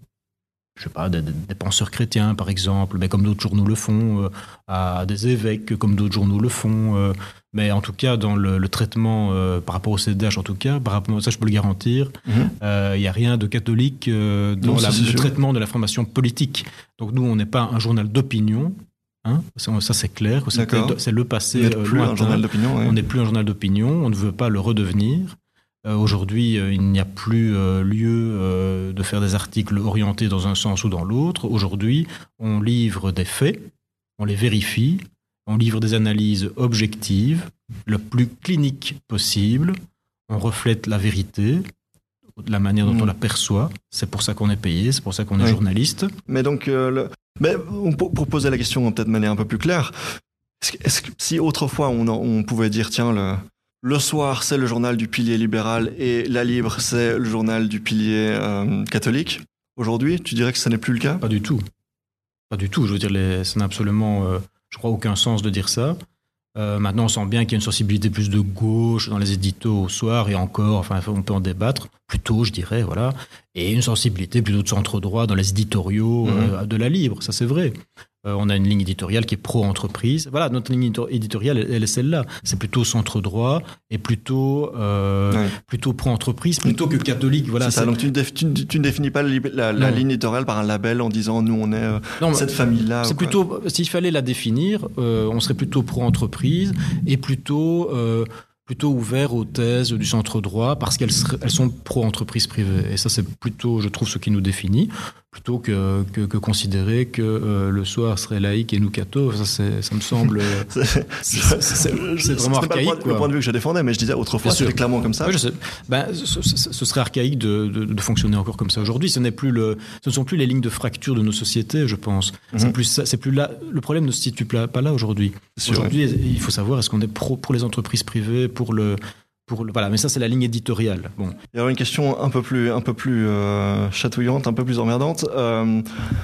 je sais pas, des, des penseurs chrétiens, par exemple, mais comme d'autres journaux le font, euh, à des évêques, comme d'autres journaux le font. Euh, mais en tout cas, dans le, le traitement, euh, par rapport au C D H, en tout cas, par rapport à ça, je peux le garantir, il mm-hmm. euh, n'y a rien de catholique euh, dans non, la, le sûr. traitement de l'information politique. Donc nous, on n'est pas un journal d'opinion. Hein, ça c'est clair, c'est, c'est le passé euh, plus lointain. Un journal d'opinion, ouais. On n'est plus un journal d'opinion, on ne veut pas le redevenir. Euh, aujourd'hui, euh, il n'y a plus euh, lieu euh, de faire des articles orientés dans un sens ou dans l'autre. Aujourd'hui, on livre des faits, on les vérifie, on livre des analyses objectives, le plus clinique possible, on reflète la vérité, de la manière dont mmh. on la perçoit. C'est pour ça qu'on est payé, c'est pour ça qu'on est oui. journaliste. Mais donc... Euh, le... Mais pour, pour poser la question peut-être de manière un peu plus claire, est-ce que, est-ce que si autrefois on, on pouvait dire tiens le, le soir c'est le journal du pilier libéral et La Libre c'est le journal du pilier euh, catholique, aujourd'hui tu dirais que ça n'est plus le cas ? Pas du tout, pas du tout. Je veux dire les, ça n'a absolument, euh, je crois, aucun sens de dire ça. Euh, maintenant, on sent bien qu'il y a une sensibilité plus de gauche dans les éditos au soir et encore, enfin, on peut en débattre, plutôt, je dirais, voilà, et une sensibilité plutôt de centre-droit dans les éditoriaux mmh. euh, de La Libre, ça c'est vrai. Euh, on a une ligne éditoriale qui est pro-entreprise. Voilà, notre ligne éditoriale, elle, elle est celle-là. C'est plutôt centre-droit et plutôt, euh, ouais. plutôt pro-entreprise, plutôt que catholique. Voilà, c'est ça, c'est... donc tu ne, déf... tu, ne, tu ne définis pas la, la, la ligne éditoriale par un label en disant nous on est euh, non, cette famille-là. C'est plutôt, s'il fallait la définir, euh, on serait plutôt pro-entreprise et plutôt... Euh, plutôt ouvert aux thèses du centre droit parce qu'elles seraient, elles sont pro-entreprise privée. Et ça, c'est plutôt, je trouve, ce qui nous définit, plutôt que, que, que considérer que euh, le soir serait laïque et nous catho. Ça, c'est, ça me semble... c'est, c'est, c'est, c'est vraiment archaïque. C'est pas le point, le point de vue que je défendais, mais je disais autrefois, c'était clairement comme ça. Oui, je sais. Ben, ce, ce, ce serait archaïque de, de, de fonctionner encore comme ça aujourd'hui. Ce n'est plus le, ce ne sont plus les lignes de fracture de nos sociétés, je pense. Mm-hmm. C'est plus, c'est plus là, le problème ne se situe pas là aujourd'hui. Aujourd'hui, ouais. Il faut savoir, est-ce qu'on est pro pour les entreprises privées, pour le... Pour le, voilà, mais ça c'est la ligne éditoriale. Bon. Il y a une question un peu plus, un peu plus euh, chatouillante, un peu plus emmerdante. Euh,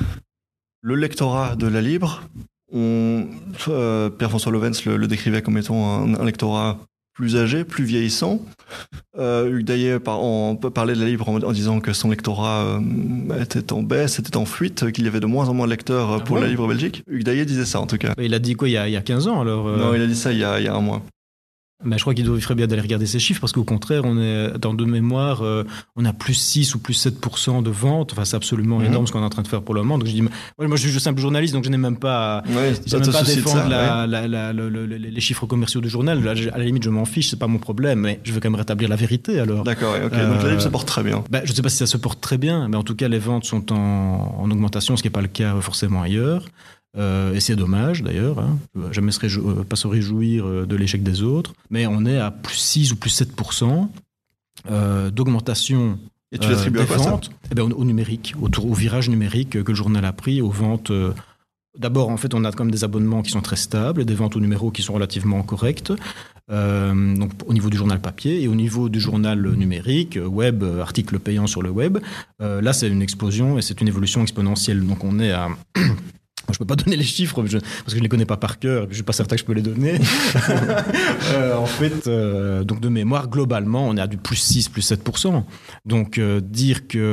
le lectorat de la Libre, on, euh, Pierre-François Lovens le, le décrivait comme étant un, un lectorat plus âgé, plus vieillissant. Euh, Hugues Daillet par, on peut parler de la Libre en, en disant que son lectorat euh, était en baisse, était en fuite, qu'il y avait de moins en moins de lecteurs pour ah bon la Libre Belgique. Hugues Daillet disait ça en tout cas. Il a dit quoi il y a, il y a quinze ans alors euh... Non, il a dit ça il y a, il y a un mois. Ben, je crois qu'il devrait bien d'aller regarder ces chiffres parce qu'au contraire, on est dans de mémoire, euh, on a plus six ou plus sept pour cent de ventes. Enfin, c'est absolument mmh. énorme ce qu'on est en train de faire pour le moment. Donc je dis, moi, moi je suis simple journaliste, donc je n'ai même pas, ouais, je n'ai même pas à défendre ça, la, ouais. la, la, la, la, les chiffres commerciaux du journal. Là, à la limite, je m'en fiche, c'est pas mon problème, mais je veux quand même rétablir la vérité. Alors. D'accord, ok. Euh, donc la Libre se porte très bien. Ben, je ne sais pas si ça se porte très bien, mais en tout cas, les ventes sont en, en augmentation, ce qui n'est pas le cas forcément ailleurs. Euh, et c'est dommage d'ailleurs, hein. Je ne vais jamais se réjou- euh, pas se réjouir euh, de l'échec des autres, mais on est à plus six ou plus sept pour cent euh, d'augmentation. Et tu l'attribues euh, à quoi ça ? Eh ben, au, au numérique, au, tour, au virage numérique que le journal a pris, aux ventes. Euh, d'abord, en fait, on a comme des abonnements qui sont très stables, et des ventes au numéro qui sont relativement correctes. Euh, donc au niveau du journal papier et au niveau du journal numérique, web, articles payants sur le web, euh, là c'est une explosion et c'est une évolution exponentielle. Donc on est à je ne peux pas donner les chiffres parce que je ne les connais pas par cœur, je ne suis pas certain que je peux les donner. euh, en fait, euh, donc de mémoire, globalement, on est à du plus six, plus sept pour cent. Donc euh, dire qu'on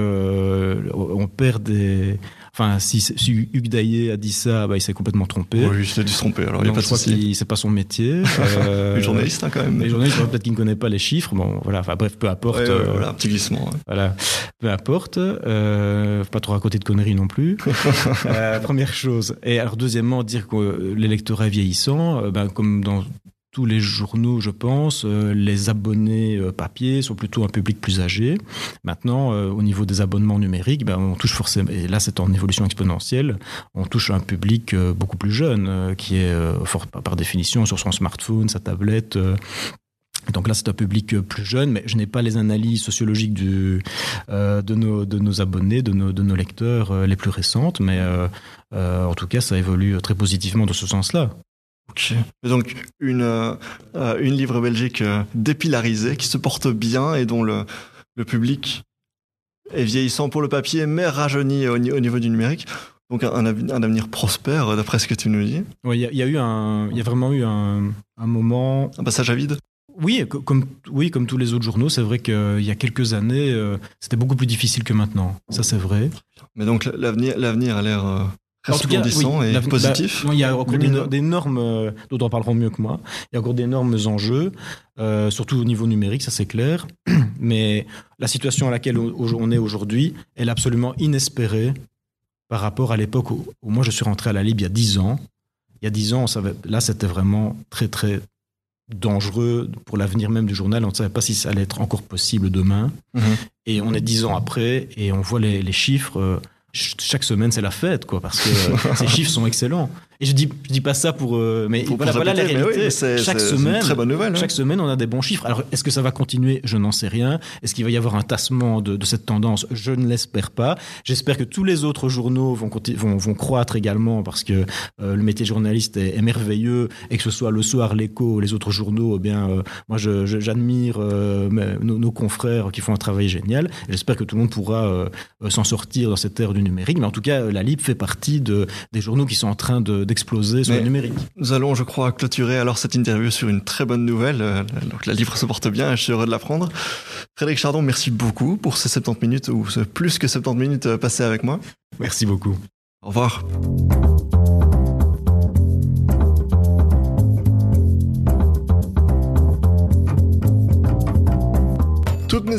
euh, perd des... Enfin, si, si Hugues Daillet a dit ça, bah, il s'est complètement trompé. Oui, il a dû se tromper, alors il n'y a pas de souci. Je crois que c'est pas son métier. Euh, les journalistes, hein, quand même. Les journalistes, peut-être qu'ils ne connaissent pas les chiffres. Bon, voilà, enfin, bref, peu importe. Ouais, ouais, voilà, un petit glissement. Ouais. Voilà, peu importe. Euh, faut pas trop raconter de conneries non plus. euh, première chose. Et alors, deuxièmement, dire que l'électorat est vieillissant, euh, ben, comme dans tous les journaux, je pense, euh, les abonnés euh, papier sont plutôt un public plus âgé. Maintenant, euh, au niveau des abonnements numériques, ben, on touche forcément, et là c'est en évolution exponentielle, on touche un public euh, beaucoup plus jeune, euh, qui est euh, fort, par définition sur son smartphone, sa tablette. Euh, Donc là, c'est un public plus jeune, mais je n'ai pas les analyses sociologiques du, euh, de, nos, de nos abonnés, de nos, de nos lecteurs euh, les plus récentes, mais euh, euh, en tout cas, ça évolue très positivement dans ce sens-là. Ok. Donc une, euh, une Libre Belgique euh, dépilarisée, qui se porte bien et dont le, le public est vieillissant pour le papier, mais rajeuni au, au niveau du numérique. Donc un, un avenir prospère, d'après ce que tu nous dis. Oui, il y, y a eu un, il y a vraiment eu un, un moment... Un passage à vide. Oui, comme, oui, comme tous les autres journaux, c'est vrai qu'il y a quelques années, euh, c'était beaucoup plus difficile que maintenant. Ça, c'est vrai. Mais donc l'avenir, l'avenir a l'air... Euh... resplendissant oui, et positif. Bah, il y a encore des, des normes, euh, d'autres en parleront mieux que moi, il y a encore d'énormes enjeux, euh, surtout au niveau numérique, ça c'est clair. Mais la situation à laquelle on est aujourd'hui, elle est absolument inespérée par rapport à l'époque où, où moi je suis rentré à la Libre il y a dix ans. Il y a dix ans, on savait, là c'était vraiment très très dangereux pour l'avenir même du journal. On ne savait pas si ça allait être encore possible demain. Mmh. Et on est dix ans après et on voit les, les chiffres... Euh, chaque semaine c'est la fête quoi parce que euh, ces chiffres sont excellents et je dis je dis pas ça pour euh, mais pour, voilà, pour voilà la réalité. Oui, c'est, chaque c'est, semaine c'est une très bonne nouvelle, chaque hein. semaine on a des bons chiffres. Alors est-ce que ça va continuer? Je n'en sais rien. Est-ce qu'il va y avoir un tassement de, de cette tendance? Je ne l'espère pas. J'espère que tous les autres journaux vont vont, vont croître également parce que euh, le métier de journaliste est, est merveilleux et que ce soit Le Soir, L'Écho, les autres journaux, eh bien euh, moi je, je, j'admire euh, nos, nos confrères qui font un travail génial. Et j'espère que tout le monde pourra euh, s'en sortir dans cette ère du numérique. Mais en tout cas la Libre fait partie de, des journaux qui sont en train de, d'exploser sur Mais le numérique. Nous allons, je crois, clôturer alors cette interview sur une très bonne nouvelle. Donc la Libre se porte bien et je suis heureux de l'apprendre. Frédéric Chardon, merci beaucoup pour ces soixante-dix minutes, ou plus que soixante-dix minutes passées avec moi. Merci beaucoup. Au revoir.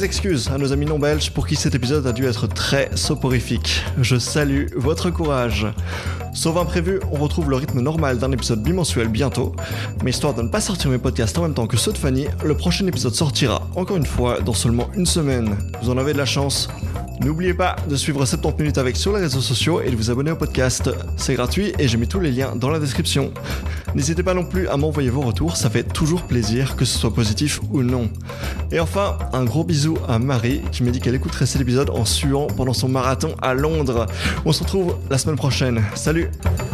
mes excuses à nos amis non belges pour qui cet épisode a dû être très soporifique. Je salue votre courage. Sauf imprévu, on retrouve le rythme normal d'un épisode bimensuel bientôt, mais histoire de ne pas sortir mes podcasts en même temps que ceux de Fanny, le prochain épisode sortira, encore une fois, dans seulement une semaine. Vous en avez de la chance. N'oubliez pas de suivre soixante minutes avec sur les réseaux sociaux et de vous abonner au podcast. C'est gratuit et j'ai mis tous les liens dans la description. N'hésitez pas non plus à m'envoyer vos retours, ça fait toujours plaisir, que ce soit positif ou non. Et enfin, un gros bisou à Marie qui m'a dit qu'elle écouterait cet épisode en suant pendant son marathon à Londres. On se retrouve la semaine prochaine. Salut!